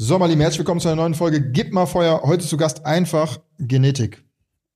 So, meine Lieben, herzlich willkommen zu einer neuen Folge Gib mal Feuer. Heute zu Gast einfach Genetik.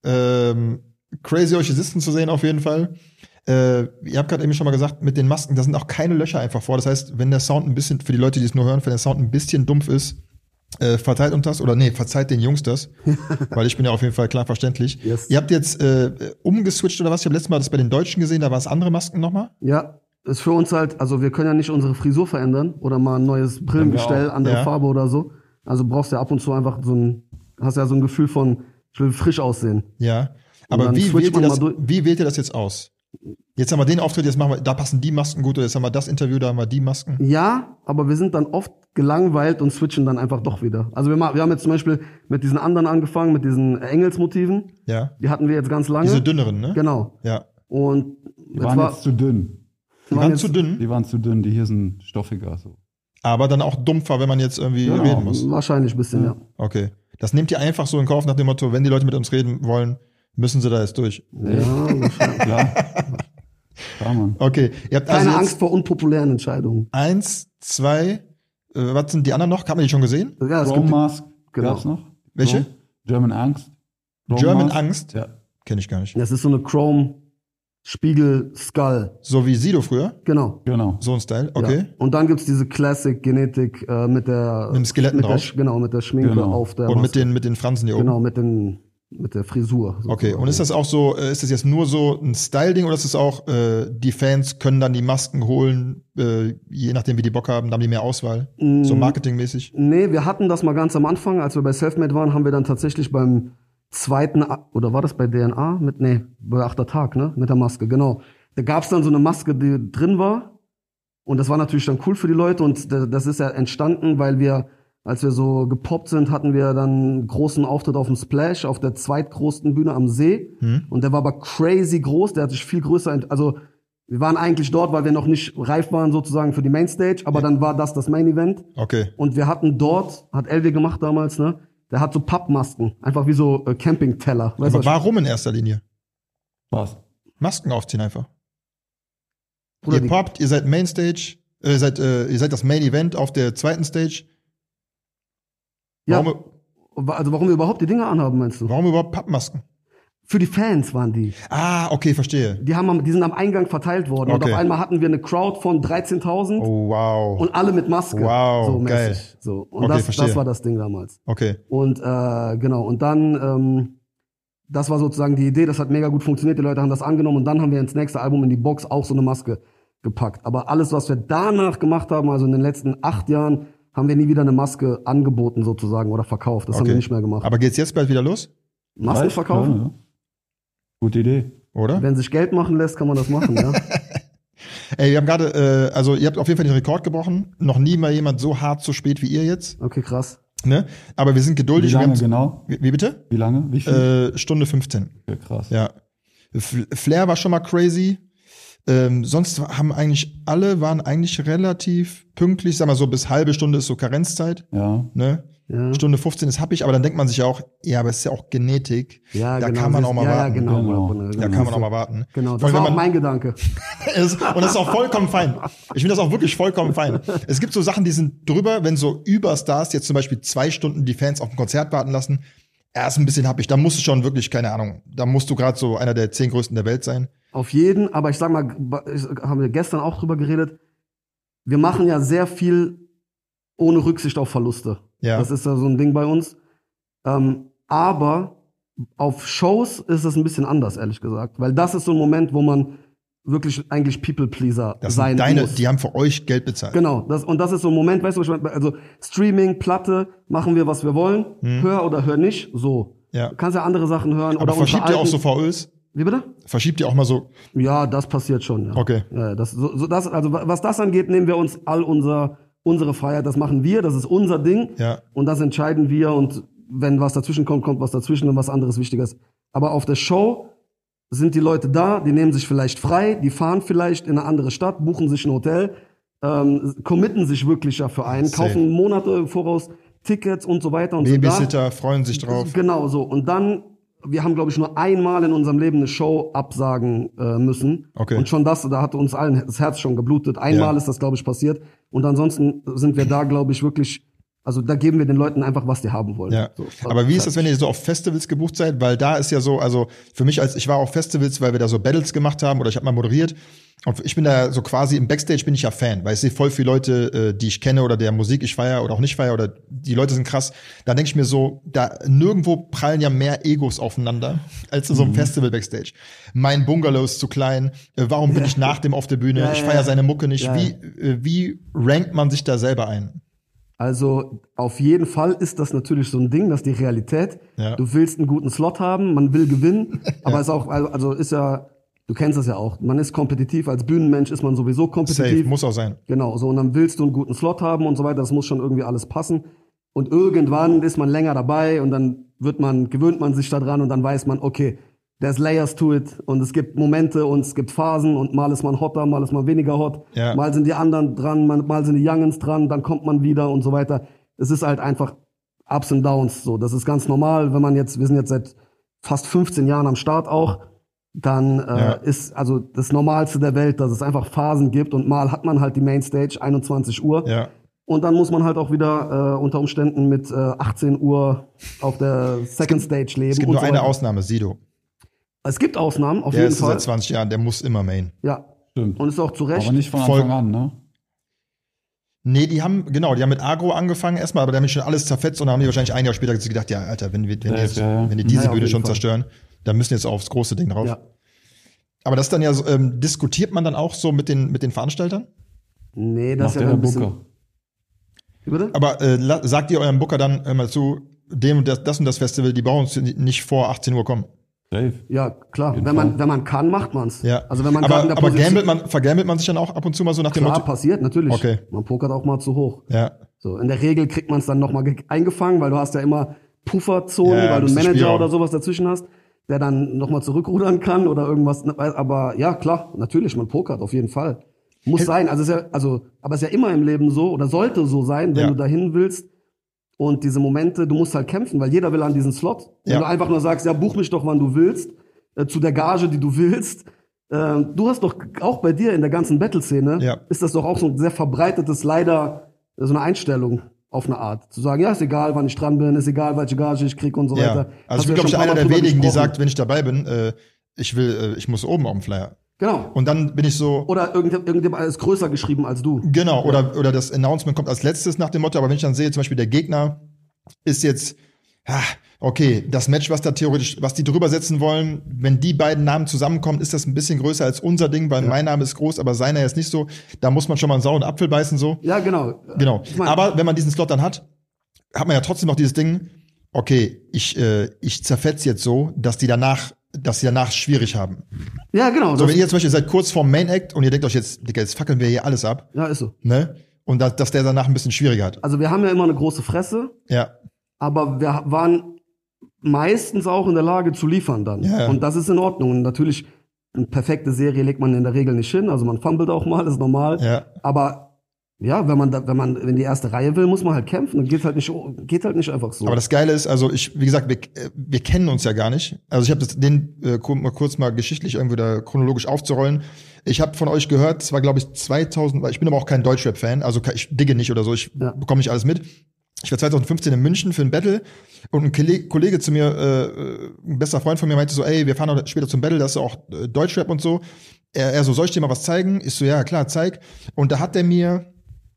Crazy, euch hier sitzen zu sehen auf jeden Fall. Ihr habt gerade eben schon mal gesagt, mit den Masken, da sind auch keine Löcher einfach vor. Das heißt, wenn der Sound ein bisschen, für die Leute, die es nur hören, wenn der Sound ein bisschen dumpf ist, verzeiht uns das, oder nee, verzeiht den Jungs das, weil ich bin ja auf jeden Fall klar verständlich. Yes. Ihr habt jetzt umgeswitcht oder was? Ich habe letztes Mal das bei den Deutschen gesehen, da war es andere Masken nochmal. Ja, ist für uns halt, also wir können ja nicht unsere Frisur verändern oder mal ein neues Brillengestell, andere Farbe oder so. Also brauchst du ja ab und zu einfach hast ja so ein Gefühl von, ich will frisch aussehen. Ja, aber wie wählt ihr das jetzt aus? Jetzt haben wir den Auftritt, jetzt machen wir, da passen die Masken gut, oder jetzt haben wir das Interview, da haben wir die Masken. Ja, aber wir sind dann oft gelangweilt und switchen dann einfach doch wieder. Also wir haben jetzt zum Beispiel mit diesen anderen angefangen, mit diesen Engelsmotiven. Ja. Die hatten wir jetzt ganz lange. Diese dünneren, ne? Genau. Ja. Und die waren jetzt zu dünn. Die waren zu dünn? Die waren zu dünn, die hier sind stoffiger. So. Aber dann auch dumpfer, wenn man jetzt irgendwie reden muss. Wahrscheinlich ein bisschen, ja. Okay. Das nehmt ihr einfach so in Kauf nach dem Motto, wenn die Leute mit uns reden wollen, müssen sie da jetzt durch. Ja, klar. Klar, Mann. Okay. Ihr habt keine Angst vor unpopulären Entscheidungen. 1, 2, was sind die anderen noch? Hat man die schon gesehen? Ja, es Chrome Mask genau. gab's noch. Welche? German Angst. German Angst? Ja. Kenn ich gar nicht. Das ist so eine Chrome Spiegel Skull. So wie Sido früher? Genau. So ein Style, okay. Ja. Und dann gibt's diese Classic Genetik mit dem Skeletten drauf. Mit der Schminke auf der Und Maske. mit den Fransen hier oben. Genau, mit der Frisur. Sozusagen. Okay, und ist das auch so, ist das jetzt nur so ein Style-Ding oder ist das auch, die Fans können dann die Masken holen, je nachdem wie die Bock haben, dann haben die mehr Auswahl? So marketingmäßig? Nee, wir hatten das mal ganz am Anfang, als wir bei Selfmade waren, haben wir dann tatsächlich beim zweiten, oder war das bei DNA? Bei 8. Tag, ne? Mit der Maske, genau. Da gab's dann so eine Maske, die drin war. Und das war natürlich dann cool für die Leute. Und das ist ja entstanden, weil wir, als wir so gepoppt sind, hatten wir dann einen großen Auftritt auf dem Splash, auf der zweitgrößten Bühne am See. Und der war aber crazy groß, der hat sich viel größer, also wir waren eigentlich dort, weil wir noch nicht reif waren sozusagen für die Mainstage, aber dann war das Main Event. Okay. Und wir hatten dort, hat Elvi gemacht damals, ne? Der hat so Pappmasken, einfach wie so Campingteller. Weißt aber warum in erster Linie? Was? Masken aufziehen einfach. Bruder, ihr poppt, ihr seid Mainstage, ihr seid das Main Event auf der zweiten Stage. Warum wir überhaupt die Dinge anhaben, meinst du? Warum überhaupt Pappmasken? Für die Fans waren die. Ah, okay, verstehe. Die sind am Eingang verteilt worden. Okay. Und auf einmal hatten wir eine Crowd von 13.000. Oh, wow. Und alle mit Maske. Wow, so mäßig. geil. So. Und okay, das war das Ding damals. Okay. Und genau. Und dann, das war sozusagen die Idee. Das hat mega gut funktioniert. Die Leute haben das angenommen. Und dann haben wir ins nächste Album in die Box auch so eine Maske gepackt. Aber alles, was wir danach gemacht haben, also in den letzten 8 Jahren, haben wir nie wieder eine Maske angeboten sozusagen oder verkauft. Das haben wir nicht mehr gemacht. Aber geht's jetzt bald wieder los? Masken verkaufen? Ja. Gute Idee. Oder? Wenn sich Geld machen lässt, kann man das machen, ja. Ey, wir haben gerade, also ihr habt auf jeden Fall den Rekord gebrochen. Noch nie mal jemand so hart so spät wie ihr jetzt. Okay, krass. Ne? Aber wir sind geduldig. Wie lange genau? Wie bitte? Wie lange? Wie viel? Stunde 15. Okay, krass. Ja. Flair war schon mal crazy. Sonst waren eigentlich relativ pünktlich. Sag mal so, bis halbe Stunde ist so Karenzzeit. Ja. Ne? Ja. Stunde 15 ist happig, aber dann denkt man sich ja auch, ja, aber es ist ja auch Genetik. Ja, da genau. kann man auch mal warten. Ja, genau. Genau. Da kann man auch mal warten. Genau, das war auch mein Gedanke. Und das ist auch vollkommen fein. Ich finde das auch wirklich vollkommen fein. Es gibt so Sachen, die sind drüber, wenn so Überstars jetzt zum Beispiel 2 Stunden die Fans auf ein Konzert warten lassen. Ist ein bisschen happig. Da musst du schon wirklich, keine Ahnung, da musst du gerade so einer der 10 größten der Welt sein. Auf jeden, aber ich sag mal, haben wir gestern auch drüber geredet, wir machen ja sehr viel ohne Rücksicht auf Verluste. Ja. Das ist ja so ein Ding bei uns. Aber auf Shows ist es ein bisschen anders, ehrlich gesagt. Weil das ist so ein Moment, wo man wirklich eigentlich People-Pleaser sein muss. Die haben für euch Geld bezahlt. Genau. Das ist so ein Moment, weißt du, was ich meine? Also Streaming, Platte, machen wir, was wir wollen. Hör oder hör nicht, so. Ja. Du kannst ja andere Sachen hören. Aber oder verschiebt ihr auch so VÖs? Wie bitte? Verschiebt ihr auch mal so? Ja, das passiert schon, ja. Okay. Ja, also was das angeht, nehmen wir uns all unsere Freiheit, das machen wir, das ist unser Ding. Ja. Und das entscheiden wir und wenn was dazwischen kommt, kommt was dazwischen und was anderes Wichtiges. Aber auf der Show sind die Leute da, die nehmen sich vielleicht frei, die fahren vielleicht in eine andere Stadt, buchen sich ein Hotel, committen sich wirklich ja für einen, kaufen Monate im Voraus Tickets und so weiter und so Babysitter freuen sich drauf. Genau so. Und dann, wir haben, glaube ich, nur einmal in unserem Leben eine Show absagen müssen. Okay. Und schon da hat uns allen das Herz schon geblutet. Einmal ist das, glaube ich, passiert. Und ansonsten sind wir da, glaube ich, wirklich Also da geben wir den Leuten einfach, was die haben wollen. Ja. So, Aber wie ist das, wenn ihr so auf Festivals gebucht seid? Weil da ist ja so, also für mich, ich war auf Festivals, weil wir da so Battles gemacht haben oder ich habe mal moderiert. Und ich bin da so quasi im Backstage bin ich ja Fan, weil ich sehe voll viele Leute, die ich kenne oder der Musik ich feiere oder auch nicht feiere oder die Leute sind krass. Da denke ich mir so, da nirgendwo prallen ja mehr Egos aufeinander als in so einem Festival Backstage. Mein Bungalow ist zu klein. Warum bin ich nach dem auf der Bühne? Ich feiere seine Mucke nicht. Ja. Wie rankt man sich da selber ein? Also auf jeden Fall ist das natürlich so ein Ding, das ist die Realität. Ja. Du willst einen guten Slot haben, man will gewinnen, aber ist auch, also ist ja, du kennst das ja auch, man ist kompetitiv, als Bühnenmensch ist man sowieso kompetitiv. Safe, muss auch sein. Genau, so und dann willst du einen guten Slot haben und so weiter, das muss schon irgendwie alles passen. Und irgendwann ist man länger dabei und dann gewöhnt man sich daran und dann weiß man, okay, there's layers to it und es gibt Momente und es gibt Phasen und mal ist man hotter, mal ist man weniger hot, Ja. mal sind die anderen dran, mal sind die Youngens dran, dann kommt man wieder und so weiter. Es ist halt einfach Ups and Downs, so. Das ist ganz normal, wenn wir sind jetzt seit fast 15 Jahren am Start auch, dann ist also das Normalste der Welt, dass es einfach Phasen gibt und mal hat man halt die Mainstage 21 Uhr. Ja. Und dann muss man halt auch wieder unter Umständen mit 18 Uhr auf der Second Stage leben. Es gibt und nur so eine weiter. Ausnahme, Sido. Es gibt Ausnahmen, auf Der jeden ist Fall. seit 20 Jahren, der muss immer Main. Ja, Stimmt. und ist auch zu Recht. Aber nicht von Voll- Anfang an, ne? Nee, die haben mit Agro angefangen erstmal, aber die haben mich schon alles zerfetzt und dann haben die wahrscheinlich ein Jahr später gedacht, ja, Alter, wenn die diese Ja, auf Bühne jeden schon Fall. zerstören, dann müssen jetzt aufs große Ding drauf. Ja. Aber das ist dann ja so, diskutiert man dann auch so mit den Veranstaltern? Nee, das Macht ist ja der ein bisschen. Booker. Wie bitte? Aber sagt ihr eurem Booker dann immer zu, dem und das und das Festival, die brauchen nicht vor 18 Uhr kommen? Safe. Ja, klar. jeden Wenn Fall. man kann, macht man's. Ja. Also wenn man gerade in der aber Position. vergambelt man sich dann auch ab und zu mal so nach dem Klar, Motto? passiert, natürlich. Okay. Man pokert auch mal zu hoch. Ja. So, in der Regel kriegt man es dann nochmal eingefangen, weil du hast ja immer Pufferzonen, Ja, weil du einen ein bisschen Manager Spielraum. oder sowas dazwischen hast, der dann nochmal zurückrudern kann oder irgendwas. Aber ja, klar, natürlich, man pokert auf jeden Fall. Muss sein. Aber es ist ja immer im Leben so oder sollte so sein, wenn Ja. du dahin willst. Und diese Momente, du musst halt kämpfen, weil jeder will an diesen Slot. Wenn Ja. du einfach nur sagst, ja, buch mich doch, wann du willst, zu der Gage, die du willst. Du hast doch auch bei dir in der ganzen Battle-Szene, Ja. ist das doch auch so ein sehr verbreitetes, leider, so eine Einstellung auf eine Art. Zu sagen, ja, ist egal, wann ich dran bin, ist egal, welche Gage ich krieg und so Ja. weiter. Also ich Hast bin, du glaube ich, schon ein einer paar der Mal drüber wenigen, die gesprochen. sagt, wenn ich dabei bin, ich muss oben auf dem Flyer. Genau. Und dann bin ich so, Oder irgendjemand ist größer geschrieben als du. genau, oder das Announcement kommt als letztes nach dem Motto, aber wenn ich dann sehe, zum Beispiel der Gegner ist jetzt, okay, das Match, was die drüber setzen wollen, wenn die beiden Namen zusammenkommen, ist das ein bisschen größer als unser Ding, weil mein Name ist groß, aber seiner ist nicht so. Da muss man schon mal einen sauren Apfel beißen, so. Ja, genau. Genau. Ich mein- Aber wenn man diesen Slot dann hat man ja trotzdem noch dieses Ding, okay, ich zerfetze jetzt so, dass die danach schwierig haben. Ja, genau. So, Das, wenn ihr zum Beispiel seid kurz vorm Main Act und ihr denkt euch jetzt, Digga, jetzt fackeln wir hier alles ab, ja, ist so. ne? Und dass der danach ein bisschen schwieriger hat. Also wir haben ja immer eine große Fresse, Ja. aber wir waren meistens auch in der Lage zu liefern dann. Ja. Und das ist in Ordnung. Und natürlich, eine perfekte Serie legt man in der Regel nicht hin. Also man fummelt auch mal, das ist normal. Ja. Aber ja, wenn die erste Reihe will, muss man halt kämpfen. Dann geht halt nicht einfach so. Aber das Geile ist, also wie gesagt, wir kennen uns ja gar nicht. Also ich habe kurz mal geschichtlich irgendwie da chronologisch aufzurollen. Ich habe von euch gehört, es war glaube ich 2000, weil ich bin aber auch kein Deutschrap-Fan, also ich digge nicht oder so, ich bekomme nicht alles mit. Ich war 2015 in München für ein Battle und ein Kollege zu mir, ein bester Freund von mir, meinte so, ey, wir fahren heute später zum Battle, das ist auch Deutschrap und so. Er so, soll ich dir mal was zeigen? Ich so, ja, klar, zeig. Und da hat er mir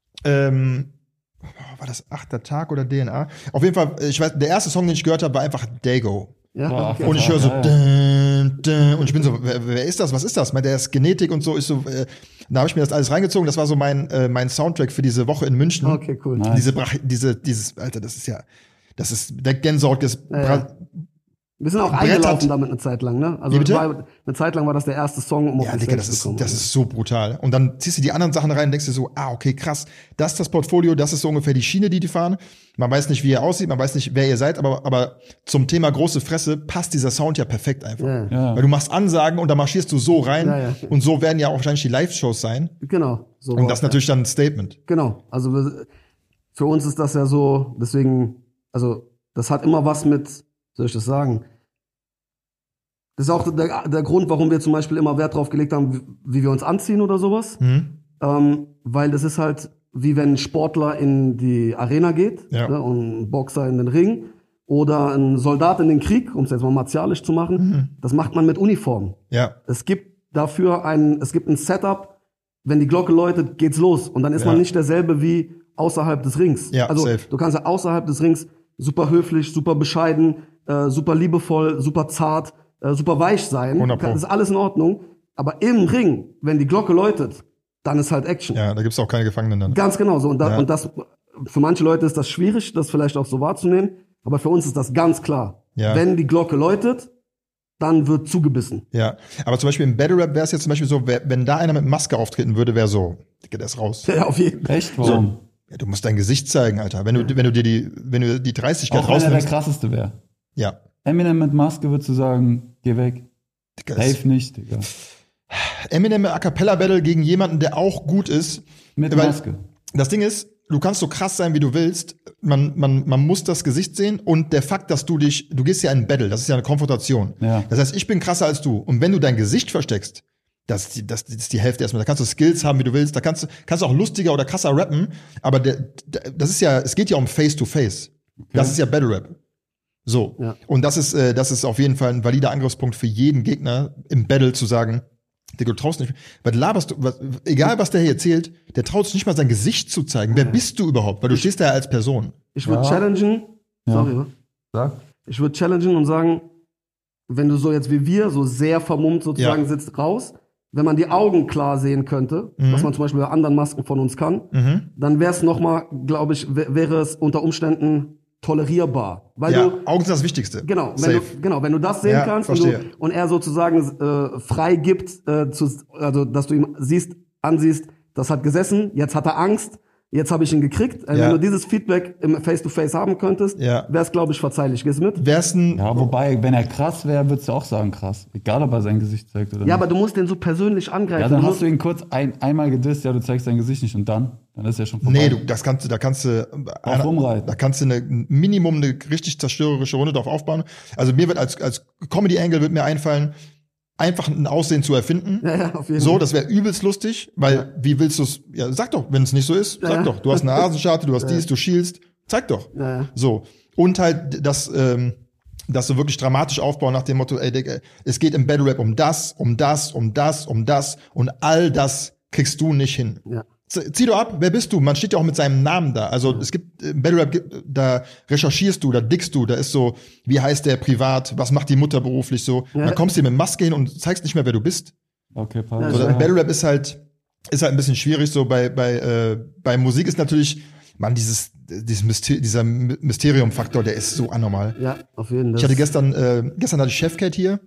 war das 8. Tag oder DNA? Auf jeden Fall, ich weiß, der erste Song, den ich gehört habe, war einfach Dago. ja, okay. Und ich höre so, Ja, und ich bin so, wer ist das? Was ist das? Der ist Genetik und so. Ich so, da habe ich mir das alles reingezogen. Das war so mein Soundtrack für diese Woche in München. Okay, cool. Nice. Dieses, Alter, das ist der Gänsehaut. Wir sind auch Brett eingelaufen hat- damit eine Zeit lang, ne? Also Wie bitte? eine Zeit lang war das der erste Song, um auf Ja, die Digga, Stage zu kommen. das ist so brutal. Und dann ziehst du die anderen Sachen rein und denkst dir so, okay, krass, das ist das Portfolio, das ist so ungefähr die Schiene, die fahren. Man weiß nicht, wie ihr aussieht, man weiß nicht, wer ihr seid, aber zum Thema große Fresse passt dieser Sound ja perfekt einfach. Ja. Ja. Weil du machst Ansagen und da marschierst du so rein Ja. und so werden ja auch wahrscheinlich die Live-Shows sein. Genau. So Und das ist natürlich dann ein Statement. Genau. Also für uns ist das ja so, deswegen, also das hat immer was mit, soll ich das sagen? Das ist auch der Grund, warum wir zum Beispiel immer Wert drauf gelegt haben, wie wir uns anziehen oder sowas. Weil das ist halt, wie wenn ein Sportler in die Arena geht, Ja. ne, und ein Boxer in den Ring oder ein Soldat in den Krieg, um es jetzt mal martialisch zu machen. Das macht man mit Uniform. Ja. Es gibt dafür ein Setup, wenn die Glocke läutet, geht's los. Und dann ist Ja. man nicht derselbe wie außerhalb des Rings. Ja, also safe. du kannst ja außerhalb des Rings super höflich, super bescheiden, super liebevoll, super zart, super weich sein. 100 Pro. Das ist alles in Ordnung. Aber im Ring, wenn die Glocke läutet, dann ist halt Action. Ja, da gibt's auch keine Gefangenen dann. Ganz genau so. Ja. Und das, für manche Leute ist das schwierig, das vielleicht auch so wahrzunehmen. Aber für uns ist das ganz klar. Ja. Wenn die Glocke läutet, dann wird zugebissen. Ja, aber zum Beispiel im Battle Rap wäre es jetzt zum Beispiel so, wenn da einer mit Maske auftreten würde, wäre so, Digga, der ist raus. Ja, auf jeden Fall. Echt? Warum? Ja, du musst dein Gesicht zeigen, Alter. Wenn du dir die Dreistigkeit Auch wenn er der rausnimmst. krasseste wäre. Ja. Eminem mit Maske würdest du sagen, geh weg. Digga, ist- Safe nicht, Digga. Eminem A Cappella Battle gegen jemanden, der auch gut ist. Mit Weil- Maske. Das Ding ist, du kannst so krass sein, wie du willst. Man muss das Gesicht sehen und der Fakt, dass du gehst ja in ein Battle, das ist ja eine Konfrontation. Ja. Das heißt, ich bin krasser als du. Und wenn du dein Gesicht versteckst, das ist die Hälfte erstmal. Da kannst du Skills haben, wie du willst. Da kannst du auch lustiger oder krasser rappen. Aber das ist ja, es geht ja um Face-to-Face. Das ist ja Battle Rap. So. Ja. Und das ist auf jeden Fall ein valider Angriffspunkt für jeden Gegner im Battle zu sagen, Digga, du traust nicht. Was laberst du? Egal, was der hier erzählt, der traut sich nicht mal sein Gesicht zu zeigen. Wer bist du überhaupt? Weil du stehst da ja als Person. Ich würde Ja. challengen. Ja. Sorry, was? Sag. Ich würde challengen und sagen, wenn du so jetzt wie wir, so sehr vermummt sozusagen Ja. sitzt, raus, wenn man die Augen klar sehen könnte, was man zum Beispiel bei anderen Masken von uns kann, dann wäre es nochmal, glaube ich, wäre es unter Umständen tolerierbar. Weil Ja, du, Augen sind das Wichtigste. genau, Safe. wenn du das sehen Ja, kannst verstehe. und er sozusagen frei gibt, also dass du ihm ansiehst, das hat gesessen, jetzt hat er Angst, jetzt habe ich ihn gekriegt. Ja. Wenn du dieses Feedback im Face-to-Face haben könntest, Ja. wäre es, glaube ich, verzeihlich. Gehst du mit? Wär's ein, Ja, wobei, wenn er krass wäre, würdest du auch sagen krass. Egal, ob er sein Gesicht zeigt oder Ja, nicht. aber du musst den so persönlich angreifen. Ja, dann Du hast musst- du ihn kurz einmal gedisst, ja, du zeigst dein Gesicht nicht und dann ist er schon vorbei. nee, da kannst du Drauf rumreiten. da kannst du ein Minimum eine richtig zerstörerische Runde drauf aufbauen. Also mir wird als Comedy-Angle wird mir einfallen, einfach ein Aussehen zu erfinden. Ja, auf jeden So, Fall. das wäre übelst lustig, weil wie willst du es? Ja, sag doch, wenn es nicht so ist, sag Ja. doch. Du hast eine Nasenscharte, du hast dies, du schielst, zeig doch. Ja. So. Und halt das so wirklich dramatisch aufbauen nach dem Motto, ey, Digga, es geht im Battle Rap um das, um das, um das, um das und all das kriegst du nicht hin. Ja. Zieh doch ab, wer bist du? Man steht ja auch mit seinem Namen da. Also es gibt im Battle Rap, da recherchierst du, da dickst du, da ist so, wie heißt der privat, was macht die Mutter beruflich so. Ja. Dann kommst du mit Maske hin und zeigst nicht mehr, wer du bist. Okay, Ja, passt. So, ja. Battle Rap ist halt ein bisschen schwierig. So bei Musik ist natürlich, man, dieser Mysterium-Faktor, der ist so anormal. Ja, auf jeden Fall. Ich hatte gestern hatte ich Chefcat hier,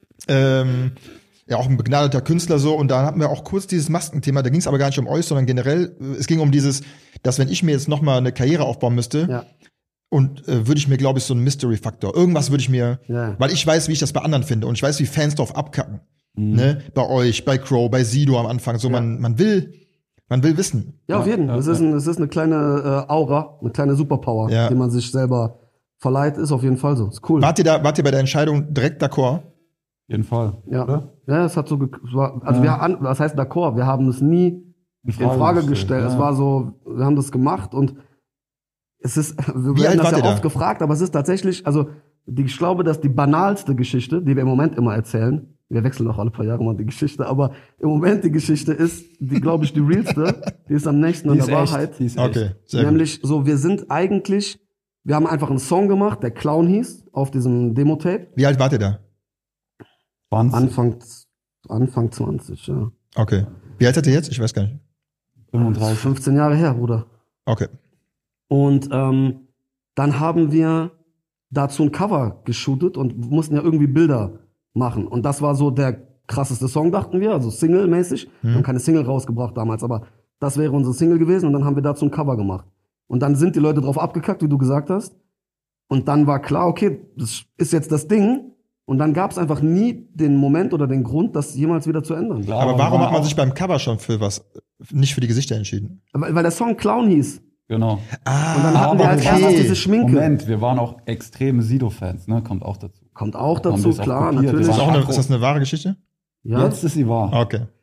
ja auch ein begnadeter Künstler so, und da hatten wir auch kurz dieses Maskenthema. Da ging es aber gar nicht um euch, sondern generell. Es ging um dieses, dass wenn ich mir jetzt noch mal eine Karriere aufbauen müsste, Ja. und würde ich mir, glaube ich, so einen Mystery-Faktor, irgendwas würde ich mir, Ja. weil ich weiß, wie ich das bei anderen finde und ich weiß, wie Fans drauf abkacken. Ne? Bei euch, bei Crow, bei Sido am Anfang. So, Ja. man will wissen. Ja, auf jeden Fall. Ja, Es ist eine kleine Aura, eine kleine Superpower, Ja. die man sich selber verleiht. Ist auf jeden Fall so. Ist cool. Wart ihr bei der Entscheidung direkt d'accord? Auf jeden Fall. Ja. Oder? Ja, es hat so, also was heißt d'accord? Wir haben es nie in Frage gestellt. Ja. Es war so, wir haben das gemacht und es ist, wir Wie werden alt das wart ja ihr da? oft gefragt, aber es ist tatsächlich, also ich glaube, dass die banalste Geschichte, die wir im Moment immer erzählen, wir wechseln auch alle paar Jahre mal die Geschichte, aber im Moment die Geschichte ist, die glaube ich die realste, die ist am nächsten an Die ist der echt. Wahrheit. Die ist echt. Okay, sehr gut. Nämlich so, wir haben einfach einen Song gemacht, der Clown hieß, auf diesem Demo-Tape. Wie alt wart ihr da? 20, Anfang 20, ja. Okay. Wie alt seid ihr jetzt? Ich weiß gar nicht. 35. 15 Jahre her, Bruder. Okay. Und dann haben wir dazu ein Cover geshootet und mussten ja irgendwie Bilder machen. Und das war so der krasseste Song, dachten wir, also Single-mäßig. Wir haben keine Single rausgebracht damals, aber das wäre unsere Single gewesen und dann haben wir dazu ein Cover gemacht. Und dann sind die Leute drauf abgekackt, wie du gesagt hast. Und dann war klar, okay, das ist jetzt das Ding. Und dann gab es einfach nie den Moment oder den Grund, das jemals wieder zu ändern. Klar, Aber warum wir hat man waren sich beim Cover schon nicht für die Gesichter entschieden? Weil der Song Clown hieß. Genau. Und dann hatten wir als wir waren erstes auch- diese Schminke. Moment, wir waren auch extreme Sido-Fans, ne? Kommt auch dazu. Kommt auch Haben dazu, wir es auch klar, kopiert. natürlich. Das Ist, war ist das eine wahre Geschichte? Ja. Jetzt ist sie wahr. Okay.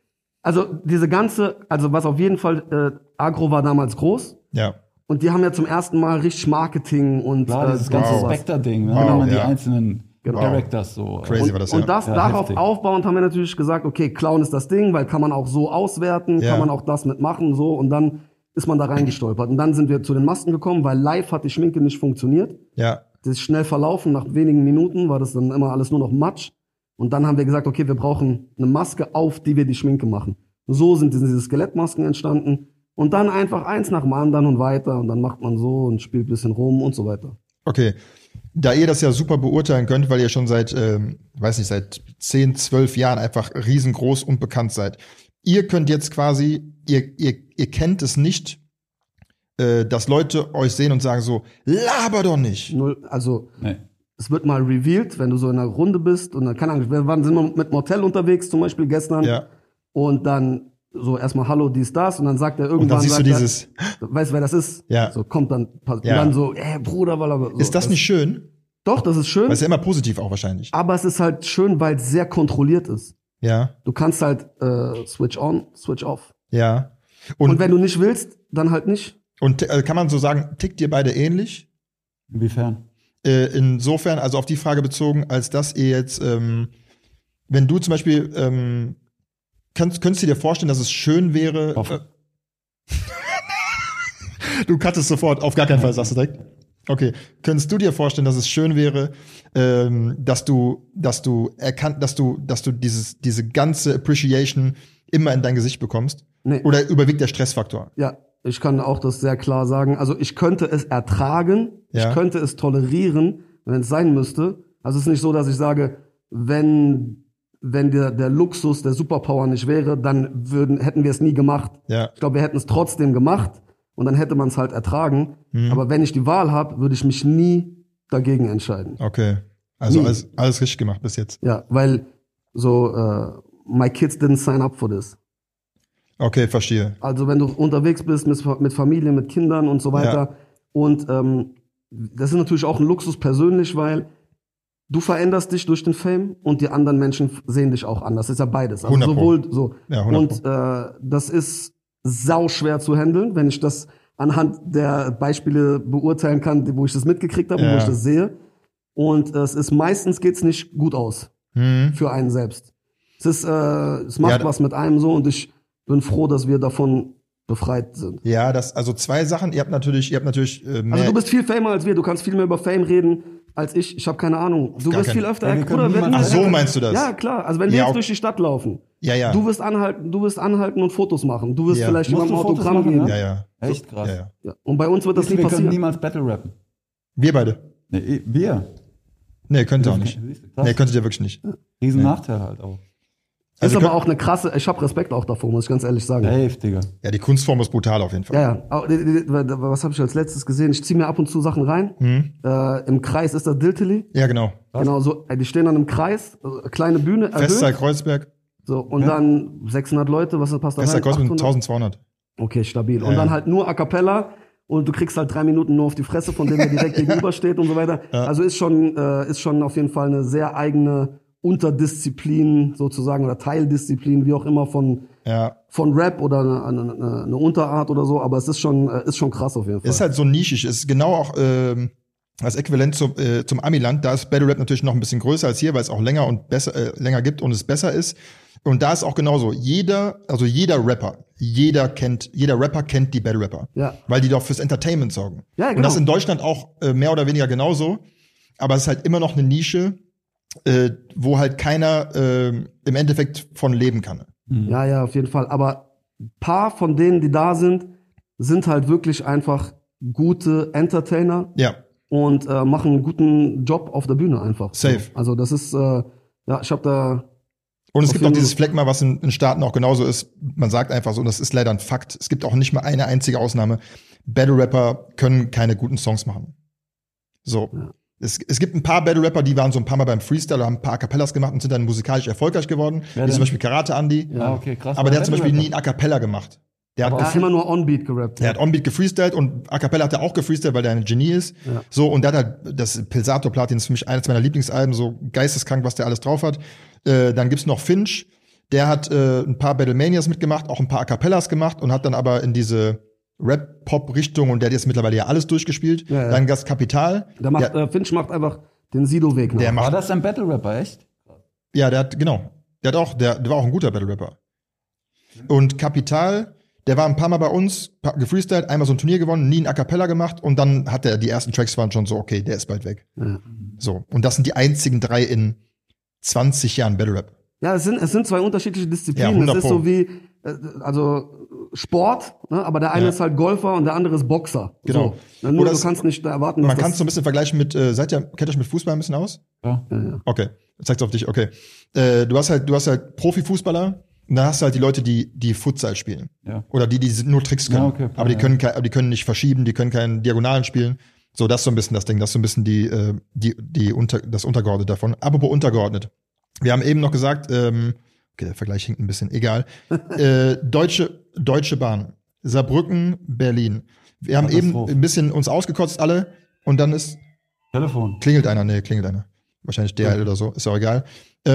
Also diese ganze, also was auf jeden Fall, Agro war damals groß. Ja. Und die haben ja zum ersten Mal richtig Marketing und Klar, dieses ganze sowas. Spectre-Ding, ne? Wow, wenn man die ja. einzelnen Genau. Characters so. Crazy war das, ja. Und das Ja, darauf heftig. aufbauend haben wir natürlich gesagt, okay, Clown ist das Ding, weil kann man auch so auswerten, Ja. kann man auch das mitmachen, so. Und dann ist man da reingestolpert. Und dann sind wir zu den Masken gekommen, weil live hat die Schminke nicht funktioniert. Ja. Das ist schnell verlaufen. Nach wenigen Minuten war das dann immer alles nur noch Matsch. Und dann haben wir gesagt, okay, wir brauchen eine Maske, auf die wir die Schminke machen. So sind diese Skelettmasken entstanden. Und dann einfach eins nach dem anderen und weiter. Und dann macht man so und spielt ein bisschen rum und so weiter. Okay. Da ihr das ja super beurteilen könnt, weil ihr schon seit, weiß nicht, seit 10, 12 Jahren einfach riesengroß und bekannt seid. Ihr könnt jetzt quasi, ihr kennt es nicht, dass Leute euch sehen und sagen so, laber doch nicht. Also, Nee. es wird mal revealed, wenn du so in einer Runde bist. Und dann, keine Ahnung, wir sind mit Motel unterwegs, zum Beispiel gestern. Ja. Und dann so erstmal Hallo, dies, das. Und dann sagt er irgendwann, Und dann siehst du sagt er, dieses, weißt du, wer das ist? Ja. So kommt dann, und Ja. dann so, Bruder, weil aber so. ist das nicht schön? Doch, das ist schön. Das ist ja immer positiv auch wahrscheinlich. Aber es ist halt schön, weil es sehr kontrolliert ist. Ja, Du kannst halt switch on, switch off. ja. Und wenn du nicht willst, dann halt nicht. Und kann man so sagen, tickt ihr beide ähnlich? Inwiefern? Insofern, also auf die Frage bezogen, als dass ihr jetzt, wenn du zum Beispiel, könntest du dir vorstellen, dass es schön wäre, Offen. du cuttest sofort, auf gar keinen Fall, sagst du direkt. Okay, könntest du dir vorstellen, dass es schön wäre, dass du diese ganze Appreciation immer in dein Gesicht bekommst? Nee. Oder überwiegt der Stressfaktor? Ja, ich kann auch das sehr klar sagen. Also ich könnte es ertragen, Ja. ich könnte es tolerieren, wenn es sein müsste. Also es ist nicht so, dass ich sage, wenn der Luxus der Superpower nicht wäre, dann hätten wir es nie gemacht. Ja. Ich glaube, wir hätten es trotzdem gemacht und dann hätte man es halt ertragen. Aber wenn ich die Wahl habe, würde ich mich nie dagegen entscheiden. Okay. Also Nie. alles richtig gemacht bis jetzt. Ja, weil so, my kids didn't sign up for this. Okay, verstehe. Also wenn du unterwegs bist mit Familie, mit Kindern und so weiter. Ja. Und das ist natürlich auch ein Luxus persönlich, weil du veränderst dich durch den Fame und die anderen Menschen sehen dich auch anders. Das ist ja beides. Also 100 Pro. sowohl so. Ja, 100 Und das ist sau schwer zu handeln, wenn ich das anhand der Beispiele beurteilen kann, wo ich das mitgekriegt habe, Ja. wo ich das sehe. Und meistens geht's nicht gut aus für einen selbst. Es macht Ja, was mit einem so und ich bin froh, dass wir davon befreit sind. Ja, also zwei Sachen. Ihr habt natürlich mehr. Also du bist viel famer als wir, du kannst viel mehr über Fame reden als ich. Ich habe keine Ahnung. Du gar wirst keinen- viel öfter. Ja, wir können niemanden- Ach so, meinst du das? Ja, klar. Also wenn wir Ja, jetzt auch- durch die Stadt laufen, Ja. du wirst anhalten und Fotos machen. Du wirst Ja. vielleicht Musst jemandem du Fotos Autogramm machen, geben. Ja. Echt krass. Ja. Ja. Und bei uns wird das nie Wir können passieren. niemals Battle rappen. Wir beide. Nee, wir. Nee, könnt ihr auch nicht. Siehst du, krass. Nee, könntet ihr wirklich nicht. Riesen Nachteil halt auch. Also ist aber könnt- auch eine krasse, ich habe Respekt auch davor, muss ich ganz ehrlich sagen. Safe, Digga. Ja, die Kunstform ist brutal auf jeden Fall. Ja. Was habe ich als letztes gesehen? Ich ziehe mir ab und zu Sachen rein. Im Kreis ist das Diltily. Ja, genau. Genau, so, die stehen dann im Kreis, kleine Bühne, Festsaal erhöht. Kreuzberg. So, und dann 600 Leute, was passt da Festsaal rein? Kreuzberg 800? 1200. Okay, stabil. Und Ja. dann halt nur A Cappella und du kriegst halt 3 Minuten nur auf die Fresse, von dem er direkt gegenüber steht und so weiter. Ja. Also ist schon auf jeden Fall eine sehr eigene Unterdisziplin sozusagen oder Teildisziplin, wie auch immer von Rap oder eine Unterart oder so, aber es ist schon krass auf jeden Fall. Ist halt so nischig. Ist genau auch das Äquivalent zum Amiland. Da ist Battle Rap natürlich noch ein bisschen größer als hier, weil es auch länger und länger gibt und es besser ist. Und da ist auch genauso. Jeder Rapper kennt die Battle Rapper. Ja. Weil die doch fürs Entertainment sorgen. Ja, genau. Und das in Deutschland auch mehr oder weniger genauso. Aber es ist halt immer noch eine Nische, wo halt keiner im Endeffekt von leben kann. Ja, auf jeden Fall. Aber ein paar von denen, die da sind halt wirklich einfach gute Entertainer Ja. und machen einen guten Job auf der Bühne einfach. Safe. So. Also das ist, ich habe da Und es Auf gibt auch jeden- dieses Phlegma, was in Staaten auch genauso ist. Man sagt einfach so, und das ist leider ein Fakt. Es gibt auch nicht mal eine einzige Ausnahme. Battle-Rapper können keine guten Songs machen. So. Ja. Es gibt ein paar Battle-Rapper, die waren so ein paar Mal beim Freestyle oder haben ein paar A-Cappellas gemacht und sind dann musikalisch erfolgreich geworden. Wer Wie zum denn? Beispiel Karate Andy. Ja, okay, krass. Aber der hat zum Beispiel nie Battle-Rapper. ein A-Cappella gemacht. Der er hat, hat immer nur On-Beat gerappt. der hat On-Beat gefreestylt und A-Cappella hat er auch gefreestylt, weil der ein Genie ist. Ja. So, und der hat halt, das Pilsato Platin ist für mich eines meiner Lieblingsalben, so geisteskrank, was der alles drauf hat. Dann gibt's noch Finch. Der hat ein paar Battlemanias mitgemacht, auch ein paar A Cappellas gemacht und hat dann aber in diese Rap-Pop-Richtung, und der hat jetzt mittlerweile ja alles durchgespielt. Ja. Dann Gast Kapital. Finch macht einfach den Sido-Weg nach. Der War macht, das ein Battle-Rapper, echt? ja, der war auch ein guter Battle-Rapper. Und Kapital, der war ein paar Mal bei uns, gefreestylt, einmal so ein Turnier gewonnen, nie ein A Cappella gemacht und dann hat die ersten Tracks waren schon so, okay, der ist bald weg. Ja. So. Und das sind die einzigen 3 in 20 Jahren Battle-Rap. Ja, es sind 2 unterschiedliche Disziplinen. Ja, es ist 100%. so wie, also Sport, ne? Aber der eine ist halt Golfer und der andere ist Boxer. Genau. So. Nur Oder du es- kannst nicht erwarten, dass Man kann es so ein bisschen vergleichen mit, kennt ihr euch mit Fußball ein bisschen aus? Ja. Ja. Okay, zeig's auf dich, okay. Du hast halt Profifußballer und dann hast du halt die Leute, die Futsal spielen. Ja. Oder die nur Tricks können. Ja, okay, aber die können nicht verschieben, die können keine Diagonalen spielen. So, das ist so ein bisschen das Ding, das ist so ein bisschen das Untergeordnete davon. Apropos untergeordnet. Wir haben eben noch gesagt, okay, der Vergleich hinkt ein bisschen, egal. Deutsche Bahn. Saarbrücken, Berlin. Wir haben eben Katastrophe. ein bisschen uns ausgekotzt alle und dann Telefon. klingelt einer. Wahrscheinlich DHL oder so, ist auch egal.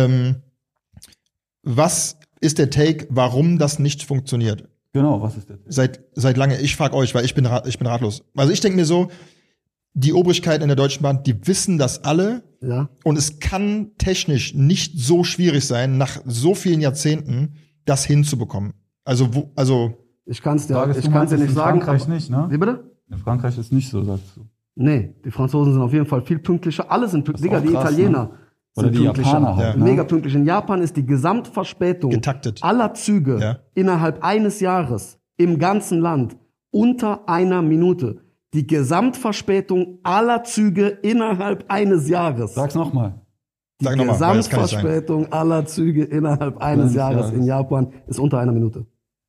Was ist der Take, warum das nicht funktioniert? Genau, was ist der? Seit lange, ich frage euch, weil ich bin ratlos. Also ich denke mir so, die Obrigkeiten in der Deutschen Bahn, die wissen das alle Ja. und es kann technisch nicht so schwierig sein, nach so vielen Jahrzehnten das hinzubekommen. Also Ich kann's dir Frage ist, du nicht meinst, in sagen. Frankreich aber- nicht, ne? Wie bitte? In Frankreich ist nicht so, sagst du. Nee, die Franzosen sind auf jeden Fall viel pünktlicher. Alle sind pünktlich. Das ist Digga, auch die krass, Italiener Oder sind die pünktlicher. Japaner halt, ne? Mega pünktlich. In Japan ist die Gesamtverspätung getaktet. aller Züge Ja. innerhalb eines Jahres im ganzen Land unter einer Minute. Die Gesamtverspätung aller Züge innerhalb eines Jahres. Sag's nochmal. Sag nochmal, weil das kann nicht sein. Gesamtverspätung aller Züge innerhalb eines Jahres in Japan ist unter einer Minute.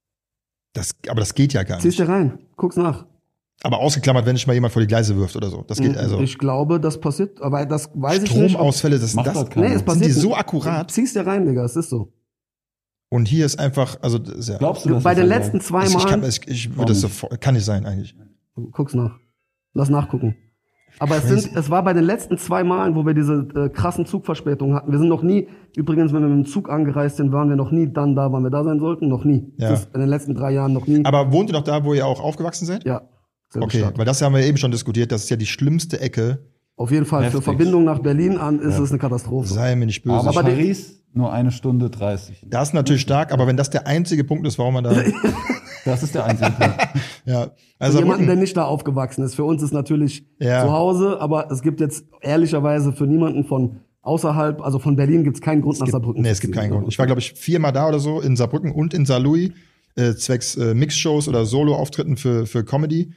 Aber das geht ja gar Zieh's nicht. dir rein, guck's nach. Aber ausgeklammert, wenn dich mal jemand vor die Gleise wirft oder so. Das geht also. Ich glaube, das passiert, aber das weiß ich nicht. ob- Stromausfälle, Macht das das keiner. Nee, es sind passiert die so nicht. akkurat. Zieh's dir rein, Digga, es ist so. Und hier ist einfach, also das ist ja, Glaubst du, dass Bei das den so letzten sei? 2 ich kann, Mal, ich würde das sofort, kann nicht sein eigentlich. guck's nach. Lass nachgucken. Aber es war bei den letzten 2 Malen, wo wir diese krassen Zugverspätungen hatten. Wir sind noch nie, übrigens, wenn wir mit dem Zug angereist sind, waren wir noch nie dann da, wann wir da sein sollten. Noch nie. Ja. Das ist in den letzten 3 Jahren noch nie. Aber wohnt ihr noch da, wo ihr auch aufgewachsen seid? Ja. selbe Okay, Stadt. weil das haben wir eben schon diskutiert, das ist ja die schlimmste Ecke. Auf jeden Fall, für Heftig. Verbindung nach Berlin an ist es eine Katastrophe. Sei mir nicht böse. Aber, Aber die- Paris nur 1 Stunde 30. Das ist natürlich stark, aber wenn das der einzige Punkt ist, warum man da, Das ist der einzige Punkt. ja, Für also jemanden, der Saarbrücken, nicht da aufgewachsen ist. Für uns ist natürlich Ja. zu Hause, aber es gibt jetzt ehrlicherweise für niemanden von außerhalb, also von Berlin gibt es keinen Grund nach Saarbrücken. nee, zu es gibt ziehen. keinen Grund. Ich war, glaube ich, 4-mal da oder so, in Saarbrücken und in Saarlouis, zwecks Mixshows oder Solo-Auftritten für Comedy.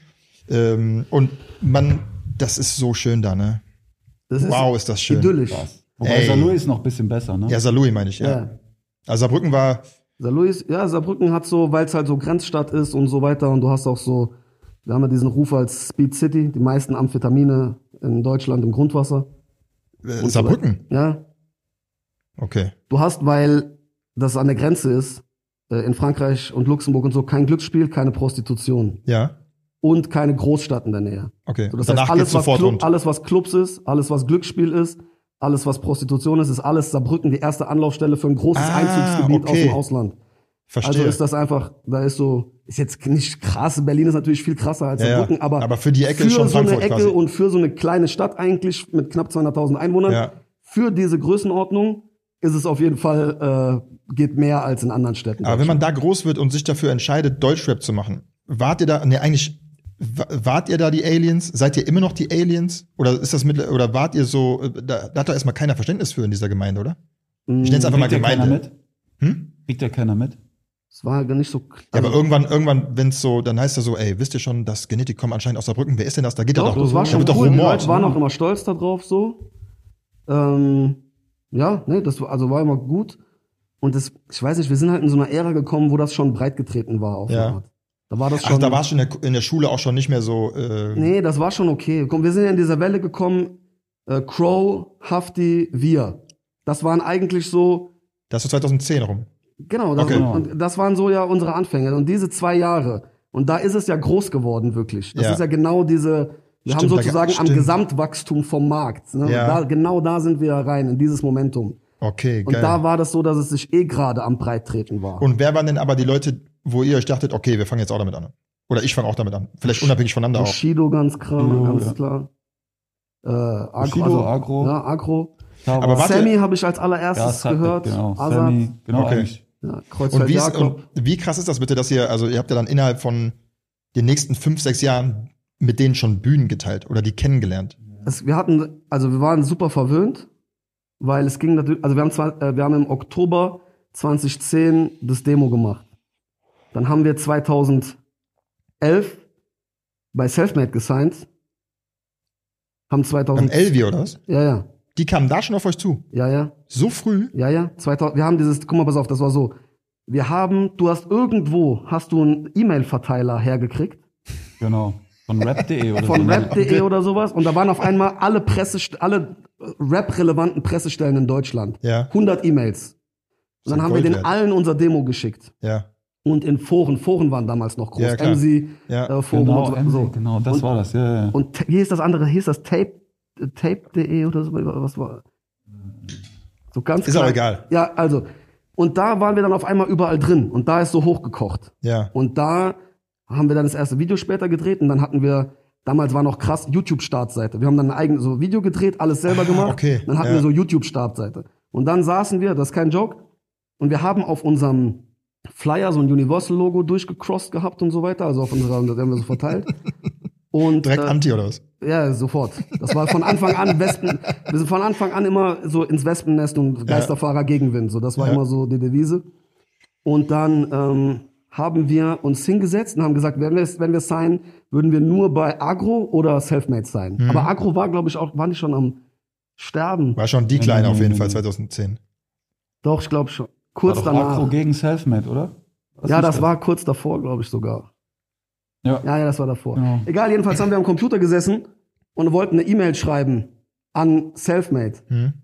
Und das ist so schön da, ne? Das Wow, ist das schön. idyllisch. Krass. Wobei Ey. Saarlouis ist noch ein bisschen besser, ne? Ja, Saarlouis meine ich, ja. Ja. Also Saarbrücken war, Saarbrücken hat so, weil es halt so Grenzstadt ist und so weiter und du hast auch so, wir haben ja diesen Ruf als Speed City, die meisten Amphetamine in Deutschland im Grundwasser. Und Saarbrücken. So weiter. Ja. Okay. Du hast, weil das an der Grenze ist, in Frankreich und Luxemburg und so, kein Glücksspiel, keine Prostitution Ja. und keine Großstadt in der Nähe. Okay. So, das Danach heißt, alles geht's was, sofort rund. alles, was Clubs ist, alles, was Glücksspiel ist, alles, was Prostitution ist alles Saarbrücken die erste Anlaufstelle für ein großes Einzugsgebiet aus dem Ausland. Verstehe. Also ist das einfach, da ist so, ist jetzt nicht krass, Berlin ist natürlich viel krasser als Ja, ja. Saarbrücken, aber für die Ecke für ist schon so eine Frankfurt Ecke quasi. und für so eine kleine Stadt eigentlich mit knapp 200.000 Einwohnern, Ja. für diese Größenordnung ist es auf jeden Fall, geht mehr als in anderen Städten. Aber wenn man da groß wird und sich dafür entscheidet, Deutschrap zu machen, wart ihr da die Aliens? Seid ihr immer noch die Aliens? Oder ist das oder wart ihr so, da hat doch erstmal keiner Verständnis für in dieser Gemeinde, oder? Ich nenne es einfach mal Kriegt ja keiner Gemeinde. mit? Kriegt ja keiner mit? Es war nicht so. Ja, aber irgendwann, wenn es so, dann heißt das so, ey, wisst ihr schon, das Genetik kommt anscheinend aus Saarbrücken, wer ist denn das? Da geht Doch, doch, das war da schon wird doch cool. Die rumort. Leute waren auch immer stolz darauf, so. Ja, ne, das war immer gut. Und ich weiß nicht, wir sind halt in so einer Ära gekommen, wo das schon breit getreten war auf Ja. eine Art. Da war das Ach, schon. da warst du in der Schule auch schon nicht mehr so, Nee, das war schon okay. Komm, wir sind ja in dieser Welle gekommen, Crow, Hafti, wir. Das waren eigentlich so, das ist so 2010 rum. genau, das, Okay. und das waren so ja unsere Anfänge. Und diese 2 Jahre, und da ist es ja groß geworden, wirklich. Das Ja. ist ja genau wir Stimmt, haben sozusagen am stimmt. Gesamtwachstum vom Markt. Ne? Ja. Genau da sind wir rein, in dieses Momentum. Okay, Und geil. da war das so, dass es sich gerade am Breittreten war. Und wer waren denn aber die Leute, wo ihr euch dachtet, okay, wir fangen jetzt auch damit an? Oder ich fange auch damit an. Vielleicht unabhängig voneinander auch. Bushido ganz Bushido, klar. Agro, Bushido, Agro. Ja, Agro. Aber warte- Sammy habe ich als allererstes Zack, gehört. Genau, Azad. Sammy, genau Okay. eigentlich. Ja, Und Kreuzfeld Jakob. wie krass ist das bitte, dass ihr habt ja dann innerhalb von den nächsten 5, 6 Jahren mit denen schon Bühnen geteilt oder die kennengelernt? Wir waren super verwöhnt, weil es ging natürlich, also wir haben im Oktober 2010 das Demo gemacht. Dann haben wir 2011 bei Selfmade gesigned. Haben Beim 2000 Elvi oder was? Ja. Die kamen da schon auf euch zu. Ja. So früh? 2000, wir haben guck mal, pass auf, das war so. Du hast einen E-Mail-Verteiler hergekriegt. Genau. Von rap.de oder Von so. rap.de oder sowas. Und da waren auf einmal alle Rap-relevanten Pressestellen in Deutschland. Ja. 100 E-Mails. Und dann So haben wir Gold den wert. allen unser Demo geschickt. Ja. Und in Foren waren damals noch groß. Ja, klar. MC, Ja. Forum Genau, und so. genau, das war das, ja. Und hier ist das andere, hier ist das Tape.de oder so, was war? So ganz Ist klein. aber egal. Ja, also. Und da waren wir dann auf einmal überall drin. Und da ist so hochgekocht. Ja. Und da haben wir dann das erste Video später gedreht. Und dann hatten wir, damals war noch krass, YouTube-Startseite. Wir haben dann ein eigenes so Video gedreht, alles selber gemacht. okay. Dann hatten Ja. wir so YouTube-Startseite. Und dann saßen wir, das ist kein Joke, und wir haben auf unserem Flyer so ein Universal-Logo durchgecrossed gehabt und so weiter. Also auf unserer, das haben wir so verteilt. Und, Direkt Anti oder was? ja, sofort. Das war von Anfang an wir sind von Anfang an immer so ins Wespennest und Geisterfahrer Gegenwind. So, das war Ja. immer so die Devise. Und dann haben wir uns hingesetzt und haben gesagt, wenn wir signen, würden wir nur bei Agro oder Selfmade sein. Aber Agro war, glaube ich, waren die schon am Sterben? War schon die Kleine auf jeden Fall 2010. Doch, ich glaube schon. Kurz War doch danach. Agro gegen Selfmade, oder? Ja, das war kurz davor, glaube ich sogar. Ja. Ja, das war davor. Genau. Egal, jedenfalls haben wir am Computer gesessen und wollten eine E-Mail schreiben an Selfmade.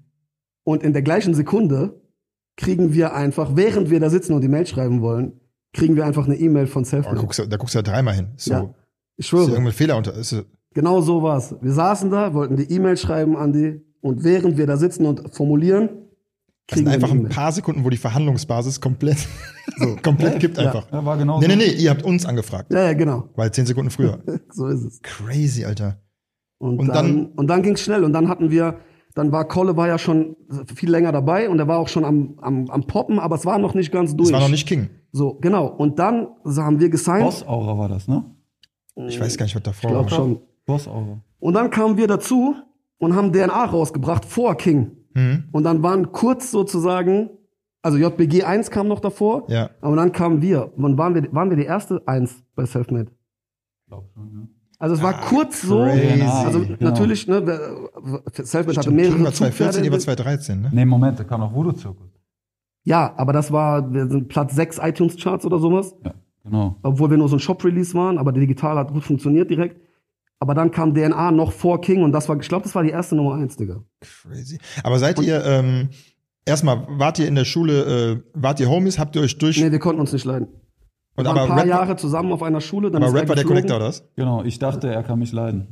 Und in der gleichen Sekunde kriegen wir einfach, während wir da sitzen und die Mail schreiben wollen, kriegen wir einfach eine E-Mail von Oh, Selfmade. da guckst du ja dreimal hin. So. Ja, ich Ist hier schwöre. irgendein Fehler unter. Ist, Genau so war's. Wir saßen da, wollten die E-Mail schreiben an die und während wir da sitzen und formulieren, das sind kriegen wir einfach eine ein E-Mail. paar Sekunden, wo die Verhandlungsbasis komplett, komplett kippt einfach. Ja, war genau Nee, so. ihr habt uns angefragt. Ja, genau. Weil 10 Sekunden früher. So ist es. Crazy, Alter. Und Und dann- dann ging's schnell. Und dann Kolle war ja schon viel länger dabei und er war auch schon am Poppen, aber es war noch nicht ganz durch. Das war noch nicht King. So, genau. Und dann haben wir gesigned. Boss-Aura war das, ne? Ich weiß gar nicht, was davor Ich glaube war. schon. Boss-Aura. Und dann kamen wir dazu und haben DNA rausgebracht vor King. Und dann waren kurz sozusagen, also JBG 1 kam noch davor, Ja. aber dann kamen wir. Wann waren wir die erste 1 bei Selfmade? Glaub schon, ja. Also es war kurz so, crazy. also Genau. natürlich, ne, Selfmade hatte Stimmt, mehrere King war 2014, ihr war Zugpferde. 2013, ne? Nee, Moment, da kam noch Voodoo-Zirkus. Ja, aber wir sind Platz 6 iTunes-Charts oder sowas, Ja, genau. obwohl wir nur so ein Shop-Release waren, aber digital hat gut funktioniert direkt. Aber dann kam DNA noch vor King und ich glaube, das war die erste Nummer 1, Digga. Crazy. Aber seid ihr, erstmal, wart ihr in der Schule, wart ihr Homies, habt ihr euch durch. Nee, wir konnten uns nicht leiden. Wir und waren aber ein paar Rap, Jahre zusammen auf einer Schule. Dann aber ist er Rap war der geflogen. Connector, oder was? Genau, ich dachte, er kann mich leiden.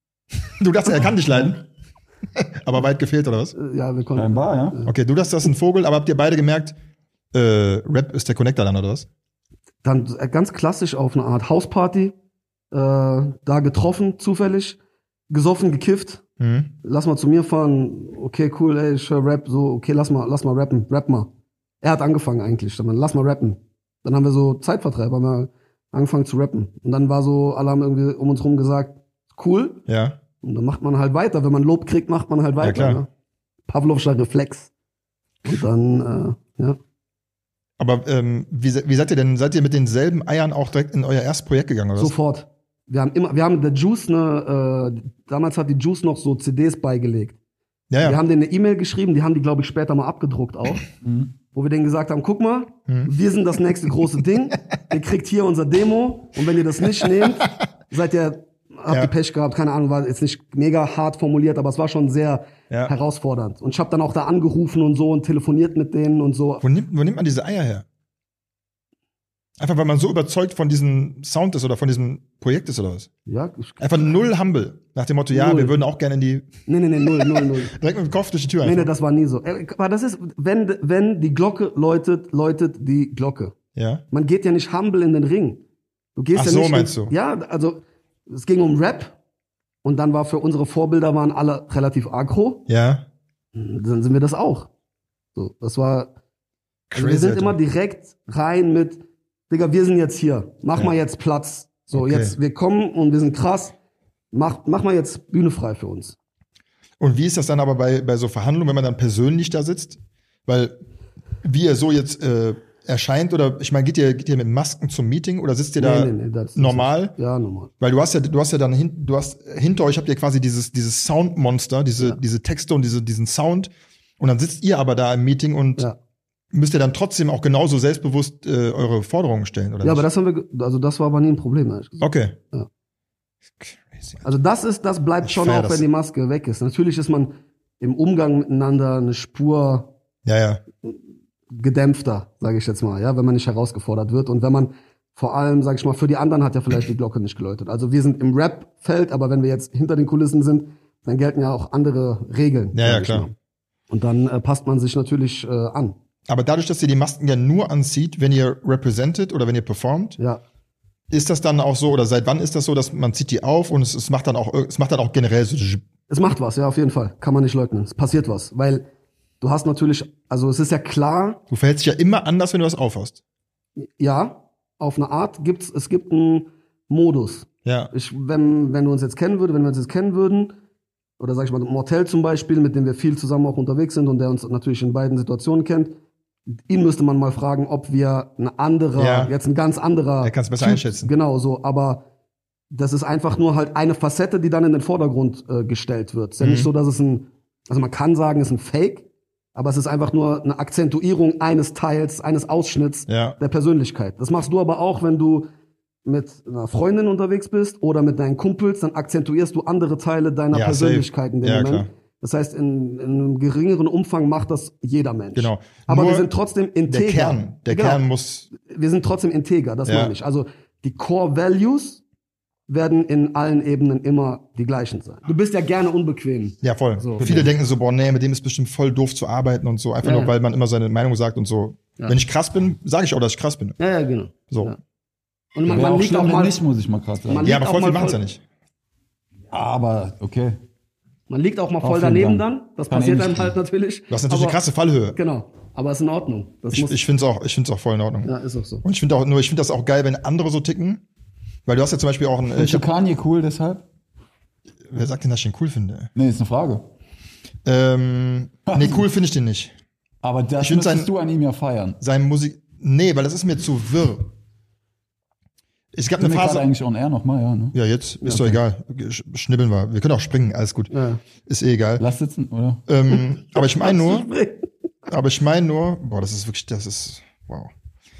Du dachtest, er kann dich leiden. Aber weit gefehlt, oder was? Ja, wir konnten. Scheinbar, ja. Okay, du dachtest, das ist ein Vogel, aber habt ihr beide gemerkt, Rap ist der Connector dann, oder was? Dann ganz klassisch auf eine Art Hausparty, da getroffen, zufällig, gesoffen, gekifft. Lass mal zu mir fahren. Okay, cool, ey, ich höre Rap. So, okay, lass mal rappen. Rap mal. Er hat angefangen eigentlich. Dann lass mal rappen. Dann haben wir so Zeitvertreib, haben wir angefangen zu rappen. Und dann war so, alle haben irgendwie um uns rum gesagt, cool. Ja. Und dann macht man halt weiter. Wenn man Lob kriegt, macht man halt weiter. klar. Ne? Pavlovscher Reflex. Und dann, ja. Aber wie seid ihr denn? Seid ihr mit denselben Eiern auch direkt in euer erstes Projekt gegangen, oder was? Sofort. Wir haben der Juice damals hat die Juice noch so CDs beigelegt. Ja, ja. Wir haben denen eine E-Mail geschrieben, die haben die, glaube ich, später mal abgedruckt auch. Wo wir denen gesagt haben, guck mal, wir sind das nächste große Ding. Ihr kriegt hier unser Demo. Und wenn ihr das nicht nehmt, habt Ja. ihr Pech gehabt. Keine Ahnung, war jetzt nicht mega hart formuliert, aber es war schon sehr Ja. herausfordernd. Und ich habe dann auch da angerufen und so und telefoniert mit denen und so. Wo nimmt man diese Eier her? Einfach weil man so überzeugt von diesem Sound ist oder von diesem Projekt ist oder was? Ja, Einfach null humble. Nach dem Motto, ja, Null. wir würden auch gerne in die, nee, null. direkt mit dem Kopf durch die Tür Nee, einfach. das war nie so. Aber das ist, wenn die Glocke läutet die Glocke. Ja. Man geht ja nicht humble in den Ring. Du gehst Ach ja so, nicht. meinst du? Ja, also es ging um Rap und dann war für unsere Vorbilder waren alle relativ aggro. Ja. Dann sind wir das auch. So, das war. Also wir sind Alter. immer direkt rein mit, Digga, wir sind jetzt hier. Mach mal jetzt Platz. So, Okay. jetzt, wir kommen und wir sind krass. Mach mal jetzt Bühne frei für uns. Und wie ist das dann aber bei so Verhandlungen, wenn man dann persönlich da sitzt? Weil, wie ihr so jetzt erscheint, oder ich meine, geht ihr mit Masken zum Meeting oder sitzt ihr da Nee, das ist normal? nicht- Ja, normal. Weil du hast ja dann hinter euch habt ihr quasi dieses Soundmonster, diese Texte und diesen Sound. Und dann sitzt ihr aber da im Meeting und Ja. müsst ihr dann trotzdem auch genauso selbstbewusst eure Forderungen stellen, oder Ja, nicht? aber das war aber nie ein Problem, ehrlich gesagt. Okay. Ja. Crazy. Also das bleibt Ich schon feier auch, das. wenn die Maske weg ist. Natürlich ist man im Umgang miteinander eine Spur Ja. gedämpfter, sage ich jetzt mal, ja, wenn man nicht herausgefordert wird und wenn man vor allem, sage ich mal, für die anderen hat ja vielleicht die Glocke nicht geläutet. Also wir sind im Rap-Feld, aber wenn wir jetzt hinter den Kulissen sind, dann gelten ja auch andere Regeln. Ja, sag ich klar. mal. Und dann passt man sich natürlich an. Aber dadurch, dass ihr die Masken ja nur anzieht, wenn ihr represented oder wenn ihr performt, Ja, ist das dann auch so, oder seit wann ist das so, dass man zieht die auf und es macht dann auch generell so. es macht was, ja, auf jeden Fall. Kann man nicht leugnen. Es passiert was, weil du hast natürlich, also es ist ja klar, Du verhältst dich ja immer anders, wenn du was aufhast. ja, auf eine Art es gibt einen Modus. Ja. Wenn du uns jetzt kennen würden, oder sag ich mal, Mortel zum Beispiel, mit dem wir viel zusammen auch unterwegs sind und der uns natürlich in beiden Situationen kennt, ihn müsste man mal fragen, ob wir jetzt ein ganz anderer. Er kann's besser einschätzen. Genau so, aber das ist einfach nur halt eine Facette, die dann in den Vordergrund gestellt wird. Es ist ja nicht so, dass also man kann sagen, es ist ein Fake, aber es ist einfach nur eine Akzentuierung eines Teils, eines Ausschnitts Ja. der Persönlichkeit. Das machst du aber auch, wenn du mit einer Freundin unterwegs bist oder mit deinen Kumpels, dann akzentuierst du andere Teile deiner Ja, Persönlichkeit in dem Ja, Moment. klar. Das heißt, in einem geringeren Umfang macht das jeder Mensch. Genau. Aber Nur wir sind trotzdem integer. Der Genau. Kern muss, Wir sind trotzdem integer, das Ja. meine ich. Also die Core Values werden in allen Ebenen immer die gleichen sein. Du bist ja gerne unbequem. ja voll. So. Viele denken so, boah, nee, mit dem ist bestimmt voll doof zu arbeiten und so, einfach Ja, nur, ja. weil man immer seine Meinung sagt und so. Ja. Wenn ich krass bin, sage ich auch, dass ich krass bin. Ja, genau. So. Ja. Und man, Wäre man auch liegt schlimm, auch wenn mal, nicht, muss ich mal krass sagen. Man Ja, liegt aber auch voll mal viel machen es voll- ja nicht. Aber okay. man liegt auch mal voll Auf jeden daneben Fall. dann. Das Kann passiert eh einem nicht halt natürlich. Du hast natürlich eine Aber- krasse Fallhöhe. Genau. Aber ist in Ordnung. Das Ich finde es auch voll in Ordnung. ja, ist auch so. Und ich finde das auch geil, wenn andere so ticken. Weil du hast ja zum Beispiel auch Findest du Kanye cool deshalb? wer sagt denn, dass ich den cool finde? Nee, ist eine Frage. Nee, cool finde ich den nicht. Aber das Ich find müsstest du an ihm ja feiern. Seine Musik, nee, weil das ist mir zu wirr. Es gab Sind eine wir gerade Phase, eigentlich on air nochmal, ja, ne? ja jetzt, ist doch egal. Schnibbeln wir. Wir können auch springen, alles gut. Ja. Ist eh egal. Lass sitzen, oder? Aber ich meine nur, boah, das ist, wow.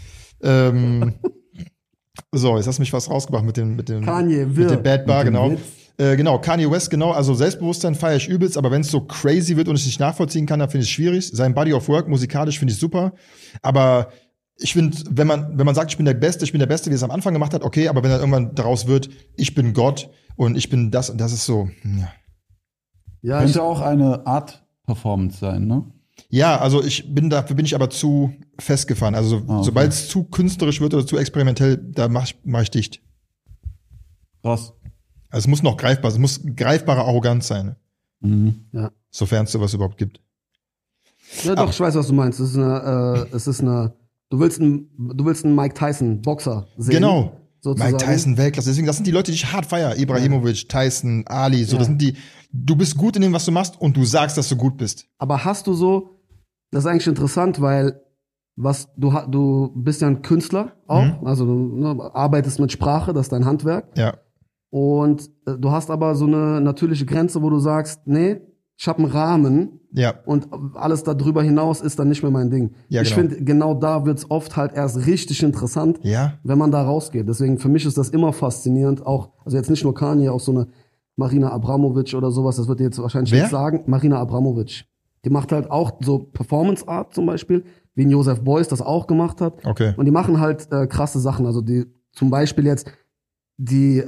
So, jetzt hast du mich was rausgebracht mit dem Kanye, mit wirr. dem Bad Bar, Mit dem genau. Witz. Genau, Kanye West, genau. Also Selbstbewusstsein feiere ich übelst, aber wenn es so crazy wird und ich nicht nachvollziehen kann, dann finde ich es schwierig. Sein Body of Work, musikalisch finde ich super. Aber ich finde, wenn man sagt, ich bin der Beste, wie es am Anfang gemacht hat, okay, aber wenn dann irgendwann daraus wird, ich bin Gott und ich bin das und das ist so, ja. Ja, Könnte auch eine Art Performance sein, ne? Ja, also dafür bin ich aber zu festgefahren. Also okay. sobald es zu künstlerisch wird oder zu experimentell, da mach ich dicht. Krass. Also es muss noch greifbar, es muss greifbare Arroganz sein, ja. sofern es sowas überhaupt gibt. Ja, doch, ich weiß, was du meinst. Du willst einen Mike Tyson Boxer sehen. Genau. Sozusagen. Mike Tyson, Weltklasse. Deswegen, das sind die Leute, die ich hart feier. Ibrahimovic, Tyson, Ali, so, Ja. das sind die, du bist gut in dem, was du machst und du sagst, dass du gut bist. Aber hast du so, das ist eigentlich interessant, weil du bist ja ein Künstler auch, also du arbeitest mit Sprache, das ist dein Handwerk. Ja. Und du hast aber so eine natürliche Grenze, wo du sagst, nee, ich habe einen Rahmen Ja. und alles darüber hinaus ist dann nicht mehr mein Ding. Ja, ich genau. finde, genau da wird's oft halt erst richtig interessant, Ja. wenn man da rausgeht. Deswegen für mich ist das immer faszinierend, auch, also jetzt nicht nur Kanye, auch so eine Marina Abramovic oder sowas, das wird dir jetzt wahrscheinlich Wer? nicht sagen. Marina Abramovic. Die macht halt auch so Performance Art zum Beispiel, wie ein Joseph Beuys das auch gemacht hat. Okay. Und die machen halt krasse Sachen. Also die zum Beispiel jetzt, die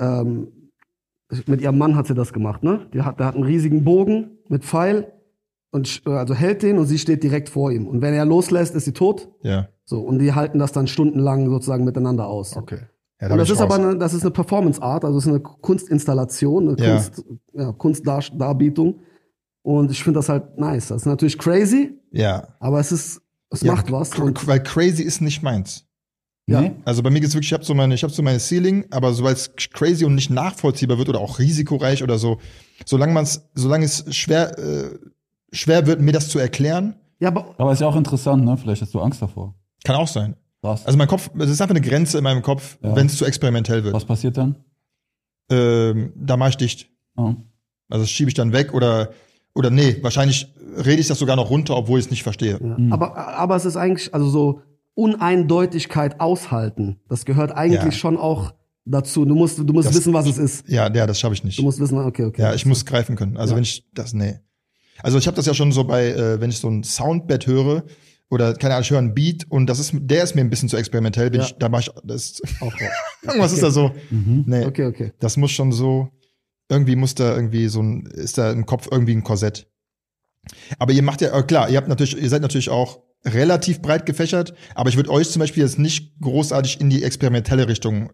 mit ihrem Mann hat sie das gemacht, ne? Der hat einen riesigen Bogen mit Pfeil und also hält den und sie steht direkt vor ihm. Und wenn er loslässt, ist sie tot. Ja. So, und die halten das dann stundenlang sozusagen miteinander aus. Okay. Ja, Und das ist aber das ist eine Performance-Art, also es ist eine Kunstinstallation, eine Kunstdarbietung. Und ich finde das halt nice. Das ist natürlich crazy, aber es macht was. Weil crazy ist nicht meins. Ja. Nee? Also bei mir geht's wirklich, ich hab so meine Ceiling, aber sobald es crazy und nicht nachvollziehbar wird oder auch risikoreich oder so, solange es schwer wird, mir das zu erklären, Ja, aber Aber ist ja auch interessant, ne? Vielleicht hast du Angst davor. kann auch sein. Krass. Also mein Kopf, es ist einfach eine Grenze in meinem Kopf, Ja. wenn es zu experimentell wird. Was passiert dann? Da mache ich dicht. Oh. Also das schiebe ich dann weg oder nee, wahrscheinlich rede ich das sogar noch runter, obwohl ich es nicht verstehe. ja. Aber es ist eigentlich, also so Uneindeutigkeit aushalten. Das gehört eigentlich schon auch dazu. Du musst wissen, was es ist. Ja, das schaffe ich nicht. Du musst wissen, okay. Ja, ich muss greifen können. Also wenn ich das, nee. Also ich habe das ja schon so bei, wenn ich so ein Soundbed höre oder keine Ahnung, ich höre einen Beat und der ist mir ein bisschen zu experimentell, da mache ich das. Auch Irgendwas ist da so. Nee, Okay. das muss schon so. Irgendwie muss da irgendwie ist da im Kopf irgendwie ein Korsett. Aber ihr macht ja, klar, ihr seid natürlich auch relativ breit gefächert, aber ich würde euch zum Beispiel jetzt nicht großartig in die experimentelle Richtung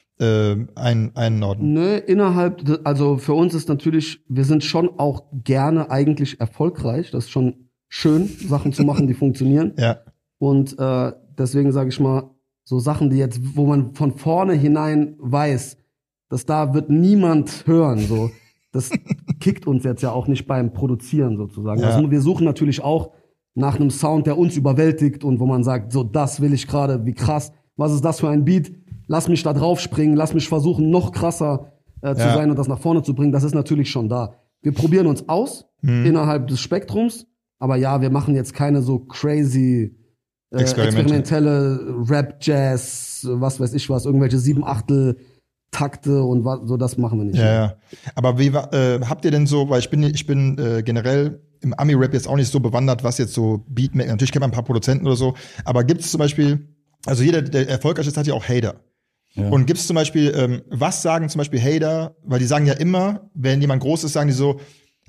einordnen. Nö, also für uns ist natürlich, wir sind schon auch gerne eigentlich erfolgreich. Das ist schon schön, Sachen zu machen, die funktionieren. Ja. Und deswegen sage ich mal, so Sachen, die jetzt, wo man von vorne hinein weiß, dass da wird niemand hören, so. Das kickt uns jetzt ja auch nicht beim Produzieren sozusagen. Ja. Also wir suchen natürlich auch nach einem Sound, der uns überwältigt und wo man sagt, so, das will ich gerade, wie krass, was ist das für ein Beat? Lass mich da drauf springen, lass mich versuchen, noch krasser zu sein und das nach vorne zu bringen. Das ist natürlich schon da. Wir probieren uns aus innerhalb des Spektrums, aber ja, wir machen jetzt keine so crazy experimentelle Rap, Jazz, was weiß ich was, irgendwelche 7/8 Takte und so, das machen wir nicht. Ja. Aber wie habt ihr denn so, weil ich bin generell im Ami-Rap jetzt auch nicht so bewandert, was jetzt so Beatmaker, natürlich kennt man ein paar Produzenten oder so, aber gibt es zum Beispiel, also jeder, der erfolgreich ist, hat ja auch Hater. Ja. Und gibt es zum Beispiel, was sagen zum Beispiel Hater, weil die sagen ja immer, wenn jemand groß ist, sagen die so,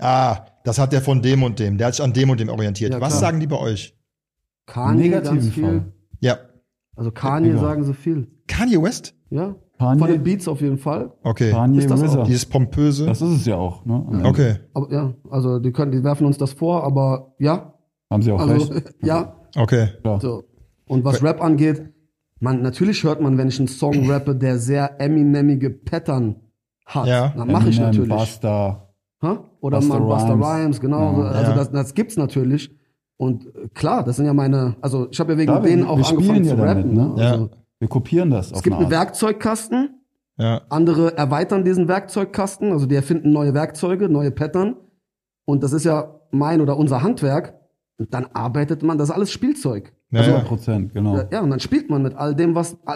das hat der von dem und dem, der hat sich an dem und dem orientiert. Ja, was klar. sagen die bei euch? Kanye Negativen ganz viel. Fall. Ja. Also Kanye sagen sie viel. Kanye West? Ja. Kanye- Von den Beats auf jeden Fall. Okay. Kanye Ist das auch RZA. Dieses pompöse. Das ist es ja auch, ne? Am Ende. Okay. Aber ja, also die werfen uns das vor, aber ja. Haben sie auch Also recht. ja. Okay. Klar. So. Und was Rap angeht, natürlich hört man, wenn ich einen Song rappe, der sehr Eminemige Pattern hat, Ja. dann mache ich Eminem, natürlich. Busta. Oder Busta mal Busta Rhymes. Rhymes, genau. Ja. Also Ja. das gibt's natürlich. Und klar, das sind ja also ich habe ja wegen Klar, denen wir auch angefangen spielen zu ja damit, rappen. ne? Ja. Also, Wir kopieren das. es gibt einen Werkzeugkasten, Ja. andere erweitern diesen Werkzeugkasten, also die erfinden neue Werkzeuge, neue Pattern. Und das ist ja mein oder unser Handwerk. Und dann arbeitet man, das ist alles Spielzeug. Ja, Also ja. 100%, genau. Ja, und dann spielt man mit all dem,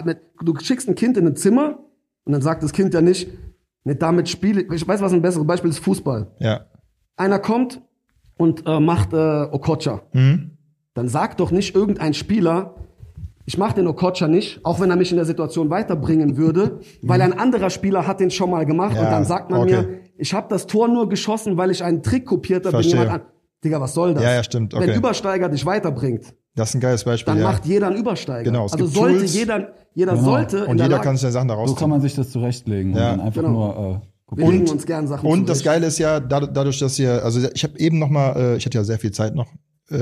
du schickst ein Kind in ein Zimmer und dann sagt das Kind ja nicht, damit spiele ich weiß, was ein besseres Beispiel ist, Fußball. Ja. Einer kommt und macht Okocha. Dann sagt doch nicht irgendein Spieler, ich mache den Okocha nicht, auch wenn er mich in der Situation weiterbringen würde, weil ein anderer Spieler hat den schon mal gemacht Ja, und dann sagt man okay. mir, ich habe das Tor nur geschossen, weil ich einen Trick kopiert habe, den Verstehe. jemand an. Digga, was soll das? Ja, stimmt, okay. Wenn Übersteiger dich weiterbringt, Das ist ein geiles Beispiel. dann ja. macht jeder einen Übersteiger. Genau, es also gibt sollte Tools. jeder Genau. sollte in Und der jeder Lage, kann sich seine Sachen daraus So kann man sich das zurechtlegen Ja. und dann einfach Genau. nur wir legen uns gern Sachen Und das zurecht. Geile ist ja, dadurch, dass ihr, also ich habe eben noch mal, ich hatte ja sehr viel Zeit noch,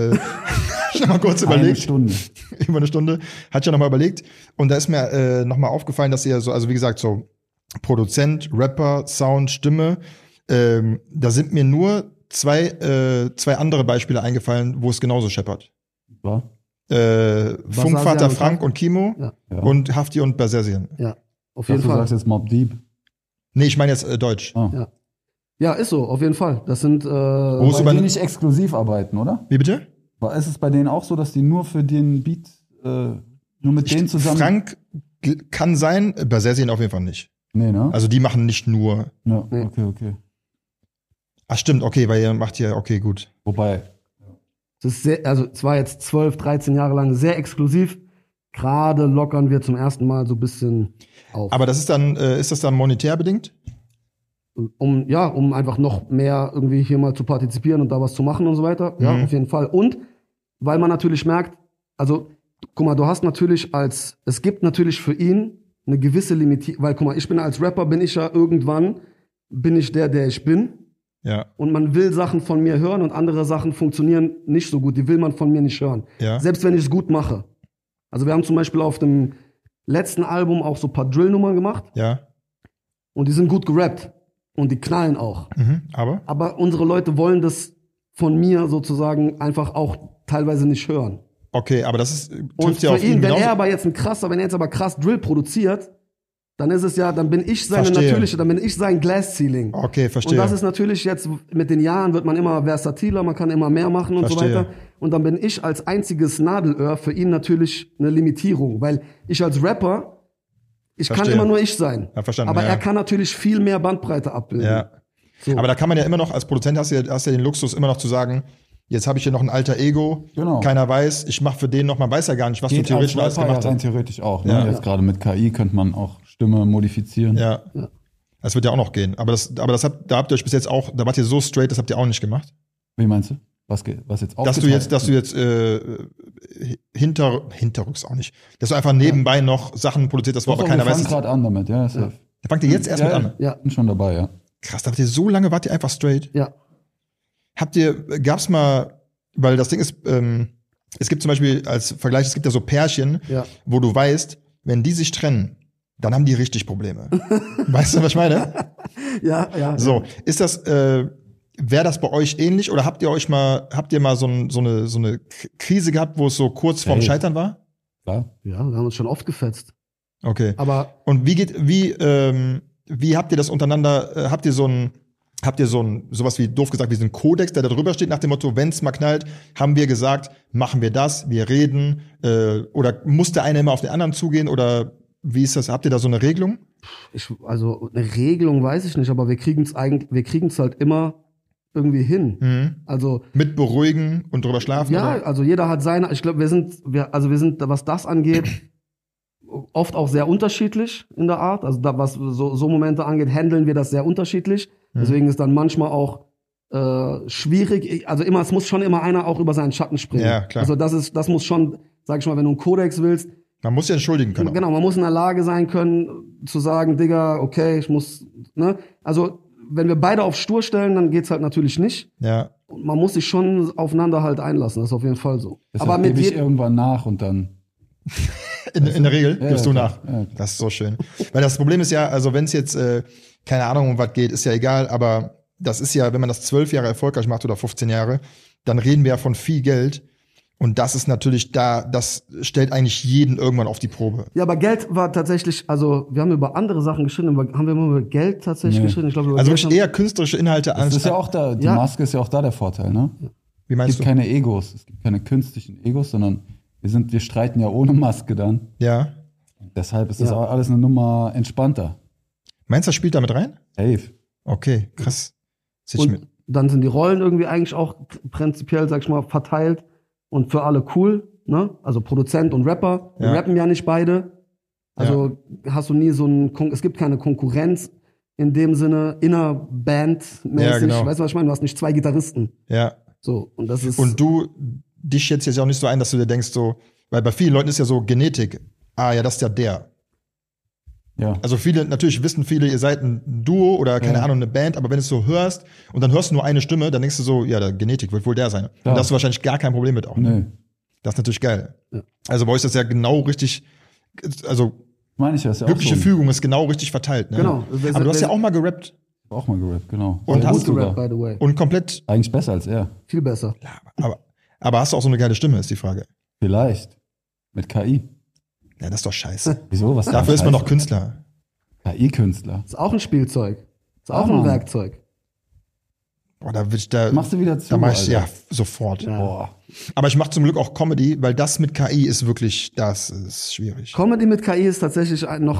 ich habe mal kurz eine überlegt, Stunde. über eine Stunde, hatte ich ja noch mal überlegt und da ist mir noch mal aufgefallen, dass ihr so, also wie gesagt, so Produzent, Rapper, Sound, Stimme, da sind mir nur zwei andere Beispiele eingefallen, wo es genauso scheppert. Ja. Funkvater und Frank und Kimo Ja. Ja. und Hafti und Bersersian. Ja, auf Ich jeden dachte, du Fall. sagst jetzt Mob Deep. Nee, ich meine jetzt Deutsch. Ah. Ja, ist so, auf jeden Fall. Das sind Wo ist Weil über- die nicht exklusiv arbeiten, oder? Wie bitte? Ist es bei denen auch so, dass die nur für den Beat, nur mit denen zusammen? Frank kann sein, Bersersian auf jeden Fall nicht. Nee, ne? Also die machen nicht nur. Ja, Nee. okay. Ach stimmt, okay, weil ihr macht ja, okay, gut. Wobei, Es ist sehr, also es war jetzt 12, 13 Jahre lang sehr exklusiv. Gerade lockern wir zum ersten Mal so ein bisschen auf. Aber ist das dann monetär bedingt? Um einfach noch mehr irgendwie hier mal zu partizipieren und da was zu machen und so weiter. Ja, auf jeden Fall. Und weil man natürlich merkt, also, guck mal, es gibt natürlich für ihn eine gewisse Limitierung, weil, guck mal, als Rapper bin ich der ich bin. Ja. Und man will Sachen von mir hören und andere Sachen funktionieren nicht so gut. Die will man von mir nicht hören. Ja. Selbst wenn ich es gut mache. Also wir haben zum Beispiel auf dem letzten Album auch so ein paar Drill-Nummern gemacht. Ja. Und die sind gut gerappt. Und die knallen auch. Aber? Aber unsere Leute wollen das von mir sozusagen einfach auch teilweise nicht hören. Okay, aber das Und trifft ja für auf ihn, ihn wenn genauso. er jetzt aber krass Drill produziert, dann ist es ja, dann bin ich sein Glass Ceiling. Okay, verstehe. Und das ist natürlich jetzt, mit den Jahren wird man immer versatiler, man kann immer mehr machen und Verstehe. so weiter. Und dann bin ich als einziges Nadelöhr für ihn natürlich eine Limitierung, weil ich als Rapper, ich Verstehe. kann immer nur ich sein. Ja, verstanden, aber ja. er kann natürlich viel mehr Bandbreite abbilden. Ja. So. Aber da kann man ja immer noch, als Produzent hast du ja den Luxus, immer noch zu sagen, jetzt habe ich hier noch ein alter Ego, Genau. keiner weiß, ich mache für den noch, man weiß ja gar nicht, was du Geht theoretisch als alles Rapper gemacht ja rein hast. theoretisch auch. Ja. Ne? Jetzt gerade mit KI könnte man auch Stimme modifizieren. Ja. Das wird ja auch noch gehen. Aber da habt ihr euch bis jetzt auch, da wart ihr so straight, das habt ihr auch nicht gemacht. Wie meinst du? Was jetzt Dass du jetzt hinterrücks auch nicht. Dass du einfach nebenbei noch Sachen produziert hast, wo aber keiner wir weiß. fangen gerade an damit, ja. Da fangt ihr jetzt erst mit an. Ja. Bin schon dabei, ja. Krass, so lange wart ihr einfach straight. Ja. Gab's mal, weil das Ding ist, es gibt zum Beispiel als Vergleich, es gibt ja so Pärchen, Ja. wo du weißt, wenn die sich trennen, dann haben die richtig Probleme. Weißt du, was ich meine? Ja. So, ist das, wäre das bei euch ähnlich oder habt ihr mal so eine Krise gehabt, wo es so kurz vorm Hey. Scheitern war? Klar. Ja, wir haben uns schon oft gefetzt. Okay. Aber Und wie habt ihr das untereinander, habt ihr sowas wie, doof gesagt, wie so einen Kodex, der da drüber steht, nach dem Motto, wenn's mal knallt, haben wir gesagt, machen wir das, wir reden, oder muss der eine immer auf den anderen zugehen, oder wie ist das, habt ihr da so eine Regelung? also eine Regelung weiß ich nicht, aber wir kriegen's halt immer irgendwie hin. Also Mit beruhigen und drüber schlafen? ja, oder? also jeder hat seine. Ich glaube, wir sind, was das angeht, oft auch sehr unterschiedlich in der Art. Also da, was so Momente angeht, handeln wir das sehr unterschiedlich. Deswegen ist dann manchmal auch schwierig. Also es muss schon immer einer auch über seinen Schatten springen. Ja, klar. Also das muss schon, sag ich mal, wenn du einen Kodex willst, Man muss ja entschuldigen können. genau, man muss in der Lage sein können, zu sagen, Digga, okay, ich muss, ne? Also, wenn wir beide auf stur stellen, dann geht's halt natürlich nicht. Ja. Und man muss sich schon aufeinander halt einlassen, das ist auf jeden Fall so. Deshalb Aber mit gebe ich jedem, irgendwann nach und dann. In der Regel Ja, gibst ja, du klar. nach. Ja. Das ist so schön. Weil das Problem ist ja, also wenn es jetzt, keine Ahnung, um was geht, ist ja egal, aber das ist ja, wenn man das 12 Jahre erfolgreich macht oder 15 Jahre, dann reden wir ja von viel Geld. Und das ist natürlich das stellt eigentlich jeden irgendwann auf die Probe. ja, aber Geld war tatsächlich, also, wir haben über andere Sachen geschrieben, haben wir mal über Geld tatsächlich Nee. geschrieben? Ich glaube, über Also Geld wirklich eher künstlerische Inhalte Das ist ja auch da, die Ja. Maske ist ja auch da der Vorteil, ne? Wie Es meinst gibt du? keine Egos, es gibt keine künstlichen Egos, sondern wir streiten ja ohne Maske dann. Ja. Deshalb ist das Ja. auch alles eine Nummer entspannter. Meinst du, das spielt da mit rein? Safe. Okay, krass. Zieh ich Und mit. dann sind die Rollen irgendwie eigentlich auch prinzipiell, sag ich mal, verteilt und für alle cool, ne? Also Produzent und Rapper. Wir Ja. rappen ja nicht beide. Also hast du nie es gibt keine Konkurrenz in dem Sinne, innerbandmäßig. Ja, genau. Weißt du, was ich meine? Du hast nicht zwei Gitarristen. Ja. So, und das ist. Und dich schätzt jetzt ja auch nicht so ein, dass du dir denkst so, weil bei vielen Leuten ist ja so Genetik. Ah, ja, das ist ja der. Ja. Also natürlich wissen viele, ihr seid ein Duo oder keine Ja. Ahnung, eine Band, aber wenn du es so hörst und dann hörst du nur eine Stimme, dann denkst du so, ja, der Genetik wird wohl der sein. Und da hast du wahrscheinlich gar kein Problem mit auch. Ne? Nö. Das ist natürlich geil. Ja. Also bei euch ist das ja genau richtig, also Meine ich, das ist ja glückliche auch so. Fügung ist genau richtig verteilt. Ne? Genau. Aber du hast ja auch mal gerappt Auch mal gerappt, genau. Und Sehr hast gut gut gerappt, sogar. by the way. und komplett, Eigentlich besser als er. Viel besser. aber hast du auch so eine geile Stimme, ist die Frage. Vielleicht. Mit KI. Ja, das ist doch scheiße. Wieso? Was Dafür ist man doch Künstler. KI-Künstler. Ist auch ein Spielzeug. Ist auch Ah, ein Mann. Werkzeug. Boah, da will ich da. Machst du wieder zu, Da mach ich, Alter. ja, sofort. Ja. Boah. Aber ich mache zum Glück auch Comedy, weil das mit KI ist wirklich, das ist schwierig. Comedy mit KI ist tatsächlich noch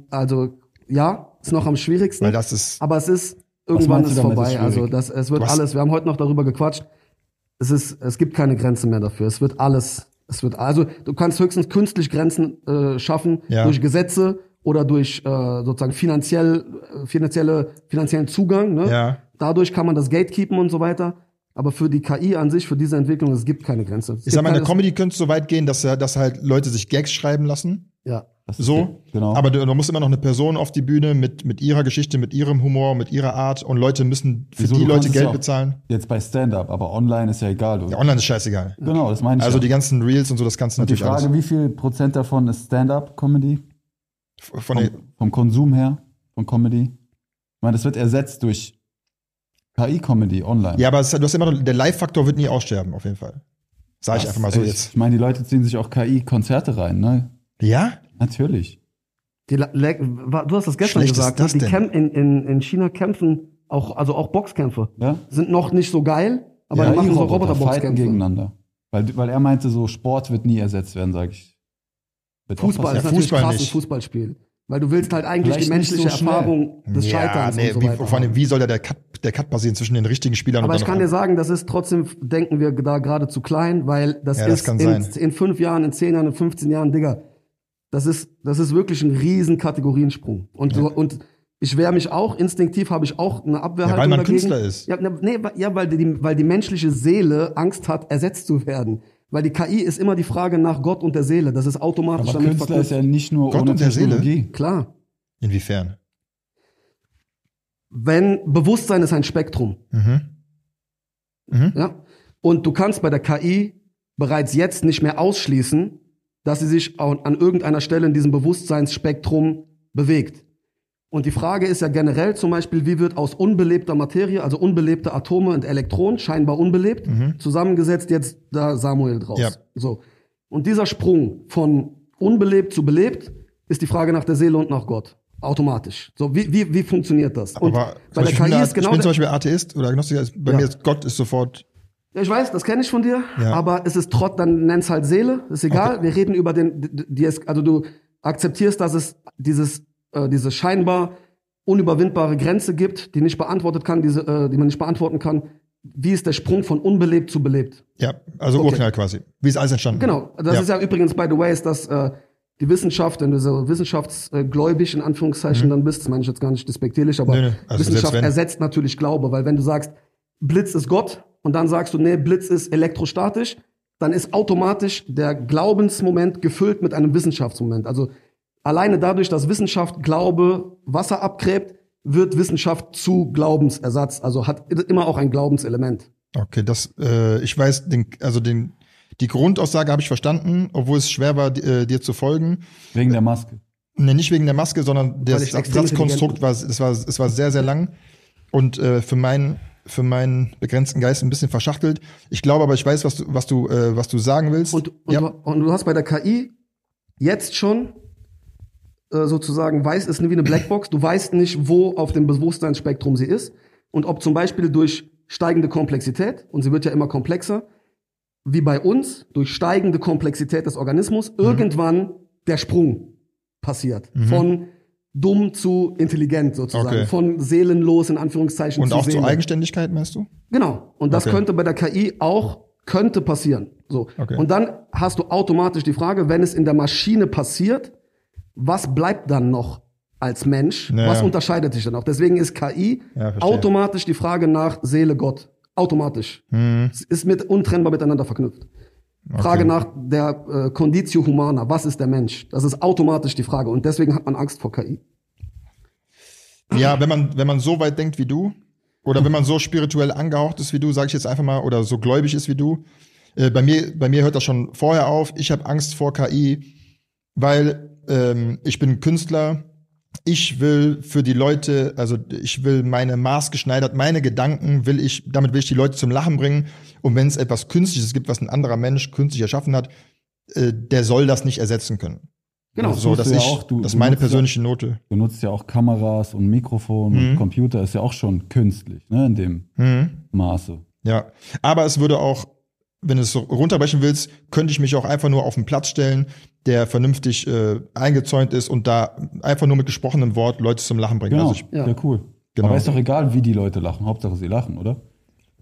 ist noch am schwierigsten. Weil das ist, Aber es ist, irgendwann meinst ist du damit, vorbei. ist schwierig? Also es wird Du hast- alles, wir haben heute noch darüber gequatscht. es gibt keine Grenze mehr dafür. Also du kannst höchstens künstlich Grenzen schaffen durch Gesetze oder durch sozusagen finanziellen Zugang. Ne? Ja. Dadurch kann man das Gatekeepen und so weiter. Aber für die KI an sich, für diese Entwicklung, es gibt keine Grenze. Ich sag mal, in der Comedy könnte es so weit gehen, dass halt Leute sich Gags schreiben lassen. Ja. So, genau. Aber da muss immer noch eine Person auf die Bühne mit ihrer Geschichte, mit ihrem Humor, mit ihrer Art und Leute müssen für die Leute Geld bezahlen. Jetzt bei Stand-Up, aber online ist ja egal. Ja, online ist scheißegal. Genau, das meine ich. Also die ganzen Reels und so, das kannst du natürlich die Frage, alles. wie viel Prozent davon ist Stand-Up-Comedy? Vom Konsum her, von Comedy? Ich meine, das wird ersetzt durch KI-Comedy online. Ja, aber du hast immer noch, der Live-Faktor wird nie aussterben, auf jeden Fall. Sag ich einfach mal so jetzt. Ich meine, die Leute ziehen sich auch KI-Konzerte rein, ne? Ja? Natürlich. Du hast das gestern Schlecht gesagt, ist das die in China kämpfen, auch Boxkämpfe. Ja? Sind noch nicht so geil, aber die machen so fighten Roboterboxkämpfe. gegeneinander. Weil er meinte, so Sport wird nie ersetzt werden, sage ich. Fußball ist natürlich krass, ein Fußballspiel. Weil du willst halt eigentlich die menschliche Erfahrung des Scheiterns und so weiter. Vor allem, wie soll der Cut passieren zwischen den richtigen Spielern aber und ich kann dir sagen, das ist trotzdem, denken wir da gerade zu klein, weil das ist in 5 Jahren, in 10 Jahren, in 15 Jahren, Digga, das ist wirklich ein riesen Kategoriensprung. Und ich wehre mich auch, instinktiv habe ich auch eine Abwehrhaltung weil man dagegen. Künstler ist. Weil die menschliche Seele Angst hat, ersetzt zu werden. Weil die KI ist immer die Frage nach Gott und der Seele. Das ist automatisch aber damit Künstler verknüpft. ist ja nicht nur Gott ohne und der Technologie. Seele? Klar. Inwiefern? Wenn Bewusstsein ist ein Spektrum. Ja? Und du kannst bei der KI bereits jetzt nicht mehr ausschließen, dass sie sich an irgendeiner Stelle in diesem Bewusstseinsspektrum bewegt. Und die Frage ist ja generell zum Beispiel, wie wird aus unbelebter Materie, also unbelebte Atome und Elektronen, scheinbar unbelebt, zusammengesetzt, jetzt da Samuel draus. Ja. So. Und dieser Sprung von unbelebt zu belebt ist die Frage nach der Seele und nach Gott. Automatisch. So, wie funktioniert das? Und Aber bei der KI ist genau ich bin zum Beispiel Atheist oder Agnostiker, bei mir ist Gott ist sofort. Ja, ich weiß, das kenne ich von dir, Ja. aber es ist dann nenn's halt Seele, ist egal. Okay. Wir reden über also du akzeptierst, dass es diese scheinbar unüberwindbare Grenze gibt, die nicht beantwortet kann, die man nicht beantworten kann. Wie ist der Sprung von unbelebt zu belebt? Ja, also Urknall quasi. Wie ist alles entstanden? Genau, das ist ja übrigens, by the way, ist das die Wissenschaft, wenn du so wissenschaftsgläubig in Anführungszeichen dann bist, das meine ich jetzt gar nicht despektierlich, aber Also Wissenschaft ersetzt natürlich Glaube, weil wenn du sagst, Blitz ist Gott und dann sagst du, nee, Blitz ist elektrostatisch, dann ist automatisch der Glaubensmoment gefüllt mit einem Wissenschaftsmoment. Also alleine dadurch, dass Wissenschaft Glaube Wasser abgräbt, wird Wissenschaft zu Glaubensersatz, also hat immer auch ein Glaubenselement. Okay, ich weiß, die Grundaussage habe ich verstanden, obwohl es schwer war, dir zu folgen. Wegen der Maske. Nee, nicht wegen der Maske, sondern das Satzkonstrukt war sehr, sehr lang und für meinen begrenzten Geist ein bisschen verschachtelt. Ich glaube aber, ich weiß, was du sagen willst. Und du hast bei der KI jetzt schon sozusagen ist wie eine Blackbox. Du weißt nicht, wo auf dem Bewusstseinsspektrum sie ist und ob zum Beispiel durch steigende Komplexität, und sie wird ja immer komplexer, wie bei uns, durch steigende Komplexität des Organismus, irgendwann der Sprung passiert. Von dumm zu intelligent sozusagen. Von seelenlos in Anführungszeichen und zu auch Seele. zur Eigenständigkeit, meinst du? Genau. Und das könnte bei der KI könnte passieren. So. Okay. Und dann hast du automatisch die Frage, wenn es in der Maschine passiert, was bleibt dann noch als Mensch? Naja. Was unterscheidet sich dann auch? Deswegen ist KI automatisch die Frage nach Seele, Gott. Automatisch. Es ist untrennbar miteinander verknüpft. Frage nach der Conditio Humana. Was ist der Mensch? Das ist automatisch die Frage. Und deswegen hat man Angst vor KI. Ja, wenn man so weit denkt wie du, oder wenn man so spirituell angehaucht ist wie du, sage ich jetzt einfach mal, oder so gläubig ist wie du, bei mir hört das schon vorher auf. Ich habe Angst vor KI, weil ich bin Künstler. Ich will für die Leute, also ich will meine maßgeschneidert, meine Gedanken damit will ich die Leute zum Lachen bringen. Und wenn es etwas Künstliches gibt, was ein anderer Mensch künstlich erschaffen hat, der soll das nicht ersetzen können. Genau. So, das ist meine persönliche Note. Du nutzt ja auch Kameras und Mikrofon und Computer ist ja auch schon künstlich, ne, in dem Maße. Ja, aber es würde auch, wenn du es so runterbrechen willst, könnte ich mich auch einfach nur auf einen Platz stellen, der vernünftig eingezäunt ist und da einfach nur mit gesprochenem Wort Leute zum Lachen bringen. Genau, Also ja, cool. Genau. Aber ist doch egal, wie die Leute lachen. Hauptsache, sie lachen, oder?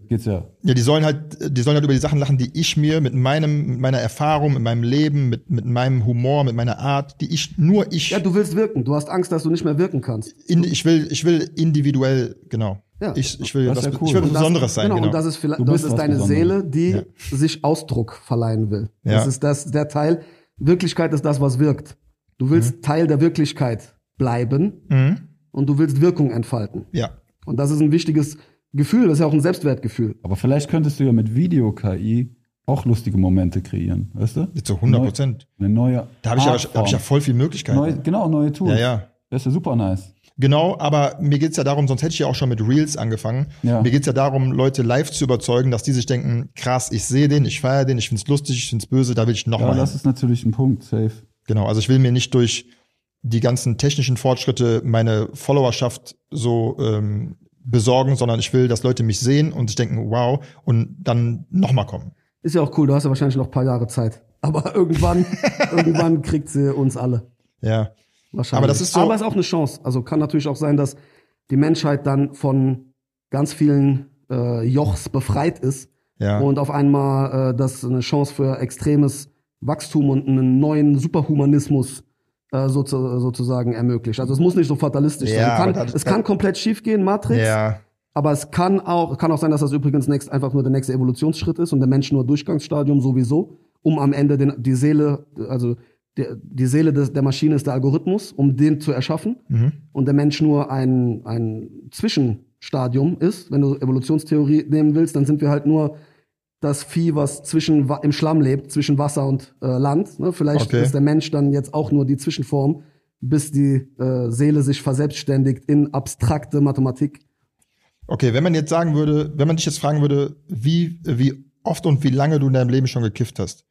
geht's ja. Ja, die sollen halt über die Sachen lachen, die ich mir mit meiner Erfahrung, mit meinem Leben, mit meinem Humor, mit meiner Art, nur ich. Ja, du willst wirken. Du hast Angst, dass du nicht mehr wirken kannst. Ich will individuell, genau. Ja. Ich will Das ist was, ja cool. ich will was Und das- Besonderes sein, genau. Und das ist vielleicht, Du das bist ist was deine Besonderes. Seele, die Ja. sich Ausdruck verleihen will. Ja. Das ist der Teil. Wirklichkeit ist das, was wirkt. Du willst Teil der Wirklichkeit bleiben und du willst Wirkung entfalten. Ja. Und das ist ein wichtiges Gefühl, das ist ja auch ein Selbstwertgefühl. Aber vielleicht könntest du ja mit Video-KI auch lustige Momente kreieren, weißt du? Jetzt so 100%. Eine neue Da habe ich ja voll viel Möglichkeiten. neue Tools. Ja. Das ist ja super nice. Genau, aber mir geht's ja darum, sonst hätte ich ja auch schon mit Reels angefangen. Ja. Mir geht's ja darum, Leute live zu überzeugen, dass die sich denken, krass, ich sehe den, ich feiere den, ich find's lustig, ich find's böse, da will ich Ja, nochmal das hin. ist natürlich ein Punkt, safe. Genau, also ich will mir nicht durch die ganzen technischen Fortschritte meine Followerschaft so besorgen, sondern ich will, dass Leute mich sehen und sich denken, wow, und dann nochmal kommen. Ist ja auch cool, du hast ja wahrscheinlich noch ein paar Jahre Zeit. Aber irgendwann kriegt sie uns alle. Ja. Wahrscheinlich. Aber das ist so- Aber ist auch eine Chance. Also kann natürlich auch sein, dass die Menschheit dann von ganz vielen Jochs befreit ist Ja. und auf einmal das eine Chance für extremes Wachstum und einen neuen Superhumanismus sozusagen ermöglicht. Also es muss nicht so fatalistisch Ja, sein. aber Es kann komplett schief gehen, Matrix. Ja. Aber es kann auch sein, dass das übrigens einfach nur der nächste Evolutionsschritt ist und der Mensch nur Durchgangsstadium sowieso, um am Ende die Seele, also die Seele der Maschine ist der Algorithmus, um den zu erschaffen. Und der Mensch nur ein Zwischenstadium ist. Wenn du Evolutionstheorie nehmen willst, dann sind wir halt nur das Vieh, was im Schlamm lebt, zwischen Wasser und Land. Ne? Vielleicht ist der Mensch dann jetzt auch nur die Zwischenform, bis die Seele sich verselbstständigt in abstrakte Mathematik. Okay, wenn man dich jetzt fragen würde, wie oft und wie lange du in deinem Leben schon gekifft hast.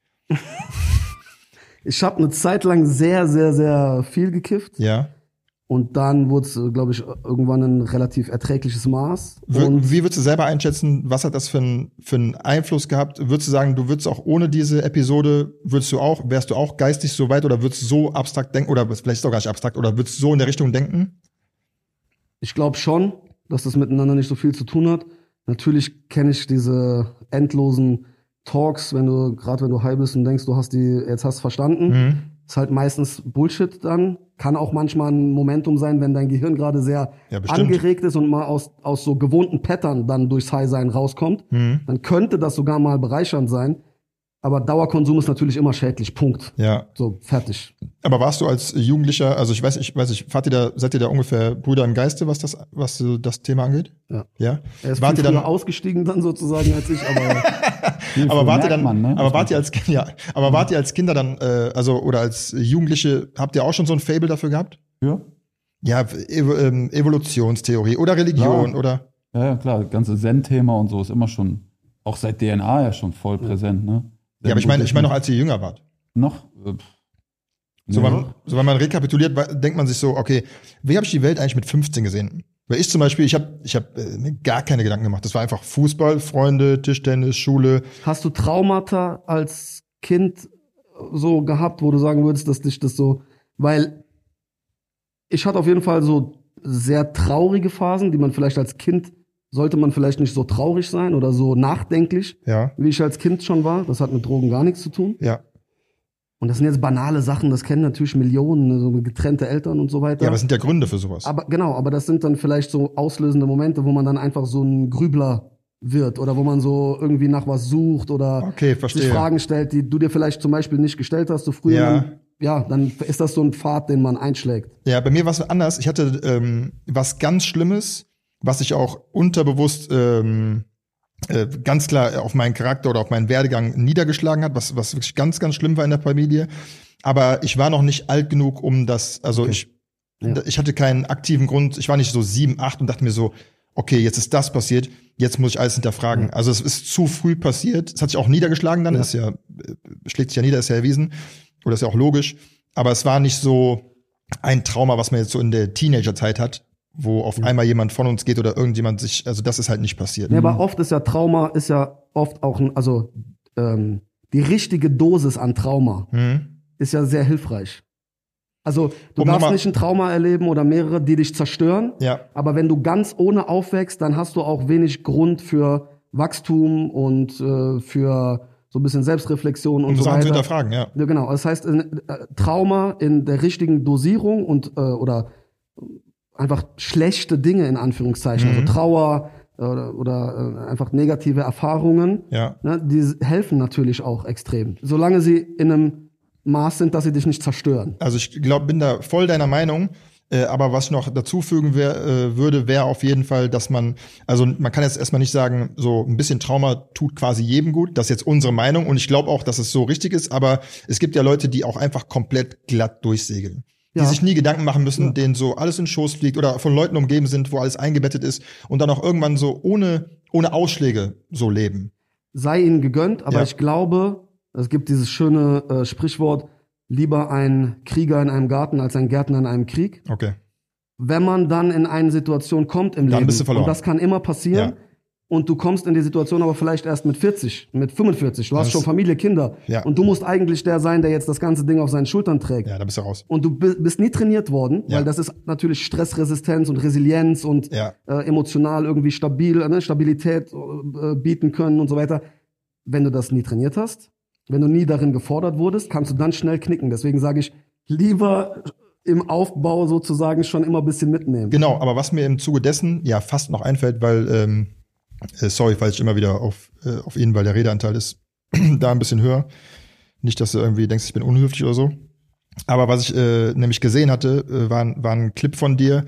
Ich habe eine Zeit lang sehr, sehr, sehr viel gekifft. Ja. Und dann wurde es, glaube ich, irgendwann ein relativ erträgliches Maß. Und Wie würdest du selber einschätzen, was hat das für einen Einfluss gehabt? Würdest du sagen, du würdest auch ohne diese Episode, wärst du auch geistig so weit oder würdest du so abstrakt denken, oder vielleicht ist es auch gar nicht abstrakt, oder würdest du so in der Richtung denken? ich glaube schon, dass das miteinander nicht so viel zu tun hat. Natürlich kenne ich diese endlosen Talks, wenn du high bist und denkst, jetzt hast verstanden. Ist halt meistens Bullshit dann. Kann auch manchmal ein Momentum sein, wenn dein Gehirn gerade sehr angeregt ist und mal aus so gewohnten Pattern dann durchs High-Sein rauskommt. Dann könnte das sogar mal bereichernd sein. Aber Dauerkonsum ist natürlich immer schädlich. Punkt. Ja. So, fertig. Aber warst du als Jugendlicher, also ich weiß nicht, seid ihr da ungefähr Brüder im Geiste, was das Thema angeht? Ja. Ja? Er ist Wart viel ihr dann früher ausgestiegen dann sozusagen als ich, aber aber wart ihr dann, merkt man, ne? aber wart ihr als wart ihr als Kinder dann, oder als Jugendliche, habt ihr auch schon so ein Faible dafür gehabt? Ja? Ja, Evolutionstheorie oder Religion Ja. oder? Ja, klar, das ganze Zen-Thema und so ist immer schon, auch seit DNA ja schon voll präsent, ne? Ja, aber ich meine noch, als ihr jünger wart. Noch? So, wenn man rekapituliert, denkt man sich so, okay, wie habe ich die Welt eigentlich mit 15 gesehen? Weil ich zum Beispiel, ich hab mir gar keine Gedanken gemacht. Das war einfach Fußball, Freunde, Tischtennis, Schule. hast du Traumata als Kind so gehabt, wo du sagen würdest, dass dich das so, weil ich hatte auf jeden Fall so sehr traurige Phasen, die man vielleicht als Kind, sollte man vielleicht nicht so traurig sein oder so nachdenklich, Ja, wie ich als Kind schon war. Das hat mit Drogen gar nichts zu tun. ja. Und das sind jetzt banale Sachen, das kennen natürlich Millionen, so getrennte Eltern und so weiter. Ja, aber es sind ja Gründe für sowas. Aber das sind dann vielleicht so auslösende Momente, wo man dann einfach so ein Grübler wird oder wo man so irgendwie nach was sucht oder Okay, verstehe. sich Fragen stellt, die du dir vielleicht zum Beispiel nicht gestellt hast, so früher. Ja. Dann ist das so ein Pfad, den man einschlägt. Ja, bei mir war es anders. Ich hatte was ganz Schlimmes, was ich auch unterbewusst ganz klar auf meinen Charakter oder auf meinen Werdegang niedergeschlagen hat, was wirklich ganz, ganz schlimm war in der Familie. Aber ich war noch nicht alt genug, um das, also Okay. ich hatte keinen aktiven Grund, ich war nicht so 7, 8 und dachte mir so, okay, jetzt ist das passiert, jetzt muss ich alles hinterfragen. Ja. Also es ist zu früh passiert, es hat sich auch niedergeschlagen dann, Ja. ist ja, schlägt sich ja nieder, ist ja erwiesen, oder ist ja auch logisch, aber es war nicht so ein Trauma, was man jetzt so in der Teenagerzeit hat, wo auf einmal jemand von uns geht oder irgendjemand sich, also das ist halt nicht passiert. Ja, aber oft ist ja Trauma, oft auch die richtige Dosis an Trauma ist ja sehr hilfreich. Also du darfst nicht ein Trauma erleben oder mehrere, die dich zerstören. Ja. Aber wenn du ganz ohne aufwächst, dann hast du auch wenig Grund für Wachstum und für so ein bisschen Selbstreflexion und so Sachen weiter. zu hinterfragen, ja. Ja, genau. Das heißt, Trauma in der richtigen Dosierung und oder einfach schlechte Dinge in Anführungszeichen, also Trauer oder einfach negative Erfahrungen, ne, die helfen natürlich auch extrem, solange sie in einem Maß sind, dass sie dich nicht zerstören. Also ich glaube, bin da voll deiner Meinung. Aber was ich noch dazufügen würde, wäre auf jeden Fall, dass man kann jetzt erstmal nicht sagen, so ein bisschen Trauma tut quasi jedem gut. Das ist jetzt unsere Meinung und ich glaube auch, dass es so richtig ist. Aber es gibt ja Leute, die auch einfach komplett glatt durchsegeln. Die sich nie Gedanken machen müssen, denen so alles in den Schoß fliegt oder von Leuten umgeben sind, wo alles eingebettet ist und dann auch irgendwann so ohne Ausschläge so leben. Sei ihnen gegönnt, aber ich glaube, es gibt dieses schöne Sprichwort, lieber ein Krieger in einem Garten als ein Gärtner in einem Krieg. Okay. Wenn man dann in eine Situation kommt im Leben, bist du verloren. und das kann immer passieren, und du kommst in die Situation aber vielleicht erst mit 40, mit 45, du hast schon Familie, Kinder, und du musst eigentlich der sein, der jetzt das ganze Ding auf seinen Schultern trägt. Ja, da bist du raus. Und du bist nie trainiert worden, weil das ist natürlich Stressresistenz und Resilienz und emotional irgendwie Stabilität bieten können und so weiter. Wenn du das nie trainiert hast, wenn du nie darin gefordert wurdest, kannst du dann schnell knicken. Deswegen sage ich, lieber im Aufbau sozusagen schon immer ein bisschen mitnehmen. Genau, aber was mir im Zuge dessen fast noch einfällt, weil, sorry, falls ich immer wieder auf ihn, weil der Redeanteil ist da ein bisschen höher. Nicht, dass du irgendwie denkst, ich bin unhöflich oder so. Aber was ich nämlich gesehen hatte, war ein Clip von dir,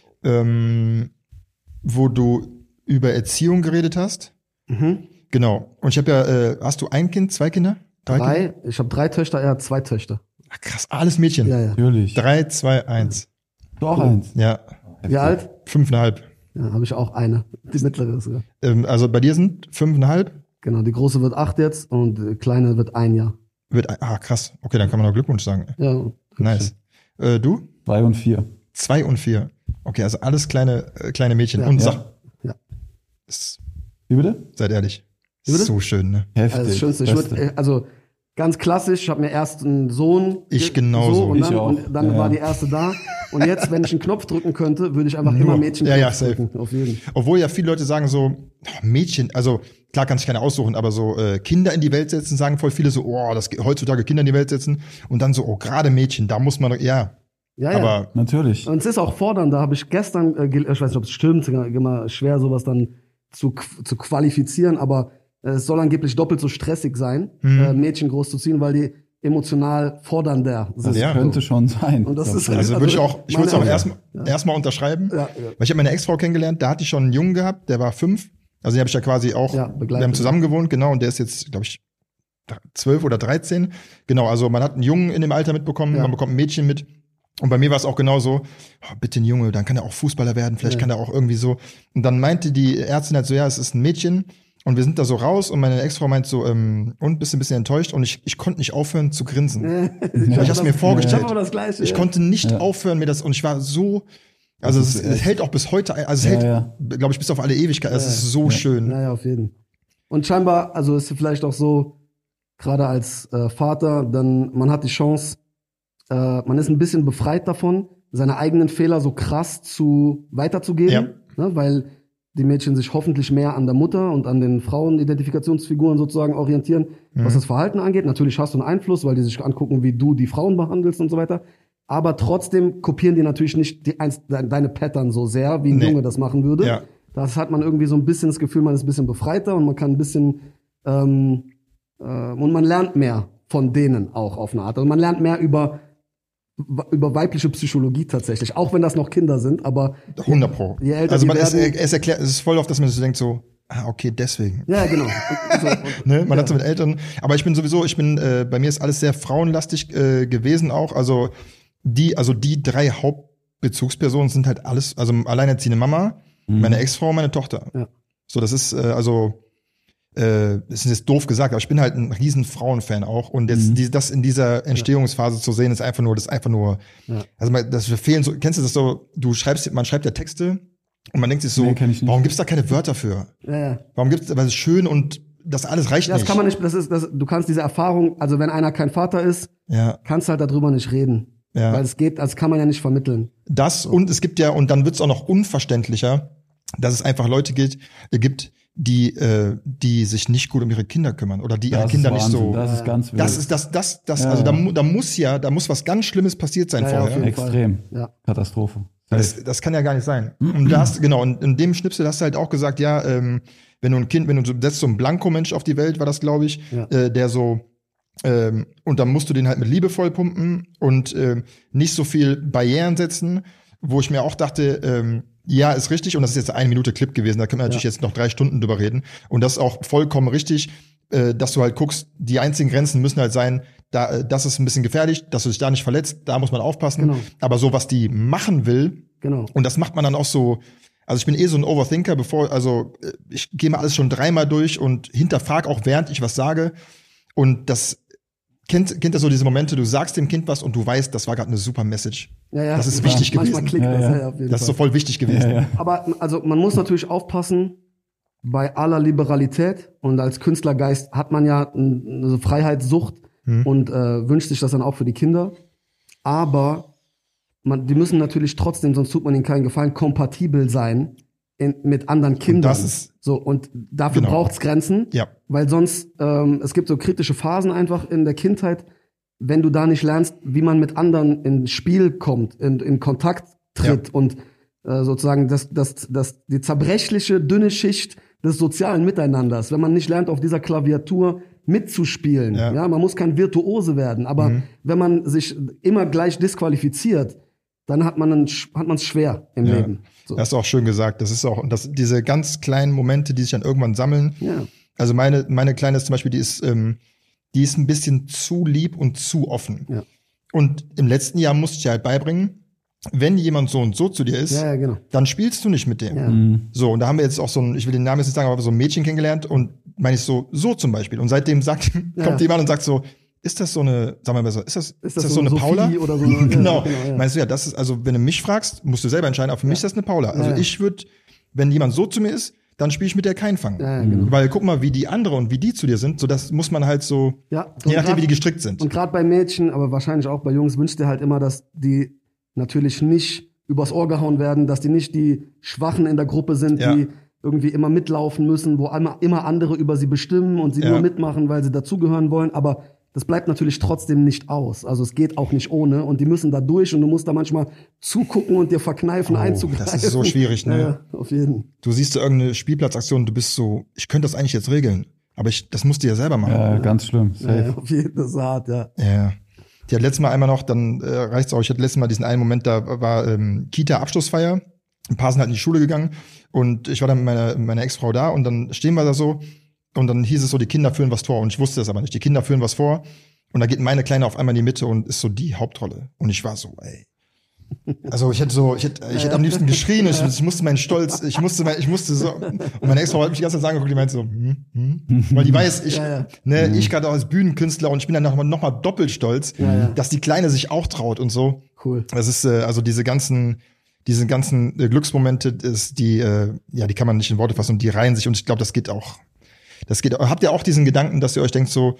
wo du über Erziehung geredet hast. Genau. Und ich habe hast du ein Kind, 2 Kinder? 3 Kinder? Ich habe 3 Töchter, er hat 2 Töchter. Ach, krass, alles Mädchen. Ja. Natürlich. 3, 2, 1. Du auch eins. Ja. Wie alt? 5,5. Ja, habe ich auch eine. Die mittlere sogar. Also bei dir sind 5,5? Genau, die große wird 8 jetzt und die kleine wird 1 Jahr. Krass. Okay, dann kann man noch Glückwunsch sagen. Ja. Nice. Du? 2 und 4. 2 und 4. Okay, also alles kleine Mädchen. Ja. Und Ja. Wie bitte? Seid ehrlich. Wie bitte? So schön, ne? Heftig. Also das Schönste. Also ganz klassisch, ich habe mir erst einen Sohn. Ich genauso. Und Ich auch. und dann war die erste da. Und jetzt, wenn ich einen Knopf drücken könnte, würde ich einfach immer Mädchen drücken. Auf jeden. Obwohl ja viele Leute sagen so, Mädchen, also klar kann sich keiner aussuchen, aber so Kinder in die Welt setzen, sagen voll viele so, das heutzutage Kinder in die Welt setzen. Und dann so, gerade Mädchen, da muss man, aber natürlich. Und es ist auch fordernd, da habe ich gestern, ich weiß nicht, ob es stimmt, immer schwer sowas dann zu qualifizieren, aber es soll angeblich doppelt so stressig sein, Mädchen großzuziehen, weil die emotional fordernder sind. Das könnte schon sein. Und das ist also würde ich würde es auch erstmal unterschreiben. Ja. Weil ich habe meine Ex-Frau kennengelernt, da hatte ich schon einen Jungen gehabt, der war 5. Also den habe ich ja quasi auch, wir haben zusammen gewohnt, genau, und der ist jetzt, glaube ich, 12 oder 13. Genau, also man hat einen Jungen in dem Alter mitbekommen, man bekommt ein Mädchen mit. Und bei mir war es auch genauso, bitte ein Junge, dann kann er auch Fußballer werden, vielleicht kann er auch irgendwie so. Und dann meinte die Ärztin halt so, es ist ein Mädchen. Und wir sind da so raus und meine Ex-Frau meint so, und bist ein bisschen enttäuscht. Und ich konnte nicht aufhören zu grinsen. Ich habe es mir vorgestellt. Ich das Gleiche, ich konnte nicht aufhören, mir das, und ich war so, also es hält auch bis heute, also es hält, glaube ich, bis auf alle Ewigkeit. Es ist so schön. Ja, auf jeden Fall. Und scheinbar, also ist vielleicht auch so, gerade als Vater, dann man hat die Chance, man ist ein bisschen befreit davon, seine eigenen Fehler so krass weiterzugeben, ne, weil die Mädchen sich hoffentlich mehr an der Mutter und an den Frauenidentifikationsfiguren sozusagen orientieren, was das Verhalten angeht. Natürlich hast du einen Einfluss, weil die sich angucken, wie du die Frauen behandelst und so weiter. Aber trotzdem kopieren die natürlich nicht deine Pattern so sehr, wie ein Junge das machen würde. Ja. Das hat man irgendwie so ein bisschen das Gefühl, man ist ein bisschen befreiter und man kann ein bisschen und man lernt mehr von denen auch auf eine Art. Also man lernt mehr über weibliche Psychologie tatsächlich, auch wenn das noch Kinder sind, aber 100%. Je älter also die werden, es erklärt, es ist voll oft, dass man so denkt so, okay, deswegen. Ja, genau. Ne? Man hat so mit Eltern, aber ich bin bei mir ist alles sehr frauenlastig gewesen auch, also die 3 Hauptbezugspersonen sind halt alles, also alleinerziehende Mama, meine Ex-Frau und meine Tochter. Ja. So, das ist das ist jetzt doof gesagt, aber ich bin halt ein riesen Frauenfan auch, und jetzt das in dieser Entstehungsphase zu sehen, ist einfach nur, also das fehlen so, kennst du das so, man schreibt ja Texte und man denkt sich so, warum gibt's da keine Wörter für? Ja. Warum gibt's, weil es ist schön und das alles reicht nicht. Das kann man nicht, du kannst diese Erfahrung, also wenn einer kein Vater ist, kannst du halt darüber nicht reden. Ja. Weil das kann man ja nicht vermitteln. Und es gibt ja, und dann wird's auch noch unverständlicher, dass es einfach Leute gibt, die sich nicht gut um ihre Kinder kümmern oder die ihre Das Kinder ist nicht Wahnsinn, so. das ist ganz wild. Also da muss was ganz Schlimmes passiert sein Ja, ja, auf vorher. jeden Fall. Extrem. Ja. Katastrophe. Das kann ja gar nicht sein. Und da hast, genau, und in dem Schnipsel hast du halt auch gesagt, ja, wenn du setzt so einen Blanko-Mensch auf die Welt, war das, glaube ich, Ja. der so, und dann musst du den halt mit Liebe vollpumpen und nicht so viel Barrieren setzen, wo ich mir auch dachte, ja, ist richtig, und das ist jetzt 1 Minute Clip gewesen, da können wir natürlich jetzt noch 3 Stunden drüber reden. Und das ist auch vollkommen richtig, dass du halt guckst, die einzigen Grenzen müssen halt sein, das ist ein bisschen gefährlich, dass du dich da nicht verletzt, da muss man aufpassen. Genau. Aber so, was die machen will, Genau. und das macht man dann auch so, also ich bin so ein Overthinker, ich gehe mal alles schon 3-mal durch und hinterfrag auch, während ich was sage. Und das kennt das so diese Momente, du sagst dem Kind was und du weißt, das war gerade eine super Message. Ja, Das ist wichtig manchmal gewesen. klickt das, Ja. auf jeden Das ist so Fall. voll wichtig gewesen. Ja. Aber also man muss natürlich aufpassen, bei aller Liberalität und als Künstlergeist hat man ja eine Freiheitssucht und wünscht sich das dann auch für die Kinder. Aber die müssen natürlich trotzdem, sonst tut man ihnen keinen Gefallen, kompatibel sein mit anderen Kindern. das ist- so, und dafür Genau. braucht's Grenzen, Ja. weil sonst, es gibt so kritische Phasen einfach in der Kindheit, wenn du da nicht lernst, wie man mit anderen ins Spiel kommt, in Kontakt tritt und sozusagen die zerbrechliche, dünne Schicht des sozialen Miteinanders, wenn man nicht lernt, auf dieser Klaviatur mitzuspielen. Ja. Ja, man muss kein Virtuose werden, aber wenn man sich immer gleich disqualifiziert, dann hat man es schwer im Ja. Leben. So. Das ist auch schön gesagt. Das ist auch, diese ganz kleinen Momente, die sich dann irgendwann sammeln. Ja. Also meine Kleine ist zum Beispiel, die ist ein bisschen zu lieb und zu offen. Ja. Und im letzten Jahr musste ich halt beibringen, wenn jemand so und so zu dir ist, Ja, genau. dann spielst du nicht mit dem. Ja. So, und da haben wir jetzt auch ich will den Namen jetzt nicht sagen, aber so ein Mädchen kennengelernt und meine ich so zum Beispiel. Und seitdem kommt jemand und sagt so, ist das so eine, sagen wir mal so, ist das so eine Sophie Paula? oder so eine- Genau. ja. Meinst du, ja, das ist, also wenn du mich fragst, musst du selber entscheiden, aber für mich ist das eine Paula. Also Ja. ich würde, wenn jemand so zu mir ist, dann spiele ich mit der keinen Fang. Ja, genau. Weil guck mal, wie die andere und wie die zu dir sind, so das muss man halt so, Ja, je nachdem, und wie die gestrickt sind. Und gerade bei Mädchen, aber wahrscheinlich auch bei Jungs, wünscht dir halt immer, dass die natürlich nicht übers Ohr gehauen werden, dass die nicht die Schwachen in der Gruppe sind, Ja. die irgendwie immer mitlaufen müssen, wo immer andere über sie bestimmen und sie Ja. nur mitmachen, weil sie dazugehören wollen. Aber das bleibt natürlich trotzdem nicht aus. Also es geht auch nicht ohne und die müssen da durch und du musst da manchmal zugucken und dir verkneifen, einzugreifen. das ist so schwierig, ne? Ja, auf jeden. Du siehst da irgendeine Spielplatzaktion, du bist so, ich könnte das eigentlich jetzt regeln, aber das musst du ja selber machen. Ja, ganz schlimm. Safe. Ja, auf jeden, das ist hart, ja. Ja. Die hat letztes Mal einmal noch, dann reicht's auch, ich hatte letztes Mal diesen einen Moment, da war Kita-Abschlussfeier, ein paar sind halt in die Schule gegangen und ich war dann mit meiner Ex-Frau da und dann stehen wir da so und dann hieß es so, die Kinder führen was vor und ich wusste das aber nicht, die Kinder führen was vor und da geht meine Kleine auf einmal in die Mitte und ist so die Hauptrolle und ich war so, ey. Also ich hätte am liebsten geschrien, ich musste meinen Stolz, ich musste so, und meine Ex-Frau hat mich die ganze Zeit angeguckt, die meinte so, weil die weiß, ich gerade als Bühnenkünstler und ich bin dann noch mal doppelt stolz, dass die Kleine sich auch traut und so. Cool. Das ist, also diese ganzen Glücksmomente, die kann man nicht in Worte fassen und die reihen sich und ich glaube, das geht auch. Habt ihr auch diesen Gedanken, dass ihr euch denkt so,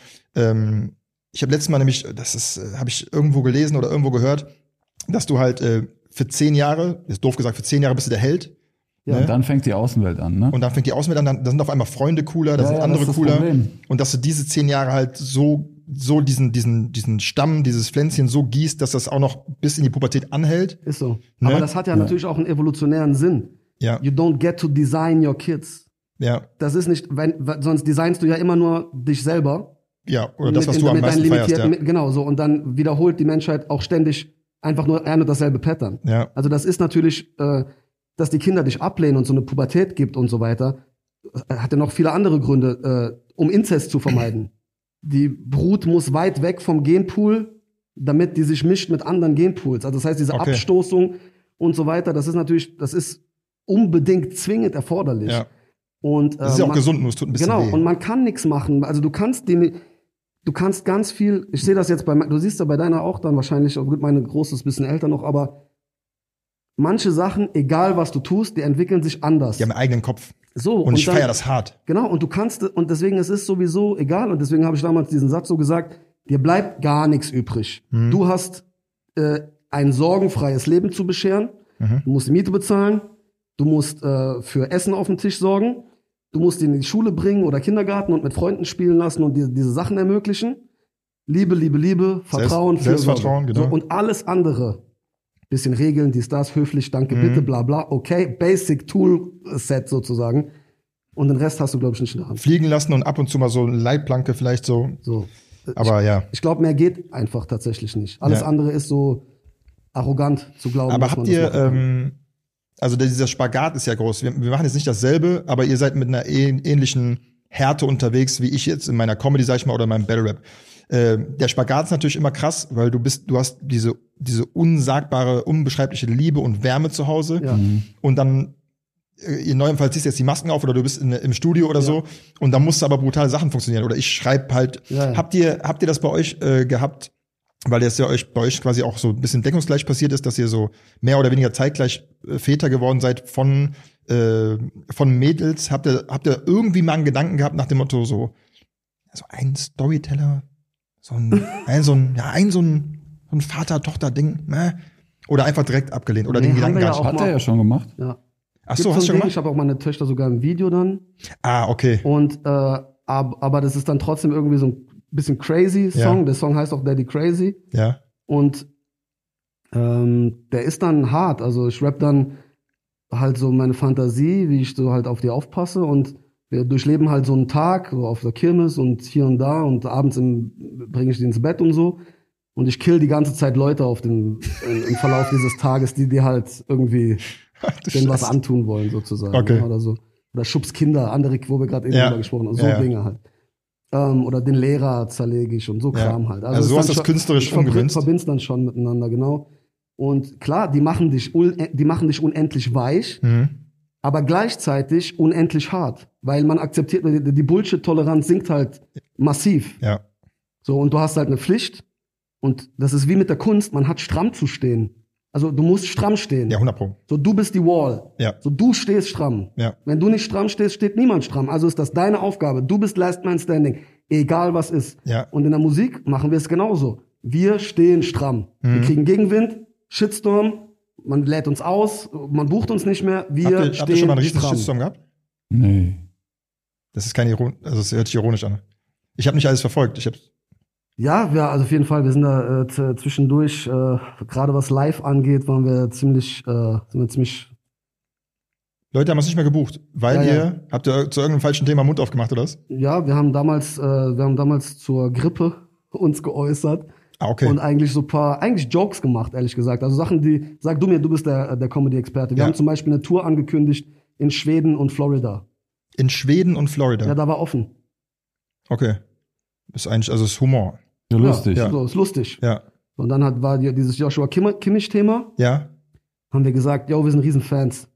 ich habe letztes Mal nämlich, habe ich irgendwo gelesen oder irgendwo gehört, dass du halt für 10 Jahre, ist doof gesagt, für 10 Jahre bist du der Held. Ja, und dann fängt die Außenwelt an, ne? Und dann fängt die Außenwelt an, da sind auf einmal Freunde cooler, da sind ja, andere das ist das cooler. Problem. Und dass du diese 10 Jahre halt so diesen Stamm, dieses Pflänzchen so gießt, dass das auch noch bis in die Pubertät anhält. Ist so. Ne? Aber das hat ja natürlich auch einen evolutionären Sinn. Ja. You don't get to design your kids. Ja. Das ist nicht, sonst designst du ja immer nur dich selber. Ja, oder das, was du am mit meisten deinen feierst, ja. Genau, so. Und dann wiederholt die Menschheit auch ständig einfach nur ein und dasselbe Pattern. Ja. Also das ist natürlich, dass die Kinder dich ablehnen und so eine Pubertät gibt und so weiter, hat ja noch viele andere Gründe, um Inzest zu vermeiden. Die Brut muss weit weg vom Genpool, damit die sich mischt mit anderen Genpools. Also das heißt, diese Abstoßung und so weiter, das ist unbedingt zwingend erforderlich. Ja. Und, Das ist ja auch gesund, nur es tut ein bisschen genau, weh. und man kann nichts machen. Also du kannst ganz viel, ich sehe das jetzt du siehst ja bei deiner auch dann wahrscheinlich, gut, meine Große ist ein bisschen älter noch, aber manche Sachen, egal was du tust, die entwickeln sich anders. Die haben einen eigenen Kopf. So, und ich feiere das hart. Genau, und deswegen es ist sowieso egal, und deswegen habe ich damals diesen Satz so gesagt, dir bleibt gar nichts übrig. Du hast ein sorgenfreies Leben zu bescheren, du musst die Miete bezahlen, du musst für Essen auf dem Tisch sorgen, du musst ihn in die Schule bringen oder Kindergarten und mit Freunden spielen lassen und dir diese Sachen ermöglichen. Liebe, Vertrauen, Selbstvertrauen, genau. So, und alles andere, bisschen Regeln, dies, das, höflich, danke, bitte, bla bla, okay, Basic Tool Set sozusagen. Und den Rest hast du, glaube ich, nicht in der Hand. Fliegen lassen und ab und zu mal so eine Leitplanke vielleicht so. Aber ja. Ich glaube, mehr geht einfach tatsächlich nicht. Alles andere ist so arrogant zu glauben. Aber habt ihr, also dieser Spagat ist ja groß. Wir machen jetzt nicht dasselbe, aber ihr seid mit einer ähnlichen Härte unterwegs, wie ich jetzt in meiner Comedy, sag ich mal, oder in meinem Battle Rap. Der Spagat ist natürlich immer krass, weil du hast diese unsagbare, unbeschreibliche Liebe und Wärme zu Hause. Ja. Und dann in neuem Fall ziehst du jetzt die Masken auf oder du bist im Studio oder so und dann musst aber brutale Sachen funktionieren. Oder ich schreibe halt. Ja. Habt ihr das bei euch gehabt, weil das ja bei euch quasi auch so ein bisschen deckungsgleich passiert ist, dass ihr so mehr oder weniger zeitgleich Väter geworden seid von Mädels? Habt ihr irgendwie mal einen Gedanken gehabt nach dem Motto so ein Storyteller, so ein Vater-Tochter-Ding, ne? Oder einfach direkt abgelehnt oder den Gedanken gar nicht? Hat er ja schon gemacht. Ja. Ach so, hast du schon gemacht? Ich habe auch meine Töchter sogar im Video dann. Ah, okay. Und aber das ist dann trotzdem irgendwie so ein bisschen crazy Song. Ja. Der Song heißt auch Daddy Crazy. Ja. Und der ist dann hart. Also ich rap dann halt so meine Fantasie, wie ich so halt auf die aufpasse und wir durchleben halt so einen Tag so auf der Kirmes und hier und da und abends bringe ich die ins Bett und so. Und ich kill die ganze Zeit Leute im Verlauf dieses Tages, die halt irgendwie denen was antun wollen, sozusagen. Okay. Oder so. Oder schubs Kinder, andere, wo wir gerade eben drüber gesprochen haben. So Dinge halt. Oder den Lehrer zerlege ich und so Kram halt. Also so hast du das künstlerisch umgemünzt. Verbindest dann schon miteinander, genau. Und klar, die machen dich unendlich weich, aber gleichzeitig unendlich hart. Weil man akzeptiert, die Bullshit-Toleranz sinkt halt massiv. Ja. So, und du hast halt eine Pflicht. Und das ist wie mit der Kunst, man hat stramm zu stehen. Also du musst stramm stehen. Ja, 100%. So, du bist die Wall. Ja. So, du stehst stramm. Ja. Wenn du nicht stramm stehst, steht niemand stramm. Also ist das deine Aufgabe. Du bist Last Man Standing. Egal was ist. Ja. Und in der Musik machen wir es genauso. Wir stehen stramm. Wir kriegen Gegenwind, Shitstorm, man lädt uns aus, man bucht uns nicht mehr. Habt ihr schon mal einen riesen Shitstorm gehabt? Nee. Das ist also es hört sich ironisch an. Ich habe nicht alles verfolgt. Ja, also auf jeden Fall, wir sind da zwischendurch, gerade was live angeht, sind wir ziemlich Leute haben es nicht mehr gebucht, weil habt ihr zu irgendeinem falschen Thema Mund aufgemacht, oder was? Ja, wir haben damals zur Grippe uns geäußert. Ah, okay. Und eigentlich eigentlich Jokes gemacht, ehrlich gesagt. Also Sachen, sag du mir, du bist der Comedy-Experte. Wir haben zum Beispiel eine Tour angekündigt in Schweden und Florida. In Schweden und Florida? Ja, da war offen. Okay. Ist eigentlich, also ist Humor. Ja, lustig. Ja, so, ist lustig. Ja. Und dann war dieses Joshua Kimmich-Thema. Ja. Haben wir gesagt, wir sind Riesenfans.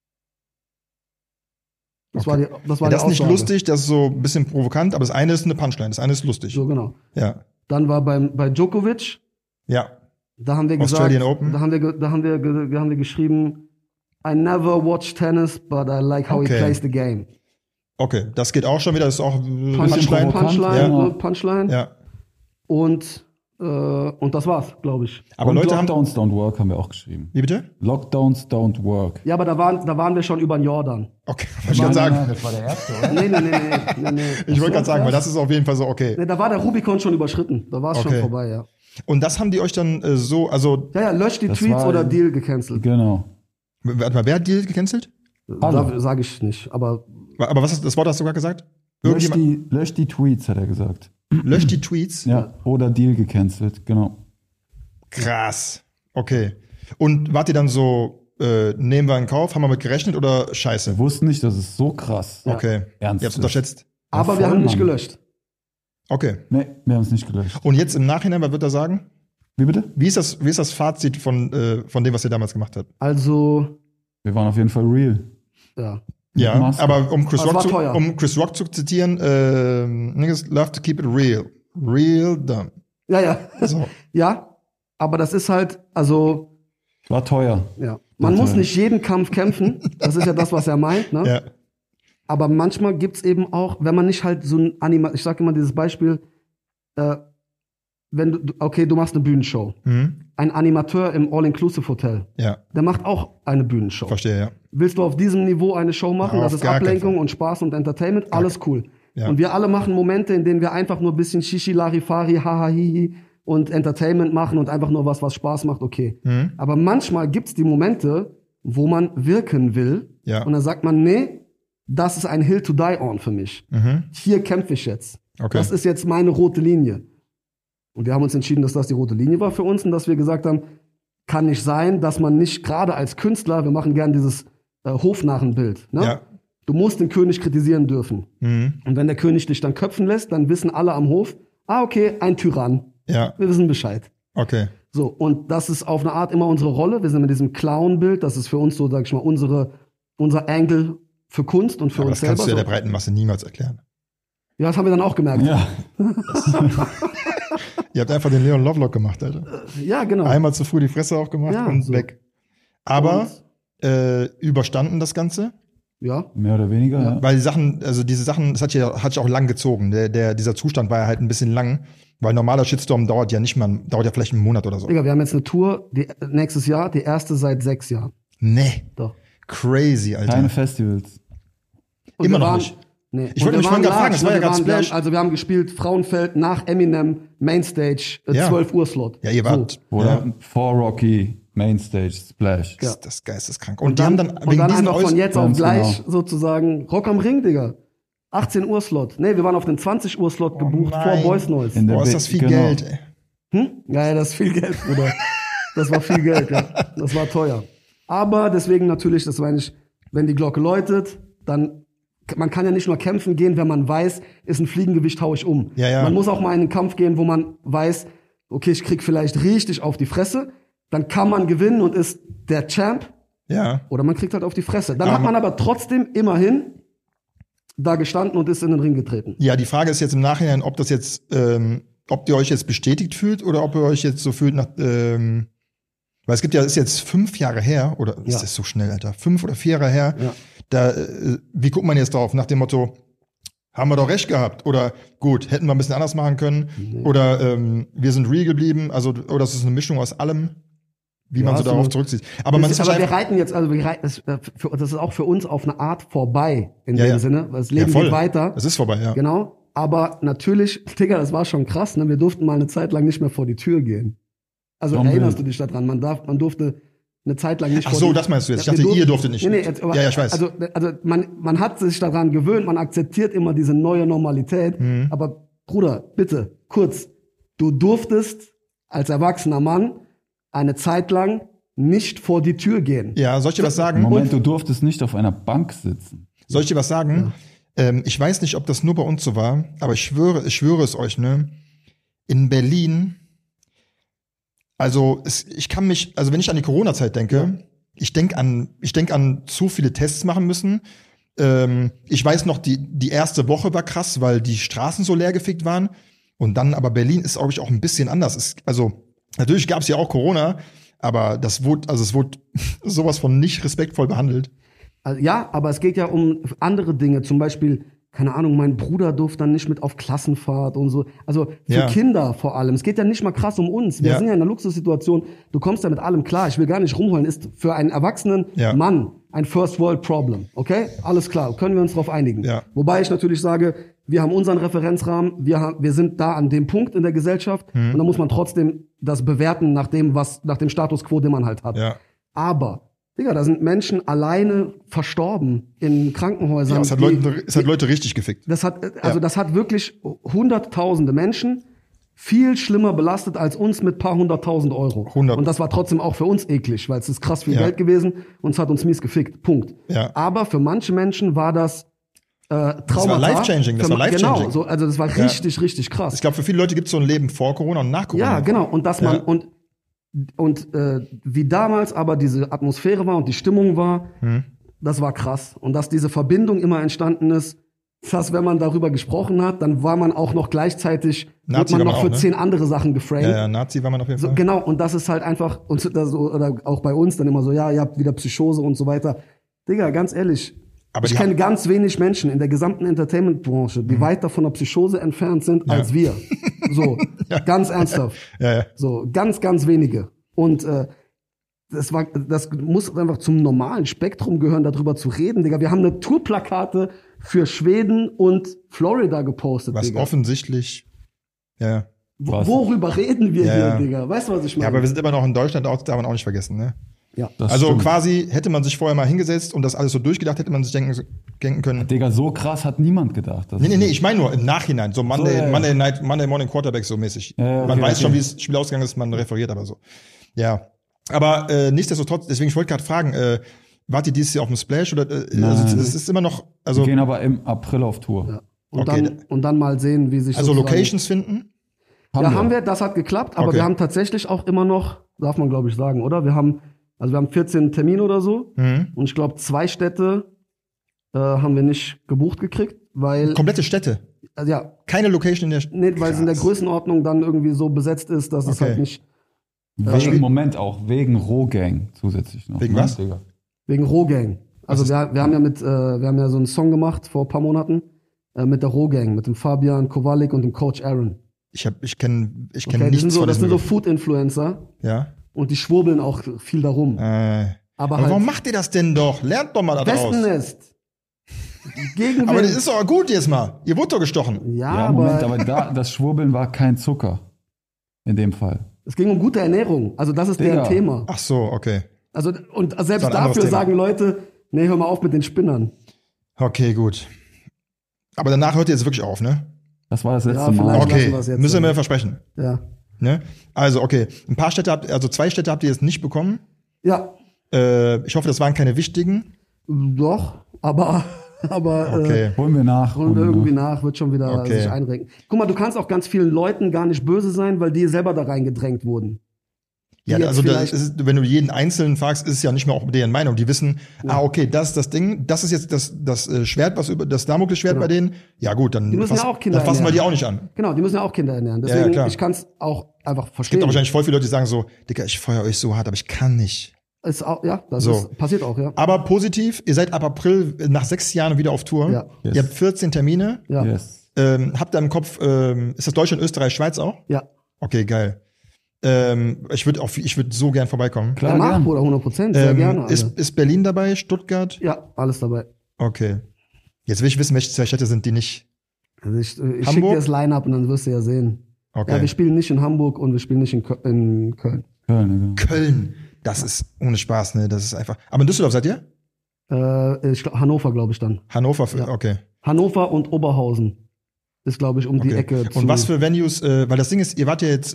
Das war die Aussage. Das ist nicht lustig, das ist so ein bisschen provokant, aber das eine ist eine Punchline, das eine ist lustig. So, genau. Ja. Dann war bei Djokovic. Ja. Da haben wir gesagt, Australian Open. Da haben wir geschrieben, I never watch tennis, but I like how he plays the game. Okay, das geht auch schon wieder, das ist auch Punchline. Ja. Und das war's, glaube ich. Aber und Leute Lockdowns don't work haben wir auch geschrieben. Wie bitte? Lockdowns don't work. Ja, aber da waren wir schon über den Jordan. Okay, was ich gerade sagen. Das war der erste, oder? Nee. Ich wollte gerade sagen, weil das ist auf jeden Fall so okay. Nee, da war der Rubikon schon überschritten. Da war es schon vorbei, ja. Und das haben die euch dann löscht die Tweets oder Deal gecancelt. Genau. Warte mal, wer hat Deal gecancelt? Sage ich nicht, aber was ist das Wort, hast du gerade gesagt? Lösch die Tweets, hat er gesagt. Löscht die Tweets? Ja, oder Deal gecancelt, genau. Krass. Okay. Und wart ihr dann so, nehmen wir in Kauf, haben wir mit gerechnet oder scheiße? Wir wussten nicht, das ist so krass. Ja. Okay. Ernst. Ihr habt es unterschätzt. Aber wir haben nicht gelöscht. Okay. Nee, wir haben es nicht gelöscht. Und jetzt im Nachhinein, was wird er sagen? Wie bitte? Wie ist das Fazit von dem, was ihr damals gemacht habt? Also. Wir waren auf jeden Fall real. Ja. Ja, aber um Chris Rock zu zitieren, niggas love to keep it real. Real dumb. Ja. So. Ja, aber das ist halt, also. War teuer. Ja. Man muss nicht jeden Kampf kämpfen. Das ist ja das, was er meint, ne? Ja. Aber manchmal gibt's eben auch, wenn man nicht halt so ein ich sag immer dieses Beispiel, du machst eine Bühnenshow. Ein Animateur im All-Inclusive-Hotel, der macht auch eine Bühnenshow. Verstehe, ja. Willst du auf diesem Niveau eine Show machen? Ja, das ist Ablenkung und Spaß und Entertainment, alles cool. Ja. Und wir alle machen Momente, in denen wir einfach nur ein bisschen Shishi, Larifari, Haha, Hihi und Entertainment machen und einfach nur was Spaß macht, okay. Aber manchmal gibt's die Momente, wo man wirken will und dann sagt man, nee, das ist ein Hill to die on für mich. Hier kämpfe ich jetzt. Okay. Das ist jetzt meine rote Linie. Und wir haben uns entschieden, dass das die rote Linie war für uns und dass wir gesagt haben, kann nicht sein, dass man nicht gerade als Künstler, wir machen gern dieses Hofnarrenbild, ne? Ja. Du musst den König kritisieren dürfen. Und wenn der König dich dann köpfen lässt, dann wissen alle am Hof, okay, ein Tyrann. Ja. Wir wissen Bescheid. Okay. So, und das ist auf eine Art immer unsere Rolle. Wir sind mit diesem Clown-Bild, das ist für uns so, sag ich mal, unser Angle für Kunst und für uns selber. Das kannst du ja der breiten Masse niemals erklären. Ja, das haben wir dann auch gemerkt. Ja. Ihr habt einfach den Leon Lovelock gemacht, Alter. Ja, genau. Einmal zu früh die Fresse auch gemacht und so. Weg. Aber überstanden das Ganze? Ja. Mehr oder weniger, ja. Weil diese Sachen, das hat sich auch lang gezogen. Dieser Zustand war ja halt ein bisschen lang, weil normaler Shitstorm dauert ja vielleicht einen Monat oder so. Digga, wir haben jetzt eine Tour, nächstes Jahr, die erste seit 6 Jahren. Nee. Doch. Crazy, Alter. Keine Festivals. Und immer noch nicht. Nee. Ich wollte mich vorhin gerade fragen, das war ja gerade Splash. Wir haben gespielt Frauenfeld nach Eminem, Mainstage, 12 Uhr Slot. Ja, ihr wart. So. Oder vor Rocky, Mainstage, Splash. Ja. Das ist geisteskrank. Und die haben dann wegen diesen einfach von jetzt auf gleich sozusagen Rock am Ring, Digga. 18 Uhr Slot. Nee, wir waren auf den 20 Uhr Slot gebucht vor Boys Noise. Boah, ist das viel Geld, ey. Ja, das ist viel Geld, Bruder. Das war viel Geld, ja. Das war teuer. Aber deswegen natürlich, das meine ich, wenn die Glocke läutet, dann man kann ja nicht nur kämpfen gehen, wenn man weiß, ist ein Fliegengewicht, hau ich um. Ja. Man muss auch mal in einen Kampf gehen, wo man weiß, okay, ich krieg vielleicht richtig auf die Fresse. Dann kann man gewinnen und ist der Champ. Ja. Oder man kriegt halt auf die Fresse. Dann hat man aber trotzdem immerhin da gestanden und ist in den Ring getreten. Ja, die Frage ist jetzt im Nachhinein, ob ob ihr euch jetzt bestätigt fühlt oder ob ihr euch jetzt so fühlt weil es gibt ja, ist jetzt 5 Jahre her, oder ist das so schnell, Alter? 5 oder 4 Jahre her. Ja. Wie guckt man jetzt drauf? Nach dem Motto, haben wir doch recht gehabt? Oder gut, hätten wir ein bisschen anders machen können? Nee. Oder wir sind real geblieben? Also, oder das ist eine Mischung aus allem, wie man so darauf zurückzieht. Aber wir reiten jetzt, das ist auch für uns auf eine Art vorbei, in dem Sinne. Das Leben geht weiter. Es ist vorbei, ja. Genau. Aber natürlich, Digga, das war schon krass, ne? Wir durften mal eine Zeit lang nicht mehr vor die Tür gehen. Also erinnerst du dich daran? Man durfte eine Zeit lang nicht. Ach so, das meinst du jetzt? Ich dachte, ihr durftet nicht. Nee, ja, ich weiß. Also man hat sich daran gewöhnt, man akzeptiert immer diese neue Normalität. Aber Bruder, bitte, kurz, du durftest als erwachsener Mann eine Zeit lang nicht vor die Tür gehen. Ja, soll ich dir was sagen? Moment, du durftest nicht auf einer Bank sitzen. Soll ich dir was sagen? Ja. Ich weiß nicht, ob das nur bei uns so war, aber ich schwöre es euch, ne? In Berlin. Also wenn ich an die Corona-Zeit denke, ich denke an zu viele Tests machen müssen. Ich weiß noch, die erste Woche war krass, weil die Straßen so leergefegt waren. Und dann, aber Berlin ist, glaube ich, auch ein bisschen anders. Natürlich gab es ja auch Corona, aber es wurde sowas von nicht respektvoll behandelt. Also, ja, aber es geht ja um andere Dinge, zum Beispiel, keine Ahnung, mein Bruder durfte dann nicht mit auf Klassenfahrt und so. Also für Kinder vor allem. Es geht ja nicht mal krass um uns. Wir sind ja in einer Luxussituation. Du kommst ja mit allem klar. Ich will gar nicht rumheulen. Ist für einen erwachsenen Mann ein First World Problem. Okay? Alles klar. Können wir uns darauf einigen. Ja. Wobei ich natürlich sage, wir haben unseren Referenzrahmen. Wir sind da an dem Punkt in der Gesellschaft. Und da muss man trotzdem das bewerten nach dem Status Quo, den man halt hat. Ja. Aber Digga, da sind Menschen alleine verstorben in Krankenhäusern. Ja, es hat Leute richtig gefickt. Das hat wirklich hunderttausende Menschen viel schlimmer belastet als uns mit paar 100.000 Euro. 100. Und das war trotzdem auch für uns eklig, weil es ist krass viel Geld gewesen und es hat uns mies gefickt. Punkt. Ja. Aber für manche Menschen war das Traumata. Das war life-changing. Genau, so, also das war richtig, richtig krass. Ich glaube, für viele Leute gibt es so ein Leben vor Corona und nach Corona. Ja, genau. Und dass man und wie damals aber diese Atmosphäre war und die Stimmung war, das war krass. Und dass diese Verbindung immer entstanden ist, dass wenn man darüber gesprochen hat, dann war man auch noch gleichzeitig, wird man noch für 10 andere Sachen geframed. Ja, Nazi war man auf jeden Fall. So, genau, und das ist halt einfach, oder auch bei uns dann immer so, ja, ihr habt wieder Psychose und so weiter. Digga, ganz ehrlich, aber ich kenne ganz wenig Menschen in der gesamten Entertainment-Branche, die weiter von der Psychose entfernt sind als wir. So, ganz ernsthaft. Ja. So, ganz, ganz wenige. Und das muss einfach zum normalen Spektrum gehören, darüber zu reden, Digga. Wir haben eine Tourplakate für Schweden und Florida gepostet, Was Digga. offensichtlich, ja. Worüber reden wir Ja, hier, ja. Digga? Weißt du, was ich meine? Ja, aber wir sind immer noch in Deutschland, darf man auch nicht vergessen, ne? Ja. Das Also stimmt. quasi hätte man sich vorher mal hingesetzt und das alles so durchgedacht, hätte man sich denken können. Digga, so krass hat niemand gedacht. Nee, ich meine nur im Nachhinein, so Monday, So, ja. Monday Morning Quarterback so mäßig. Ja, Man okay, weiß schon, okay. wie das Spiel ausgegangen ist, man referiert aber so. Ja. Aber nichtsdestotrotz, deswegen, ich wollte gerade fragen, wart ihr dieses Jahr auf dem Splash oder also das ist immer noch, also, Wir gehen aber im April auf Tour. Ja. Und, Okay. dann mal sehen, wie sich also sozusagen- Locations finden? Haben wir, das hat geklappt, aber Okay. wir haben tatsächlich auch immer noch, darf man glaube ich sagen, oder? Wir haben 14 Termine oder so und ich glaube 2 Städte haben wir nicht gebucht gekriegt, weil, Komplette Städte. also ja, Keine Location in der nee, weil es in der Krass. Größenordnung dann irgendwie so besetzt ist, dass es Okay. halt nicht, Wegen Rohgang zusätzlich noch. Wegen ne, was? Digga? wegen Rohgang. Also Was wir haben ja so einen Song gemacht vor ein paar Monaten mit der Rohgang, mit dem Fabian Kowalik und dem Coach Aaron. Ich kenne Okay, nichts das von sind so diesem Food-Influencer Ja. und die schwurbeln auch viel darum. Aber Aber halt warum macht ihr das denn doch? Lernt doch mal da draus. Wespennest. Gegenwind. Aber das ist doch gut jetzt mal. Ihr wurdet doch gestochen. Ja, Ja, Moment, aber das Schwurbeln war kein Zucker. In dem Fall. es ging um gute Ernährung. Also das ist deren Digga. Thema. Ach so, okay. Also und selbst Das ist ein anderes dafür Thema. sagen Leute, nee, hör mal auf mit den Spinnern. Okay, gut. Aber danach hört ihr jetzt wirklich auf, ne? Das war das letzte Ja, Mal. vielleicht. Okay, lassen wir es jetzt müssen sein. wir versprechen. Ja. Ne? Also, okay. Ein paar Städte also 2 Städte habt ihr jetzt nicht bekommen. Ja, Ich hoffe, das waren keine wichtigen. doch, aber Okay. Holen wir nach. holen wir irgendwie nach, wird schon wieder Okay. sich einrenken. Guck mal, du kannst auch ganz vielen Leuten gar nicht böse sein, weil die selber da reingedrängt wurden. Ja, jetzt also das vielleicht- ist, wenn du jeden Einzelnen fragst, ist es ja nicht mehr auch deren Meinung. Die wissen, okay, das ist das Ding, das ist jetzt das Schwert, was über das Damoklesschwert Genau. bei denen. Ja gut, dann, Die müssen ja auch Kinder dann fassen wir ernähren. die auch nicht an. Genau, die müssen ja auch Kinder ernähren. ja, Deswegen, klar. ich kann es auch einfach Es gibt verstehen. auch wahrscheinlich voll viele Leute, die sagen so, Digga, ich feuer euch so hart, aber ich kann nicht. Ist auch, ja, das So. ist, passiert auch, ja. Aber positiv, ihr seid ab April nach 6 Jahren wieder auf Tour. Ja. Yes. Ihr habt 14 Termine. Ja, Yes. Habt ihr im Kopf, ist das Deutschland, Österreich, Schweiz auch? ja. Okay, geil. Ich würde so gern vorbeikommen. Klar, Ja, mach, gern. Bruder, 100%, sehr gerne. Alter. Ist Berlin dabei, Stuttgart? Ja, alles dabei. Okay. Jetzt will ich wissen, welche 2 Städte sind, die nicht. Also ich schicke Hamburg? dir das Line-Up und dann wirst du ja sehen. Okay. Ja, wir spielen nicht in Hamburg und wir spielen nicht in Köln. Köln, Digga. Köln. Das ist ohne Spaß, ne? Das ist einfach. Aber in Düsseldorf seid ihr? Hannover, glaube ich dann. Hannover, Ja. okay. Hannover und Oberhausen ist, glaube ich, um die Okay. Ecke. Und was für Venues, weil das Ding ist, ihr wart ja jetzt,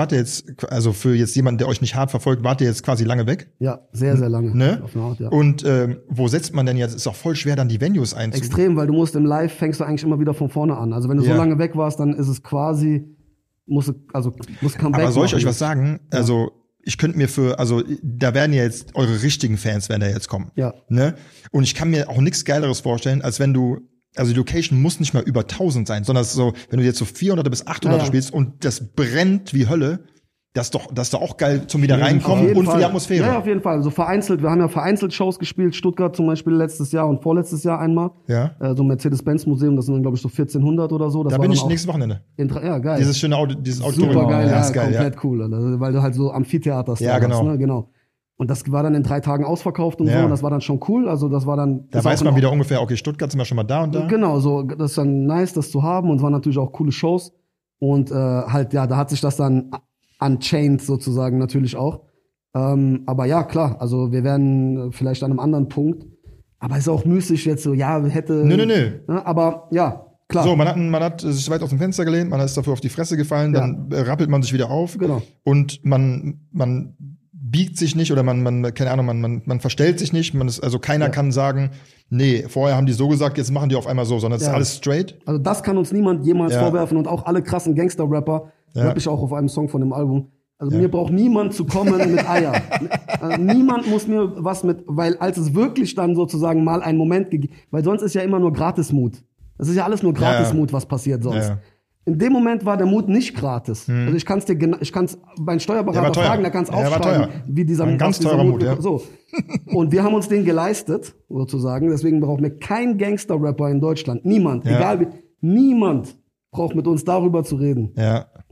also für jetzt jemanden, der euch nicht hart verfolgt, wart ihr jetzt quasi lange weg. Ja, sehr, sehr lange. Ne? Auf eine Art, ja. Und wo setzt man denn jetzt? Ist auch voll schwer, dann die Venues einzubauen. Extrem, weil du musst im Live fängst du eigentlich immer wieder von vorne an. Also wenn du Ja. so lange weg warst, dann ist es quasi, musst Comeback Aber soll ich machen. euch was sagen? Also, ich könnte mir da werden ja jetzt eure richtigen Fans, werden da jetzt kommen. Ja. Ne? Und ich kann mir auch nichts Geileres vorstellen, als wenn also die Location muss nicht mal über 1000 sein, sondern es ist so, wenn du jetzt so 400 bis 800 Ja. spielst und das brennt wie Hölle, das ist doch auch geil zum wieder Auf reinkommen jeden und für Fall. die Atmosphäre. Ja, auf jeden Fall. Also vereinzelt, wir haben ja vereinzelt Shows gespielt, Stuttgart zum Beispiel letztes Jahr und vorletztes Jahr einmal. Ja. So Mercedes-Benz-Museum, das sind dann, glaube ich, so 1400 oder so. Das Da war bin dann ich auch nächstes Wochenende. ja, geil. Dieses schöne dieses Auditorium. Super geil, ja, ja, ist geil, komplett cool, Alter, weil du halt so Amphitheater Ja, genau. ne? Genau. Und das war dann in 3 Tagen ausverkauft und Ja. so, und das war dann schon cool. Also das war dann. Da ist weiß auch man in- wieder ungefähr, okay, Stuttgart sind wir schon mal da und da. Genau, so, das ist dann nice, das zu haben, und es waren natürlich auch coole Shows. Und halt, ja, da hat sich das dann unchained sozusagen natürlich auch. Aber ja, klar, also wir werden vielleicht an einem anderen Punkt. Aber ist auch müßig jetzt so, ja, hätte. Nö. Ne, aber ja, klar. So, man hat sich weit aus dem Fenster gelehnt, man ist dafür auf die Fresse gefallen, dann rappelt man sich wieder auf. Genau. Und man biegt sich nicht oder keine Ahnung, man verstellt sich nicht. Also keiner kann sagen, nee, vorher haben die so gesagt, jetzt machen die auf einmal so, sondern es ist Ja. alles straight. Also das kann uns niemand jemals Ja. vorwerfen, und auch alle krassen Gangster-Rapper, Ja. hab ich auch auf einem Song von dem Album. Also mir braucht niemand zu kommen mit Eier. Niemand muss mir was weil als es wirklich dann sozusagen mal einen Moment gegeben, weil sonst ist ja immer nur Gratismut. Das ist ja alles nur Gratismut, was passiert sonst. Ja. In dem Moment war der Mut nicht gratis. Also ich kann's meinen Der Steuerberater war teuer. fragen, der kann's Ja, der war aufschreiben, teuer. wie dieser, Ein ganz was dieser teurer Mut, ja. so. Und wir haben uns den geleistet, sozusagen. Deswegen braucht mir kein Gangster-Rapper in Deutschland, niemand, Ja. egal wie, niemand braucht mit uns darüber zu reden. Ja.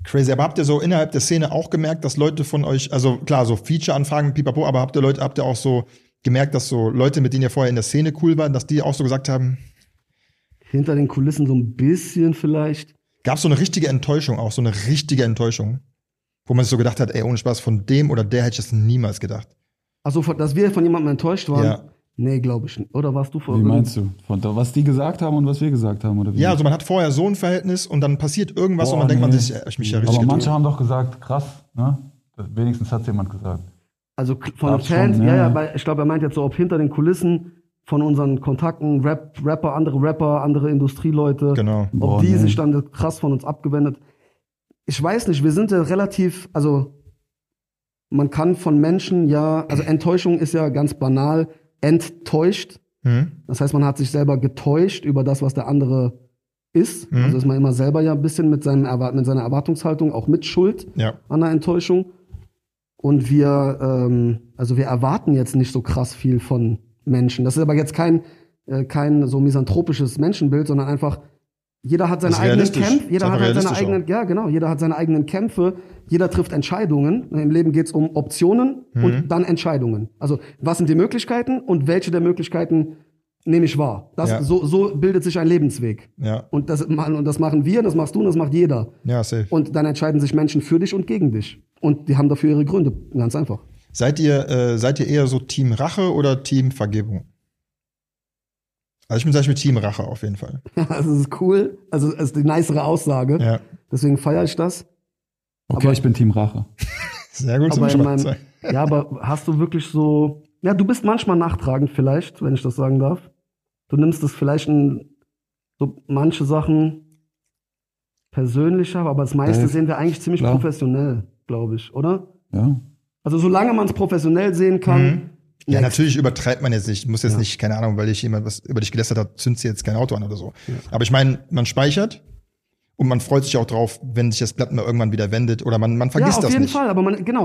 Crazy. Aber habt ihr so innerhalb der Szene auch gemerkt, dass Leute von euch, also klar, so Feature-Anfragen, pipapo, aber habt ihr auch so gemerkt, dass so Leute, mit denen ihr vorher in der Szene cool waren, dass die auch so gesagt haben? Hinter den Kulissen so ein bisschen vielleicht. Gab es so eine richtige Enttäuschung auch, so eine richtige Enttäuschung? Wo man sich so gedacht hat, ey, ohne Spaß, von dem oder der hätte ich das niemals gedacht. Also, dass wir von jemandem enttäuscht waren? Ja. Nee, glaube ich nicht. Oder warst du vor? Wie meinst du? Was die gesagt haben und was wir gesagt haben? Oder wie? Ja, also man hat vorher so ein Verhältnis und dann passiert irgendwas und dann denkt man sich, hab ich mich ja richtig Aber manche getan. haben doch gesagt, krass, ne? Wenigstens hat es jemand gesagt. Also von den Fans, weil ich glaube, er meint jetzt so, ob hinter den Kulissen von unseren Kontakten, Rapper, andere Industrieleute, Genau. ob die sich dann krass von uns abgewendet. Ich weiß nicht, wir sind ja relativ, also man kann von Menschen also Enttäuschung ist ja ganz banal, enttäuscht. Das heißt, man hat sich selber getäuscht über das, was der andere ist. Also ist man immer selber ja ein bisschen mit seiner Erwartungshaltung auch mit Schuld an der Enttäuschung. Und wir erwarten jetzt nicht so krass viel von Menschen. Das ist aber jetzt kein so misanthropisches Menschenbild, sondern einfach, jeder hat seine eigenen Kämpfe, jeder hat seine eigenen Kämpfe, jeder trifft Entscheidungen. Im Leben geht es um Optionen und dann Entscheidungen. Also, was sind die Möglichkeiten und welche der Möglichkeiten nehme ich wahr? So bildet sich ein Lebensweg. Ja. Und das machen wir, das machst du und das macht jeder. Ja, safe. Und dann entscheiden sich Menschen für dich und gegen dich. Und die haben dafür ihre Gründe, ganz einfach. Seid ihr eher so Team Rache oder Team Vergebung? Also ich bin zum Beispiel Team Rache auf jeden Fall. Also das ist cool. Also das ist die nicere Aussage. Ja. Deswegen feiere ich das. Okay, ich bin Team Rache. Sehr gut. Aber aber hast du wirklich so, ja, du bist manchmal nachtragend vielleicht, wenn ich das sagen darf. Du nimmst es vielleicht so manche Sachen persönlicher, aber das meiste sehen wir eigentlich ziemlich professionell, glaube ich, oder? Ja. Also solange man es professionell sehen kann. Ja, natürlich übertreibt man jetzt nicht. Muss jetzt nicht, keine Ahnung, weil dich jemand was über dich gelästert hat, zündest du jetzt kein Auto an oder so. Ja. Aber ich meine, man speichert und man freut sich auch drauf, wenn sich das Blatt mal irgendwann wieder wendet oder man vergisst das nicht. Ja, auf jeden Fall, aber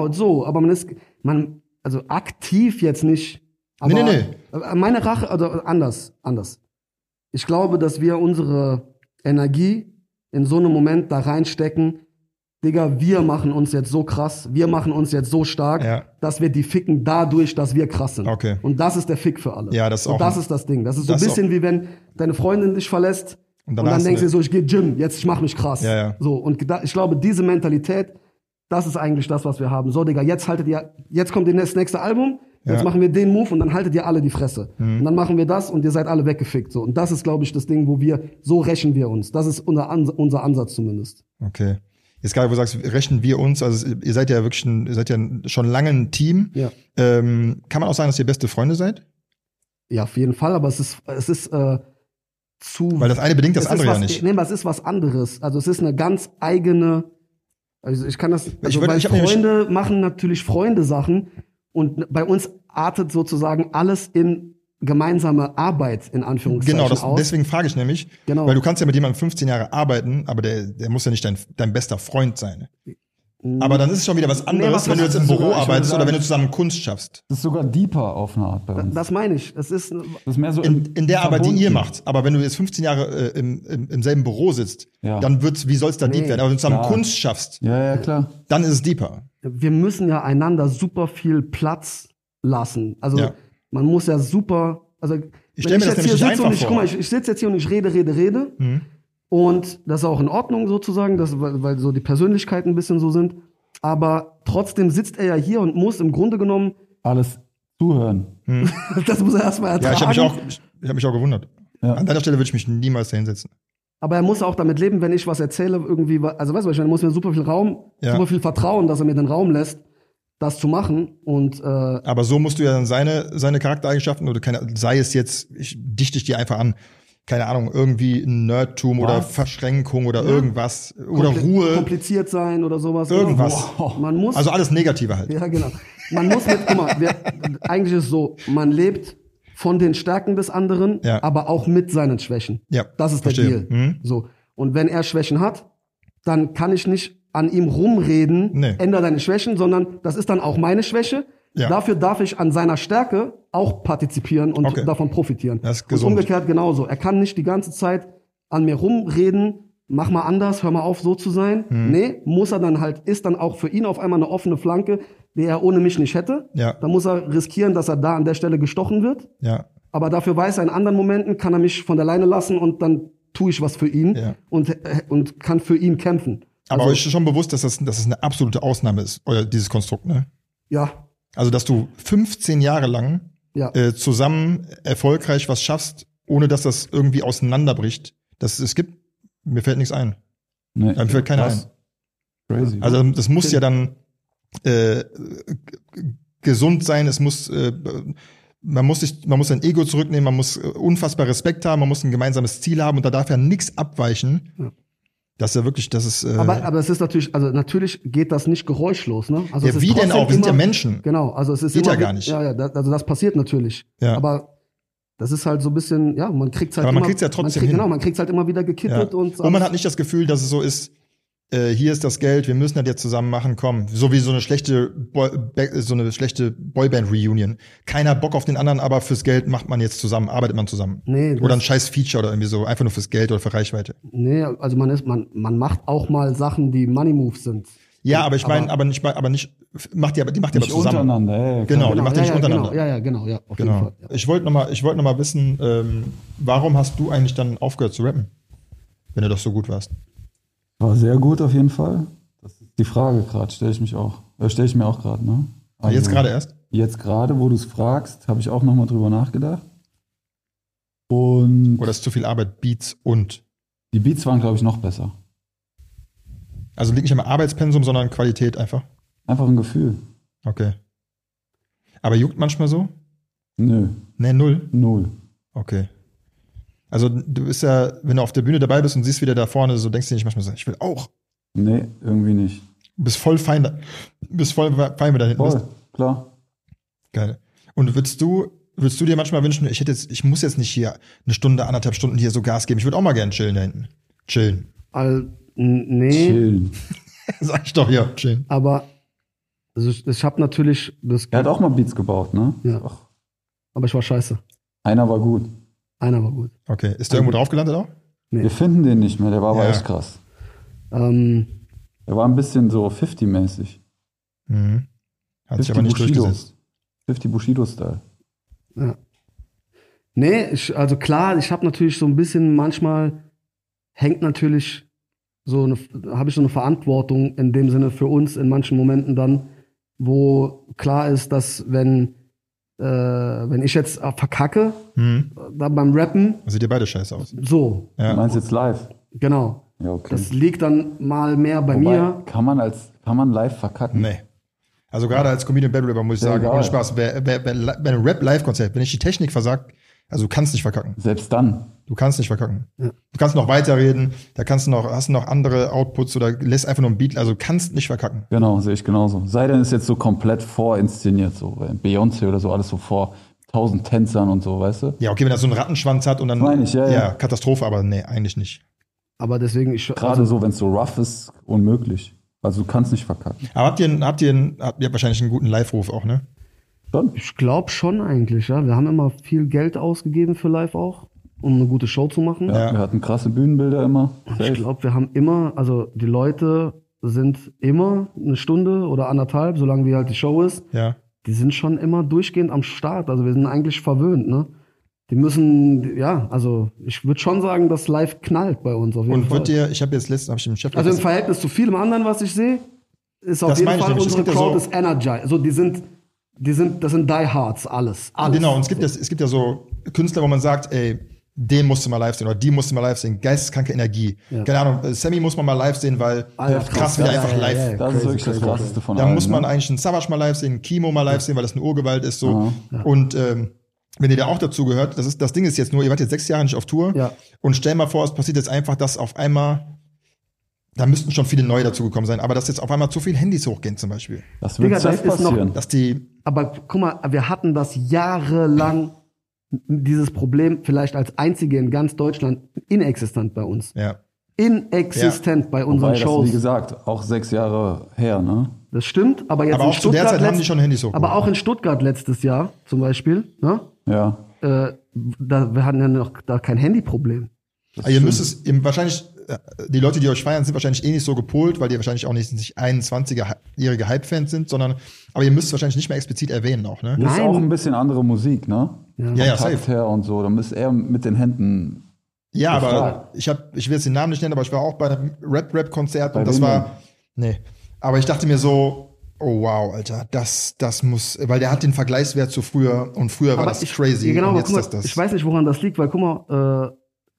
also aktiv jetzt nicht. Aber nee. Meine Rache, also anders. Ich glaube, dass wir unsere Energie in so einem Moment da reinstecken, Digga, wir machen uns jetzt so krass, wir machen uns jetzt so stark, dass wir die ficken dadurch, dass wir krass sind. Okay. Und das ist der Fick für alle. Ja, das ist auch. Und das ist das Ding. Das ist so ein bisschen wie wenn deine Freundin dich verlässt und dann denkst du so, ich gehe Gym, jetzt ich mach mich krass. Ja. So, und ich glaube, diese Mentalität, das ist eigentlich das, was wir haben. So, Digga, jetzt kommt das nächste Album, jetzt machen wir den Move und dann haltet ihr alle die Fresse. Und dann machen wir das und ihr seid alle weggefickt. So. Und das ist, glaube ich, das Ding, so rächen wir uns. Das ist unser Ansatz zumindest. Okay. Jetzt gerade, wo du sagst, rächen wir uns, also ihr seid ja wirklich schon lange ein Team. Ja. Kann man auch sagen, dass ihr beste Freunde seid? Ja, auf jeden Fall, aber es ist weil das eine bedingt das andere ja nicht. Nee, aber es ist was anderes. Also es ist eine ganz eigene, also ich kann das, weil Freunde machen natürlich Freunde-Sachen und bei uns artet sozusagen alles in gemeinsame Arbeit, in Anführungszeichen, aus. Deswegen frage ich nämlich, weil du kannst ja mit jemandem 15 Jahre arbeiten, aber der muss ja nicht dein bester Freund sein. Aber dann ist es schon wieder was anderes, wenn du jetzt im Büro arbeitest oder wenn du zusammen Kunst schaffst. Das ist sogar deeper auf eine Art bei uns. Das meine ich. Das ist mehr so in der Arbeit, die ihr macht. Aber wenn du jetzt 15 Jahre im selben Büro sitzt, dann wie soll es da deep werden? Aber wenn du zusammen Kunst schaffst, klar. Dann ist es deeper. Wir müssen ja einander super viel Platz lassen. Also man muss ja super, also ich stelle mir das nämlich nicht einfach vor. Guck mal, ich sitze jetzt hier und ich rede. Und das ist auch in Ordnung sozusagen, weil so die Persönlichkeiten ein bisschen so sind. Aber trotzdem sitzt er ja hier und muss im Grunde genommen alles zuhören. Das muss er erstmal ertragen. Ja, ich hab mich auch gewundert. Ja. An deiner Stelle würde ich mich niemals da hinsetzen. Aber er muss auch damit leben, wenn ich was erzähle, irgendwie, also weißt du, er muss mir super viel super viel vertrauen, dass er mir den Raum lässt, das zu machen. Und aber so musst du ja dann seine Charaktereigenschaften, oder sei es jetzt, ich dichte dich dir einfach an, keine Ahnung, irgendwie ein Nerdtum oder Verschränkung oder irgendwas oder Ruhe. Kompliziert sein oder sowas. Irgendwas. Wow. Man muss, also alles Negative halt. Ja, genau. Man muss eigentlich ist es so, man lebt von den Stärken des anderen, aber auch mit seinen Schwächen. Ja, das ist der Deal. So. Und wenn er Schwächen hat, dann kann ich nicht an ihm rumreden, ändere deine Schwächen, sondern das ist dann auch meine Schwäche. Ja. Dafür darf ich an seiner Stärke auch partizipieren und davon profitieren. Das ist gesund. Und umgekehrt genauso. Er kann nicht die ganze Zeit an mir rumreden, mach mal anders, hör mal auf, so zu sein. Nee, muss er dann halt, ist dann auch für ihn auf einmal eine offene Flanke, die er ohne mich nicht hätte. Ja. Da muss er riskieren, dass er da an der Stelle gestochen wird. Ja. Aber dafür weiß er, in anderen Momenten kann er mich von der Leine lassen und dann tue ich was für ihn und kann für ihn kämpfen. Aber euch ist schon bewusst, dass das eine absolute Ausnahme ist, dieses Konstrukt, ne? Ja. Also, dass du 15 Jahre lang zusammen erfolgreich was schaffst, ohne dass das irgendwie auseinanderbricht. Mir fällt nichts ein. Nee, Mir fällt keiner ein. Crazy. Also, das muss ja dann gesund sein, man muss sein Ego zurücknehmen, man muss unfassbar Respekt haben, man muss ein gemeinsames Ziel haben und da darf ja nichts abweichen. Ja. Das ist ja wirklich, aber es ist natürlich geht das nicht geräuschlos, ne? Also ja, wie denn auch? Wir sind ja Menschen. Genau, also es ist geht ja gar nicht. Also das passiert natürlich. Ja. Aber das ist halt so ein bisschen, man kriegt's halt aber man kriegt's ja trotzdem hin. Genau, man kriegt's halt immer wieder gekittet und man hat nicht das Gefühl, dass es so ist, hier ist das Geld, wir müssen das jetzt zusammen machen, komm. So wie so eine schlechte Boyband-Reunion. Keiner hat Bock auf den anderen, aber fürs Geld arbeitet man zusammen. Nee, oder ein scheiß Feature oder irgendwie so, einfach nur fürs Geld oder für Reichweite. Nee, also man macht auch mal Sachen, die Money Moves sind. Ja, aber ich meine, die macht ihr aber zusammen. Untereinander, genau, die macht ihr nicht untereinander. Genau, auf jeden Fall. Ja. Ich wollte noch mal wissen, warum hast du eigentlich dann aufgehört zu rappen, wenn du doch so gut warst? War sehr gut auf jeden Fall. Das ist die Frage gerade, stelle ich mir auch gerade, ne? Also, jetzt gerade erst? Jetzt gerade, wo du es fragst, habe ich auch noch mal drüber nachgedacht. Und oder ist zu viel Arbeit, Beats und? Die Beats waren, glaube ich, noch besser. Also liegt nicht am Arbeitspensum, sondern Qualität einfach? Einfach ein Gefühl. Okay. Aber juckt manchmal so? Nö. Nee, null? Null. Okay. Also du bist ja, wenn du auf der Bühne dabei bist und siehst wieder da vorne, so denkst du nicht manchmal so, ich will auch. Nee, irgendwie nicht. Du bist voll fein, wenn du da hinten bist. Klar. Geil. Und würdest du dir manchmal wünschen, ich muss jetzt nicht hier eine Stunde, 1,5 Stunden hier so Gas geben, ich würde auch mal gerne chillen da hinten. Chillen. Nee. Chillen. Sag ich doch, ja, chillen. Aber also ich habe natürlich Er hat auch mal Beats gebaut, ne? Ja. Aber ich war scheiße. Einer war gut. Okay. Ist der irgendwo drauf gelandet auch? Nee. Wir finden den nicht mehr, der war aber echt krass. Er war ein bisschen so 50-mäßig. Mhm. Hat sich aber nicht durchgesetzt. 50 Bushido-Style. Ja. Nee, ich habe natürlich so ein bisschen, manchmal habe ich so eine Verantwortung in dem Sinne für uns in manchen Momenten dann, wo klar ist, dass wenn ich jetzt verkacke, dann beim Rappen. Sieht ihr beide scheiße aus. So. Ja. Du meinst jetzt live? Genau. Ja, okay. Das liegt dann mal mehr bei mir. Kann man live verkacken? Nee. Also gerade als Comedian Battle Rapper muss ich sagen, ohne Spaß, bei einem Rap-Live-Konzert, wenn ich die Technik versagt, also du kannst nicht verkacken. Selbst dann. Du kannst nicht verkacken. Ja. Du kannst noch weiterreden, hast du noch andere Outputs oder lässt einfach nur ein Beat, also du kannst nicht verkacken. Genau, sehe ich genauso. Sei denn, ist jetzt so komplett vorinszeniert, so Beyoncé oder so, alles so vor 1000 Tänzern und so, weißt du? Ja, okay, wenn er so einen Rattenschwanz hat und dann. Meine ich, ja. Katastrophe, aber nee, eigentlich nicht. Aber deswegen, gerade so, wenn es so rough ist, unmöglich. Also du kannst nicht verkacken. Aber habt ihr wahrscheinlich einen guten Live-Ruf auch, ne? Schon? Ich glaube schon eigentlich, ja. Wir haben immer viel Geld ausgegeben für Live auch, um eine gute Show zu machen. Ja. Wir hatten krasse Bühnenbilder immer. Ich glaube, wir haben immer, also die Leute sind immer eine Stunde oder 1,5, solange wie halt die Show ist. Ja. Die sind schon immer durchgehend am Start. Also wir sind eigentlich verwöhnt, ne? Die müssen, also ich würde schon sagen, dass Live knallt bei uns auf jeden Fall. Und ich habe dem Chef also im Verhältnis zu vielem anderen, was ich sehe, ist auf jeden Fall unsere Crowd ist energized. Also das sind Diehards, alles. Genau, und es gibt ja so Künstler, wo man sagt, ey, den musst du mal live sehen oder die musst du mal live sehen. Geisteskranke Energie. Ja. Keine Ahnung, Sammy muss man mal live sehen, weil krass, wie er einfach live. Das ist wirklich das Krasseste von allen. Da muss man eigentlich einen Savage mal live sehen, Kimo mal live sehen, weil das eine Urgewalt ist. So. Ja. Und wenn ihr da auch dazu gehört, das Ding ist jetzt nur, ihr wart jetzt 6 Jahre nicht auf Tour. Ja. Und stell mal vor, es passiert jetzt einfach, dass auf einmal, da müssten schon viele neue dazugekommen sein, aber dass jetzt auf einmal zu viele Handys hochgehen zum Beispiel. Das wird safe passieren. Aber guck mal, wir hatten das jahrelang, dieses Problem vielleicht als einzige in ganz Deutschland, inexistent bei uns. Ja. Inexistent bei unseren Shows. Das, wie gesagt, auch 6 Jahre her, ne? Das stimmt, aber jetzt aber auch zu der Zeit haben die schon Handys hochgeholt. Aber auch in Stuttgart letztes Jahr zum Beispiel, ne? Ja. Wir hatten ja noch da kein Handyproblem. Aber ihr müsst es wahrscheinlich, die Leute, die euch feiern, sind wahrscheinlich nicht so gepolt, weil die wahrscheinlich auch nicht 21-jährige Hype-Fans sind, aber ihr müsst es wahrscheinlich nicht mehr explizit erwähnen auch, ne? Das ist auch ein bisschen andere Musik, ne? Ja, Takt safe. her und so. Da müsst eher mit den Händen. Ja, aber ich will jetzt den Namen nicht nennen, aber ich war auch bei einem Rap-Konzert und das war, aber ich dachte mir so, oh wow, Alter, das muss, weil der hat den Vergleichswert zu früher und früher war das crazy. Ja, genau, und aber guck mal, ich weiß nicht, woran das liegt, weil guck mal,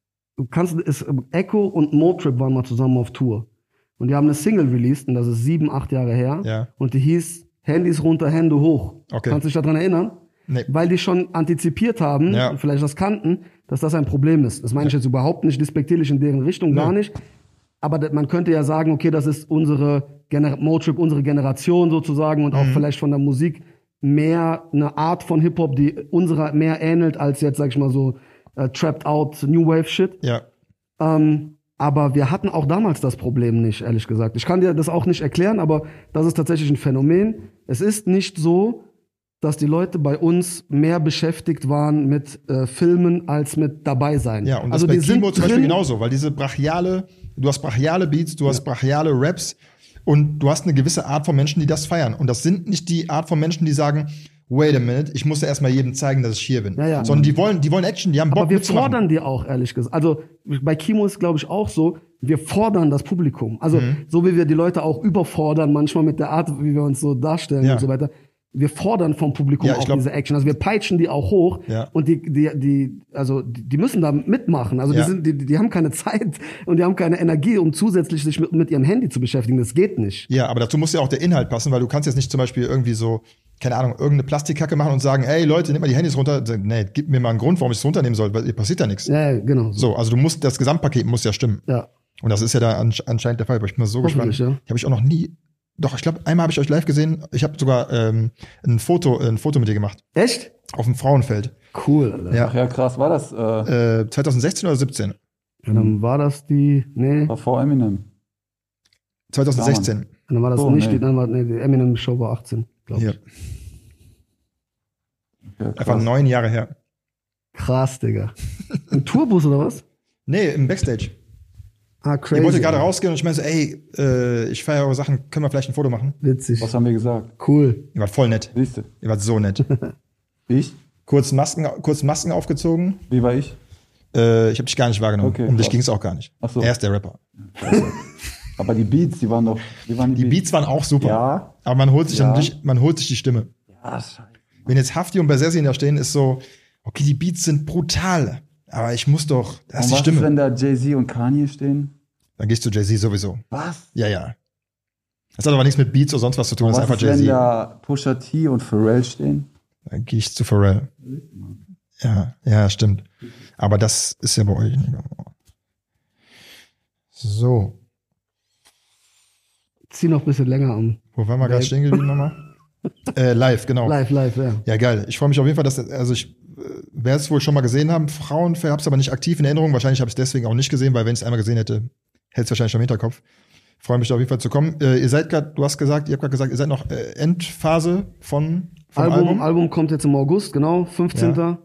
Echo und Motrip waren mal zusammen auf Tour. Und die haben eine Single released, und das ist 7, 8 Jahre her. Ja. Und die hieß Handys runter, Hände hoch. Okay. Kannst du dich daran erinnern? Nee. Weil die schon antizipiert haben, vielleicht das kannten, dass das ein Problem ist. Das meine ich jetzt überhaupt nicht despektierlich in deren Richtung, gar nicht. Aber man könnte ja sagen, okay, das ist Motrip, unsere Generation sozusagen und auch vielleicht von der Musik mehr eine Art von Hip-Hop, die unserer mehr ähnelt als jetzt, sag ich mal so, Trapped Out, New Wave Shit. Ja. Aber wir hatten auch damals das Problem nicht, ehrlich gesagt. Ich kann dir das auch nicht erklären, aber das ist tatsächlich ein Phänomen. Es ist nicht so, dass die Leute bei uns mehr beschäftigt waren mit Filmen als mit dabei sein. Ja, und das bei Kimo zum Beispiel genauso, weil du hast brachiale Beats, du hast brachiale Raps und du hast eine gewisse Art von Menschen, die das feiern. Und das sind nicht die Art von Menschen, die sagen, wait a minute, ich muss ja erstmal jedem zeigen, dass ich hier bin. Ja. Sondern die wollen Action, die haben Bock. Aber wir fordern die auch, ehrlich gesagt. Also bei Kimo ist, glaube ich, auch so, wir fordern das Publikum. Also so wie wir die Leute auch überfordern, manchmal mit der Art, wie wir uns so darstellen und so weiter. Wir fordern vom Publikum auch diese Action. Also wir peitschen die auch hoch und die müssen da mitmachen. Also die haben keine Zeit und die haben keine Energie, um zusätzlich sich mit ihrem Handy zu beschäftigen. Das geht nicht. Ja, aber dazu muss ja auch der Inhalt passen, weil du kannst jetzt nicht zum Beispiel irgendwie so, keine Ahnung, irgendeine Plastikkacke machen und sagen, ey Leute, nehmt mal die Handys runter. Nee, gib mir mal einen Grund, warum ich es runternehmen soll, weil passiert ja nichts. Ja, genau. So, also das Gesamtpaket muss ja stimmen. Ja. Und das ist ja da anscheinend der Fall. Aber ich bin mal so gespannt. Ja. Habe ich auch noch nie. Doch, ich glaube, einmal habe ich euch live gesehen. Ich habe sogar ein Foto mit dir gemacht. Echt? Auf dem Frauenfeld. Cool, Alter. Ja. Ach ja, krass. War das 2016 oder 17? Ja, dann war das war vor Eminem. 2016. Dann war das die Eminem-Show war 18, glaube ich. Ja, einfach 9 Jahre her. Krass, Digga. Im Tourbus oder was? Nee, im Backstage. Ah, crazy. Ich wollte gerade rausgehen und ich meinte so, ey, ich feiere eure Sachen, können wir vielleicht ein Foto machen? Witzig. Was haben wir gesagt? Cool. Ihr wart voll nett. Siehst du? Ihr wart so nett. Ich? Kurz Masken aufgezogen. Wie war ich? Ich habe dich gar nicht wahrgenommen. Okay, um dich ging es auch gar nicht. Ach so. Er ist der Rapper. Aber die Beats, wie waren die Beats waren auch super. Ja. Aber man holt sich die Stimme. Ja, scheiße. Wenn jetzt Hafti und Bersessin da stehen, ist so, okay, die Beats sind brutal. Aber ich muss doch, das ist die Stimme. Was, wenn da Jay-Z und Kanye stehen? Dann gehst du Jay-Z sowieso. Was? Ja. Das hat aber nichts mit Beats oder sonst was zu tun. Das ist einfach Jay-Z. Wenn da Pusha T und Pharrell stehen? Dann gehe ich zu Pharrell. Ja, stimmt. Aber das ist ja bei euch nicht. So. Zieh noch ein bisschen länger an. Wo waren wir gerade stehen geblieben nochmal? Live, genau. Live, ja. Ja, geil. Ich freue mich auf jeden Fall, ich werde es wohl schon mal gesehen haben. Frauenfair habe es aber nicht aktiv in Erinnerung. Wahrscheinlich habe ich es deswegen auch nicht gesehen, weil wenn ich es einmal gesehen hätte, hätte es wahrscheinlich schon im Hinterkopf. Freue mich auf jeden Fall zu kommen. Ihr habt gerade gesagt, ihr seid noch Endphase vom Album. Album kommt jetzt im August, genau, 15. Ja.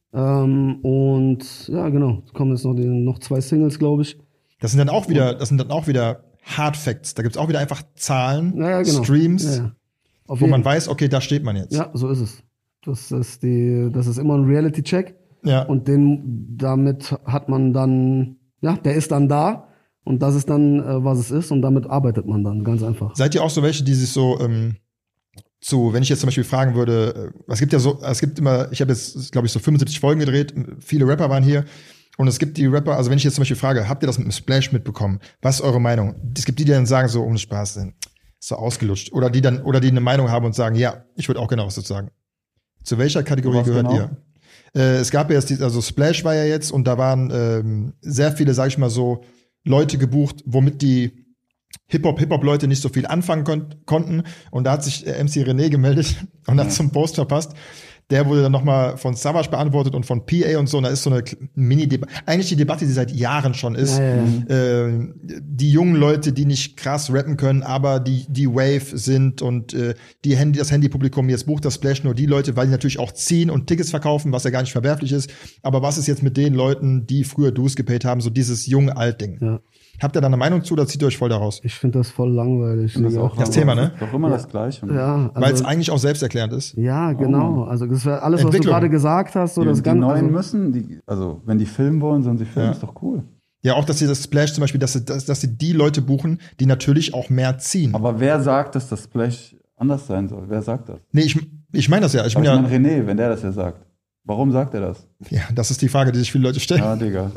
Und ja, genau, es kommen jetzt noch 2 Singles, glaube ich. Das sind dann auch wieder Hard Facts. Da gibt's auch wieder einfach Zahlen, genau. Streams, wo man weiß, okay, da steht man jetzt. Ja, so ist es. Das ist immer ein Reality-Check. Ja. Und damit hat man dann, der ist dann da. Und das ist dann, was es ist. Und damit arbeitet man dann, ganz einfach. Seid ihr auch so welche, die sich so, wenn ich jetzt zum Beispiel fragen würde, ich habe jetzt, glaube ich, so 75 Folgen gedreht, viele Rapper waren hier. Und es gibt die Rapper, also wenn ich jetzt zum Beispiel frage, habt ihr das mit dem Splash mitbekommen? Was ist eure Meinung? Es gibt die dann sagen so, ohne Spaß, ist so ausgelutscht. Oder die eine Meinung haben und sagen, ja, ich würde auch genau was dazu sagen. Zu welcher Kategorie gehört ihr? Es gab ja jetzt, also Splash war ja jetzt und da waren sehr viele, sag ich mal so, Leute gebucht, womit die Hip-Hop-Leute nicht so viel anfangen konnten. Und da hat sich MC René gemeldet und hat zum Post verpasst. Der wurde dann nochmal von Savage beantwortet und von PA und so. Und da ist so eine Mini-Debatte. Eigentlich die Debatte, die seit Jahren schon ist. Die jungen Leute, die nicht krass rappen können, aber die Wave sind und das Handypublikum, jetzt bucht das Splash nur die Leute, weil die natürlich auch ziehen und Tickets verkaufen, was ja gar nicht verwerflich ist. Aber was ist jetzt mit den Leuten, die früher Dues gepaid haben, so dieses Jung-Alt-Ding? Ja. Habt ihr da eine Meinung zu oder zieht ihr euch voll daraus? Ich finde das voll langweilig. Das Thema, ne? Doch immer das Gleiche. Ja, weil es eigentlich auch selbsterklärend ist. Ja, genau. Also das wäre alles, was du gerade gesagt hast. So die Neuen müssen, wenn die filmen wollen, sollen sie filmen, ist doch cool. Ja, auch, dass sie das Splash zum Beispiel, dass sie die Leute buchen, die natürlich auch mehr ziehen. Aber wer sagt, dass das Splash anders sein soll? Wer sagt das? Nee, ich meine das ja. Ich meine René, wenn der das ja sagt. Warum sagt er das? Ja, das ist die Frage, die sich viele Leute stellen. Ja, Digga.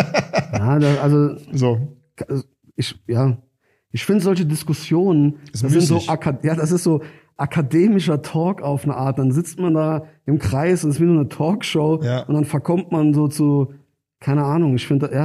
Ich finde solche Diskussionen, das ist so akademischer Talk auf eine Art. Dann sitzt man da im Kreis und es ist wie so eine Talkshow und dann verkommt man so zu, keine Ahnung, ich finde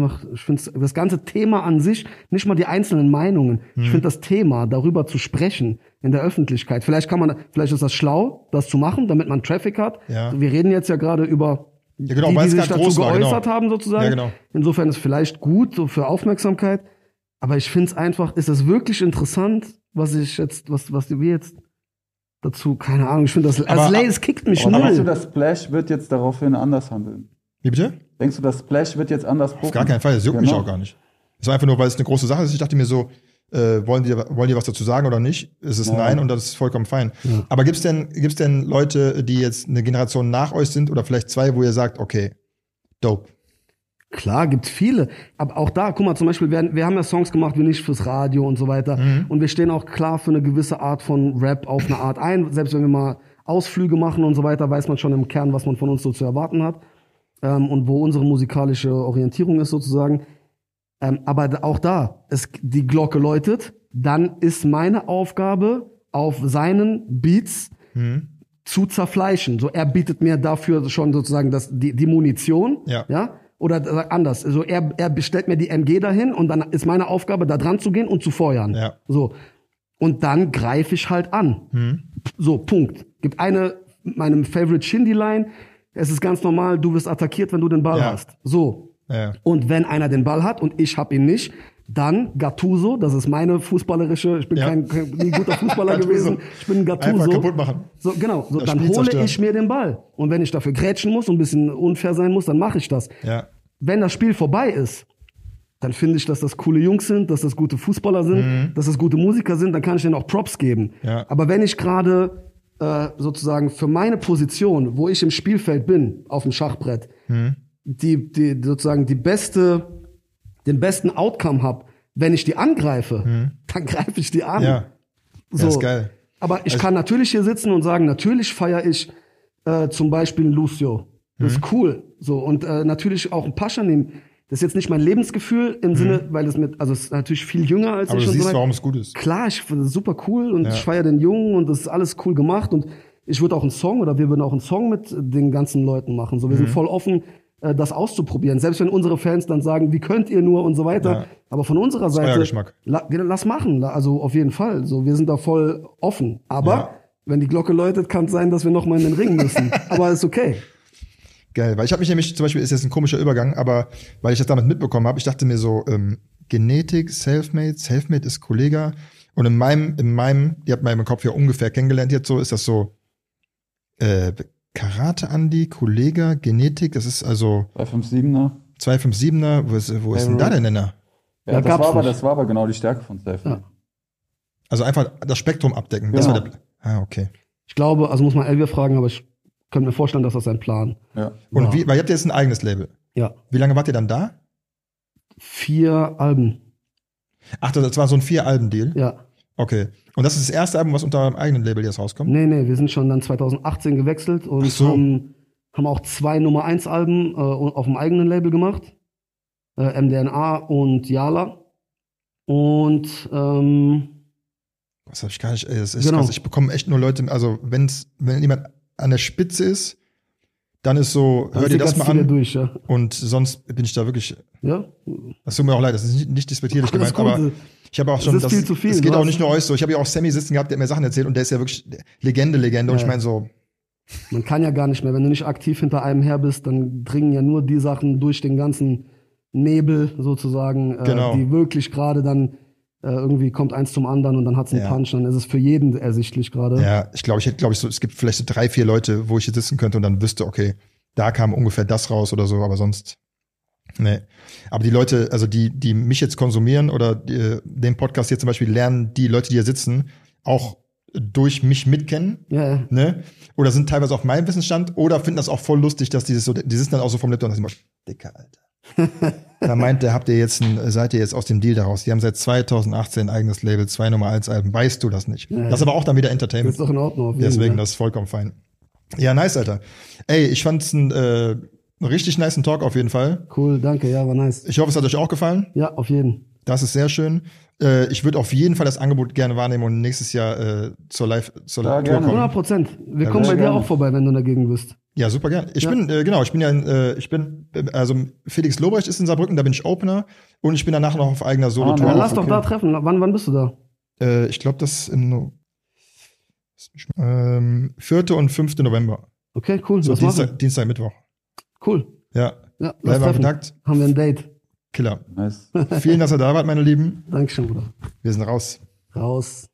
das ganze Thema an sich, nicht mal die einzelnen Meinungen. Ich finde das Thema, darüber zu sprechen in der Öffentlichkeit. Vielleicht ist das schlau, das zu machen, damit man Traffic hat. Ja. Wir reden jetzt ja gerade über die sich dazu geäußert haben, sozusagen. Ja, genau. Insofern ist es vielleicht gut, so für Aufmerksamkeit. Aber ich finde es einfach, ist es wirklich interessant, was wir jetzt dazu, keine Ahnung, ich finde das, es kickt mich null. Denkst du, das Splash wird jetzt daraufhin anders handeln? Wie bitte? Denkst du, das Splash wird jetzt anders gucken? Auf gar keinen Fall, das juckt mich auch gar nicht. Es war einfach nur, weil es eine große Sache ist. Ich dachte mir so, wollen die was dazu sagen oder nicht? Es ist nein und das ist vollkommen fein. Ja. Aber gibt's denn Leute, die jetzt eine Generation nach euch sind oder vielleicht zwei, wo ihr sagt, okay, dope? Klar, gibt's viele. Aber auch da, guck mal, zum Beispiel, wir haben ja Songs gemacht wie nicht fürs Radio und so weiter. Und wir stehen auch klar für eine gewisse Art von Rap auf eine Art ein. Selbst wenn wir mal Ausflüge machen und so weiter, weiß man schon im Kern, was man von uns so zu erwarten hat. Und wo unsere musikalische Orientierung ist sozusagen. Aber auch da, die Glocke läutet, dann ist meine Aufgabe, auf seinen Beats zu zerfleischen. So, er bietet mir dafür schon sozusagen die Munition, ja? Oder anders. Also er bestellt mir die MG dahin und dann ist meine Aufgabe, da dran zu gehen und zu feuern. Ja. So. Und dann greife ich halt an. So, Punkt. Gibt meinem Favorite Shindy-Line, es ist ganz normal, du wirst attackiert, wenn du den Ball hast. So. Ja. Und wenn einer den Ball hat und ich hab ihn nicht, dann Gattuso, das ist meine fußballerische, ich bin kein guter Fußballer gewesen, ich bin ein Gattuso. Einfach kaputt machen. So, genau, so, dann hole ich mir den Ball. Und wenn ich dafür grätschen muss und ein bisschen unfair sein muss, dann mache ich das. Ja. Wenn das Spiel vorbei ist, dann finde ich, dass das coole Jungs sind, dass das gute Fußballer sind, dass das gute Musiker sind, dann kann ich denen auch Props geben. Ja. Aber wenn ich gerade sozusagen für meine Position, wo ich im Spielfeld bin, auf dem Schachbrett, sozusagen den besten Outcome habe, wenn ich die angreife, dann greife ich die an. Ja, so. Das ist geil. Aber ich kann natürlich hier sitzen und sagen, natürlich feiere ich zum Beispiel Lucio. Das ist cool. So, und natürlich auch ein Pascha nehmen. Das ist jetzt nicht mein Lebensgefühl im Sinne, weil es ist natürlich viel jünger als aber ich. Aber du siehst, so warum es gut ist. Klar, ich finde es super cool und ich feiere den Jungen und das ist alles cool gemacht und ich würde auch einen Song oder wir würden auch einen Song mit den ganzen Leuten machen. So, wir sind voll offen, das auszuprobieren. Selbst wenn unsere Fans dann sagen, wie könnt ihr nur und so weiter. Ja. Aber von unserer Seite, lass machen. Also auf jeden Fall. So, wir sind da voll offen. Aber wenn die Glocke läutet, kann es sein, dass wir noch mal in den Ring müssen. Aber ist okay. Geil, weil ich habe mich nämlich, zum Beispiel ist jetzt ein komischer Übergang, aber weil ich das damit mitbekommen habe, ich dachte mir so, Genetik, Selfmade ist Kollega. Und in meinem, ihr habt mal im Kopf ja ungefähr kennengelernt jetzt so, ist das so, Karate Andi, Kollega, Genetik, das ist also 257er, wo ist denn da der Nenner? Ja, das war aber genau die Stärke von Selfmade. Ja. Also einfach das Spektrum abdecken. Genau. Das war okay. Ich glaube, also muss man Elvier fragen, aber ich könnte mir vorstellen, dass das sein Plan. Ja. Und weil ihr habt jetzt ein eigenes Label. Ja. Wie lange wart ihr dann da? 4 Alben. Ach, das war so ein 4-Alben-Deal? Ja. Okay. Und das ist das erste Album, was unter eurem eigenen Label jetzt rauskommt? Nee, wir sind schon dann 2018 gewechselt und haben auch 2 Nummer-1-Alben auf dem eigenen Label gemacht. MDNA und Yala. Und das hab ich gar nicht, das ist krass. Ich bekomme echt nur Leute, also wenn jemand an der Spitze ist, dann ist so, hör dir das mal an. Durch, ja. Und sonst bin ich da wirklich. Ja. Das tut mir auch leid, das ist nicht despektierlich gemeint, aber ich habe auch schon. Das ist viel zu viel. Es geht auch nicht nur euch so. Ich habe ja auch Sammy sitzen gehabt, der hat mir Sachen erzählt und der ist ja wirklich Legende. Und ich meine so, Man kann ja gar nicht mehr, wenn du nicht aktiv hinter einem her bist, dann dringen ja nur die Sachen durch den ganzen Nebel sozusagen, Genau. die wirklich gerade dann irgendwie kommt eins zum anderen und dann hat's einen Punch, dann ist es für jeden ersichtlich gerade. Ja, ich glaube, so, es gibt vielleicht so 3, 4 Leute, wo ich jetzt sitzen könnte und dann wüsste, okay, da kam ungefähr das raus oder so, aber sonst, nee. Aber die Leute, also die mich jetzt konsumieren oder den Podcast hier zum Beispiel, lernen die Leute, die hier sitzen, auch durch mich mitkennen, Ja. ne? Oder sind teilweise auf meinem Wissensstand oder finden das auch voll lustig, dass die sitzen dann auch so vom Laptop und sagen, Dicker, Alter. Da meint der, seid ihr jetzt aus dem Deal daraus? Die haben seit 2018 ein eigenes Label, 2 Nummer 1 Alben. Weißt du das nicht? Ja. Das ist aber auch dann wieder Entertainment. Das ist doch in Ordnung. Auf jeden, Deswegen, das ist vollkommen fein. Ja, nice, Alter. Ey, ich fand's einen richtig nicen Talk auf jeden Fall. Cool, danke, ja, war nice. Ich hoffe, es hat euch auch gefallen. Ja, auf jeden. Das ist sehr schön. Ich würde auf jeden Fall das Angebot gerne wahrnehmen und nächstes Jahr zur Tour gerne. kommen. 100%. Wir kommen bei dir auch vorbei, wenn du dagegen bist. Ja, super gern. Ich bin Felix Lobrecht ist in Saarbrücken, da bin ich Opener und ich bin danach noch auf eigener Solo-Tour. Dann lass doch da treffen. Wann bist du da? Ich glaube, das im 4. und 5. November. Okay, cool. So Was Dienstag, Mittwoch. Cool. Ja. Ja, lass Bleiben wir in treffen. Kontakt. Haben wir ein Date. Killer. Nice. Vielen Dank, dass ihr da wart, meine Lieben. Dankeschön, Bruder. Wir sind raus. Raus.